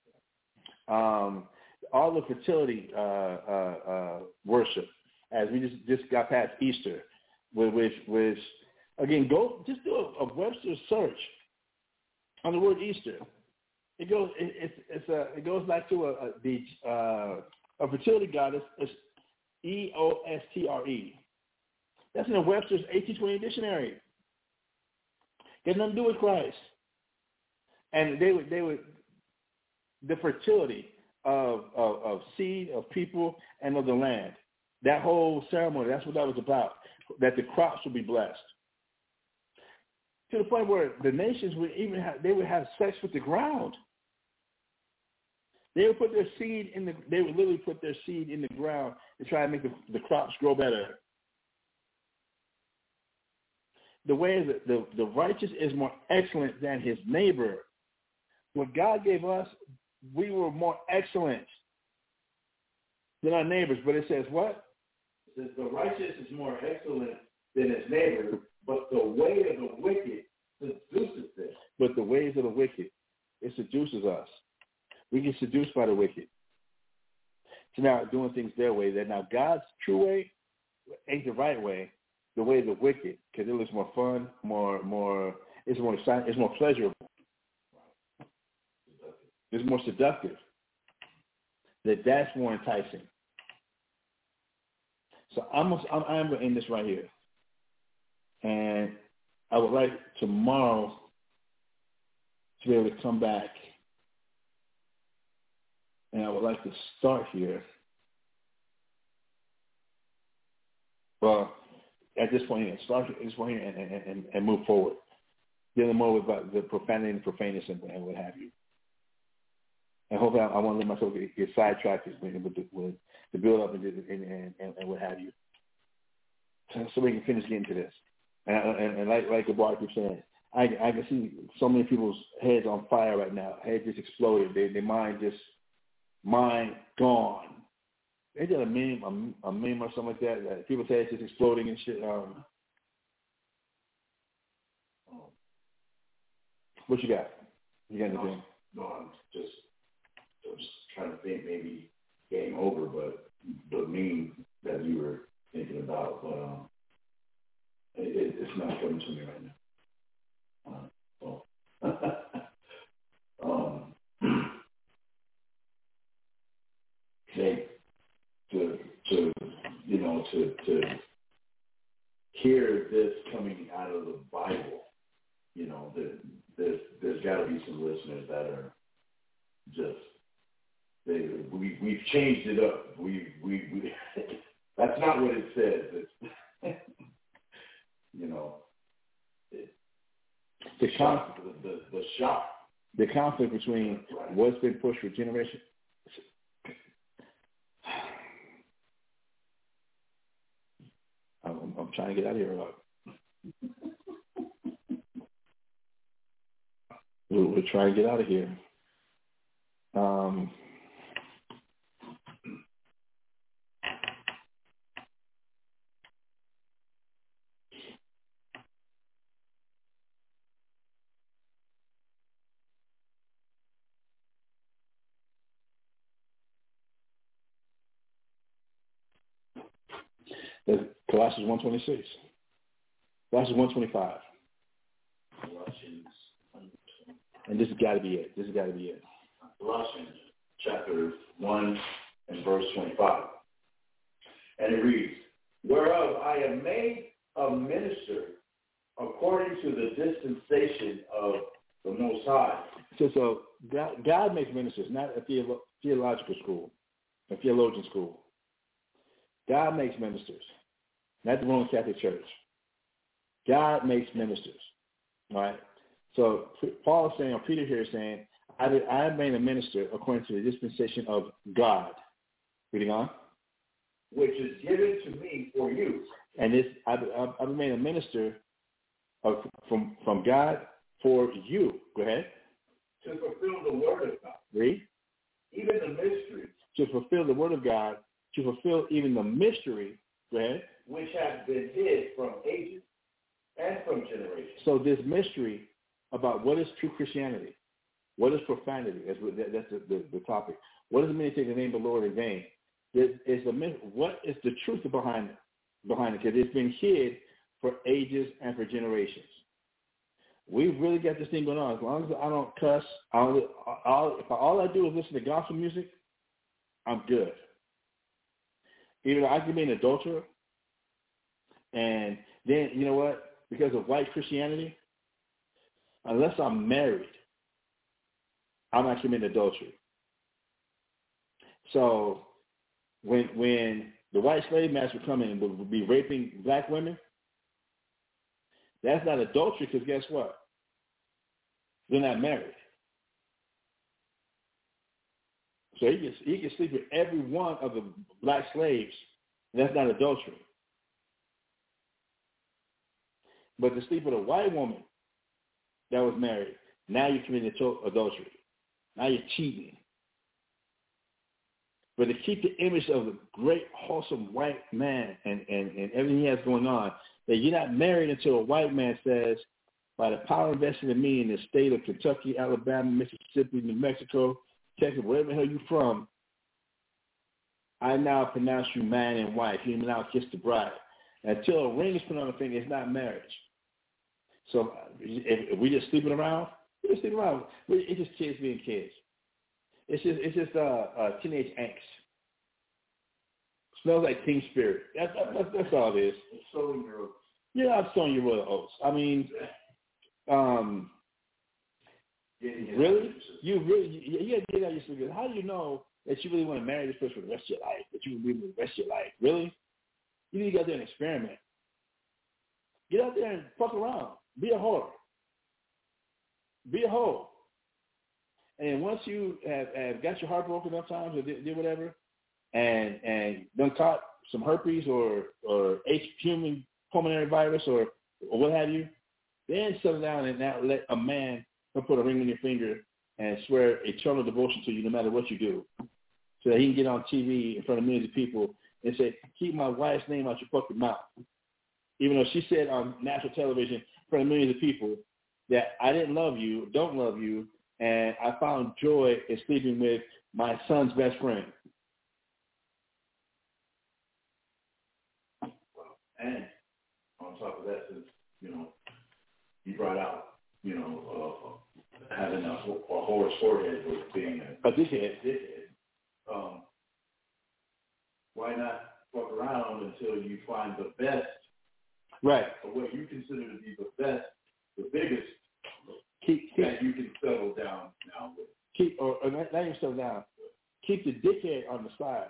All the fertility worship, as we just got past Easter, which again, go just do a Webster search on the word Easter. It goes back to a fertility goddess, Eostre. That's in the Webster's 1820 dictionary. It had nothing to do with Christ. And they would the fertility of seed, of people, and of the land. That whole ceremony, that's what that was about, that the crops would be blessed. To the point where the nations would have sex with the ground. They would put their seed they would literally put their seed in the ground to try to make the crops grow better. The way that the righteous is more excellent than his neighbor. What God gave us, we were more excellent than our neighbors. But it says what? It says the righteous is more excellent than his neighbor, but the way of the wicked seduces them. But the ways of the wicked, it seduces us. We get seduced by the wicked. So now doing things their way, that now God's true way ain't the right way. The way of the wicked, because it looks more fun, it's more exciting, it's more pleasurable. It's more seductive. That's more enticing. So I'm going to end this right here. And I would like tomorrow to be able to come back. And I would like to start here. Well, at this point here, start at this point here and move forward. Dealing more with the profanity and profaneness and what have you. And hopefully I want to let myself get sidetracked with the build up and what have you. So we can finish getting to this. And like the bar keeps saying, I can see so many people's heads on fire right now. Heads just exploded. Their mind gone. They did a meme or something like that people say it's just exploding and shit. What you got? You got anything? No, I'm just trying to think maybe game over, but the meme that you were thinking about, but it's not coming to me right now. To hear this coming out of the Bible, there's got to be some listeners that are just we've changed it up. We that's not what it says. It's The shock. The conflict between what's been pushed for generations. I'm trying to get out of here. We're trying to get out of here. Colossians 1:26. Colossians 1:25. And this has got to be it. Colossians chapter 1 and verse 25. And it reads, whereof I am made a minister according to the dispensation of the Most High. So God makes ministers, not a theological school, a theologian school. God makes ministers, not the Roman Catholic Church. God makes ministers, right? So Paul is saying, or Peter here is saying, I made a minister according to the dispensation of God. Reading on. Which is given to me for you. And this, I've made a minister from God for you. Go ahead. To fulfill the word of God. Read. Even the mystery. To fulfill the word of God. To fulfill even the mystery. Go ahead. Which has been hid from ages and from generations. So this mystery about what is true Christianity, what is profanity, that's the topic. What does it mean to take the name of the Lord in vain? What is the truth behind it? Because it's been hid for ages and for generations. We've really got this thing going on. As long as I don't cuss, if all I do is listen to gospel music, I'm good. Even though I can be an adulterer, and then, you know what? Because of white Christianity, unless I'm married, I'm not committing adultery. So when the white slave master would come in and would be raping black women, that's not adultery because guess what? They're not married. So he can sleep with every one of the black slaves, and that's not adultery. But to sleep with a white woman that was married, now you're committing adultery. Now you're cheating. But to keep the image of the great, wholesome white man and everything he has going on, that you're not married until a white man says, by the power invested in me in the state of Kentucky, Alabama, Mississippi, New Mexico, Texas, wherever the hell you're from, I now pronounce you man and wife. You now kiss the bride. Until a ring is put on the finger, it's not marriage. So if we just sleeping around, we're just sleeping around. It's just kids being kids. It's just teenage angst. Smells like teen spirit. That's all it is. It's sowing your oats. Yeah, I'm sowing your royal oats. I mean, really? You got to get out of your sleep. How do you know that you really want to marry this person for the rest of your life? That you will be with the rest of your life? Really? You need to get out there and experiment. Get out there and fuck around. Be a whore. Be a hoe. And once you have got your heart broken enough times or did whatever, and done caught some herpes or human pulmonary virus or what have you, then settle down and not let a man put a ring on your finger and swear eternal devotion to you no matter what you do, so that he can get on TV in front of millions of people and say, keep my wife's name out your fucking mouth. Even though she said on national television in front of millions of people that I didn't love you, don't love you, and I found joy in sleeping with my son's best friend. And on top of that, since, you brought out, having a whore's forehead with being a dickhead. Why not fuck around until you find the best? Right. Or what you consider to be the best, the biggest, keep that you can settle down now with. Or not even settle down. Keep the dickhead on the side,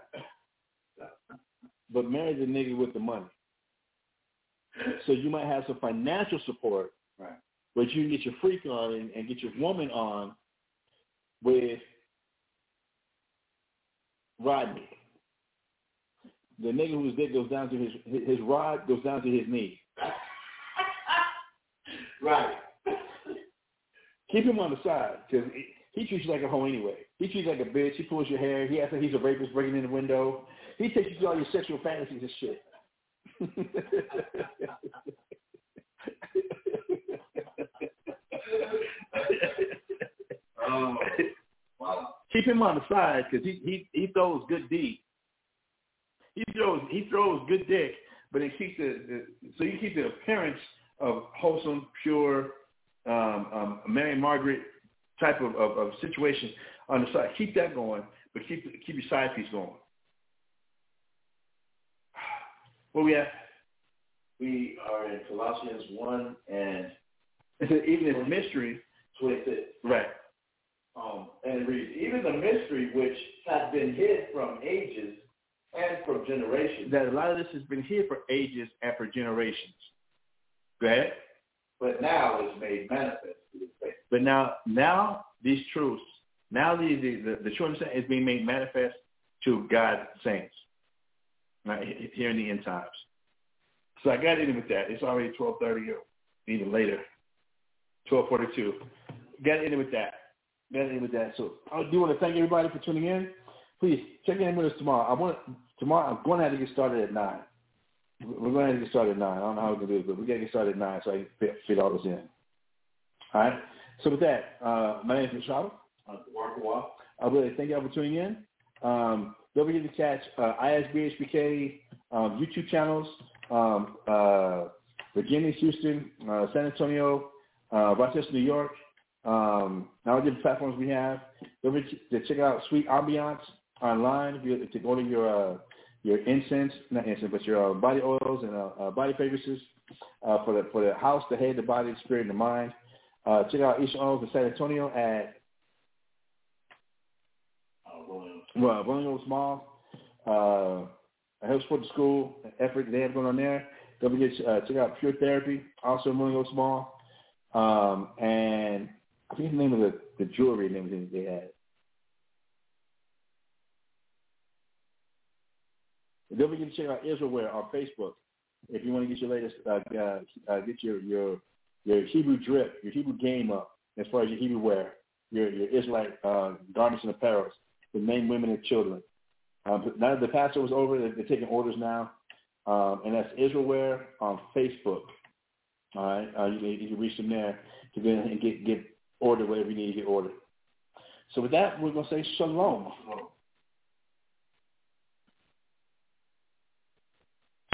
but marry the nigga with the money. So you might have some financial support, right? but you can get your freak on and get your woman on with Rodney. The nigga whose dick goes down to his rod goes down to his knee. Right. Keep him on the side because he treats you like a hoe anyway. He treats you like a bitch. He pulls your hair. He acts like he's a rapist breaking in the window. He takes you through all your sexual fantasies and shit. Oh, wow. Keep him on the side because he throws good D. He throws good dick, but it keeps so you keep the appearance of wholesome, pure, Mary Margaret type of situation on the side. Keep that going, but keep your side piece going. Where we at? We are in Colossians 1 and it says, even in mystery, 26. right? And it reads, even the mystery which has been hid from ages and from generations. That a lot of this has been here for ages and for generations. Go ahead. But now it's made manifest to the faith. But now these truths, now the true understanding is being made manifest to God's saints, right, here in the end times. So I got in with that. It's already 12:30 or even later, 12:42. Got in with that. So I do want to thank everybody for tuning in. Please check in with us tomorrow. Tomorrow I'm going to have to get started at 9. We're going to have to get started at 9. I don't know how we're going to do it, but we got to get started at 9 so I can fit all this in. All right. So with that, my name is Mashaba. I really thank y'all for tuning in. Don't forget to catch ISBHPK YouTube channels, Virginia, Houston, San Antonio, Rochester, New York. All different platforms we have. Don't forget to check out Sweet Ambiance online to order your incense, not incense, but your body oils and body fragrances for the house, the head, the body, the spirit, and the mind. Check out Isha Oils in San Antonio at Rolling Oaks Mall. Help support the school effort they have going on there. Don't forget to check out Pure Therapy, also in Rolling Oaks Mall. And I think the name of the jewelry and everything they had. Don't forget to check out Israelware on Facebook if you want to get your latest, get your Hebrew drip, your Hebrew game up as far as your Hebrew wear, your Israelite garments and apparels for men, women, and children. Now that the Passover was over, they're taking orders now, and that's Israelware on Facebook. All right, you can reach them there to go and get ordered whatever you need to get ordered. So with that, we're going to say shalom.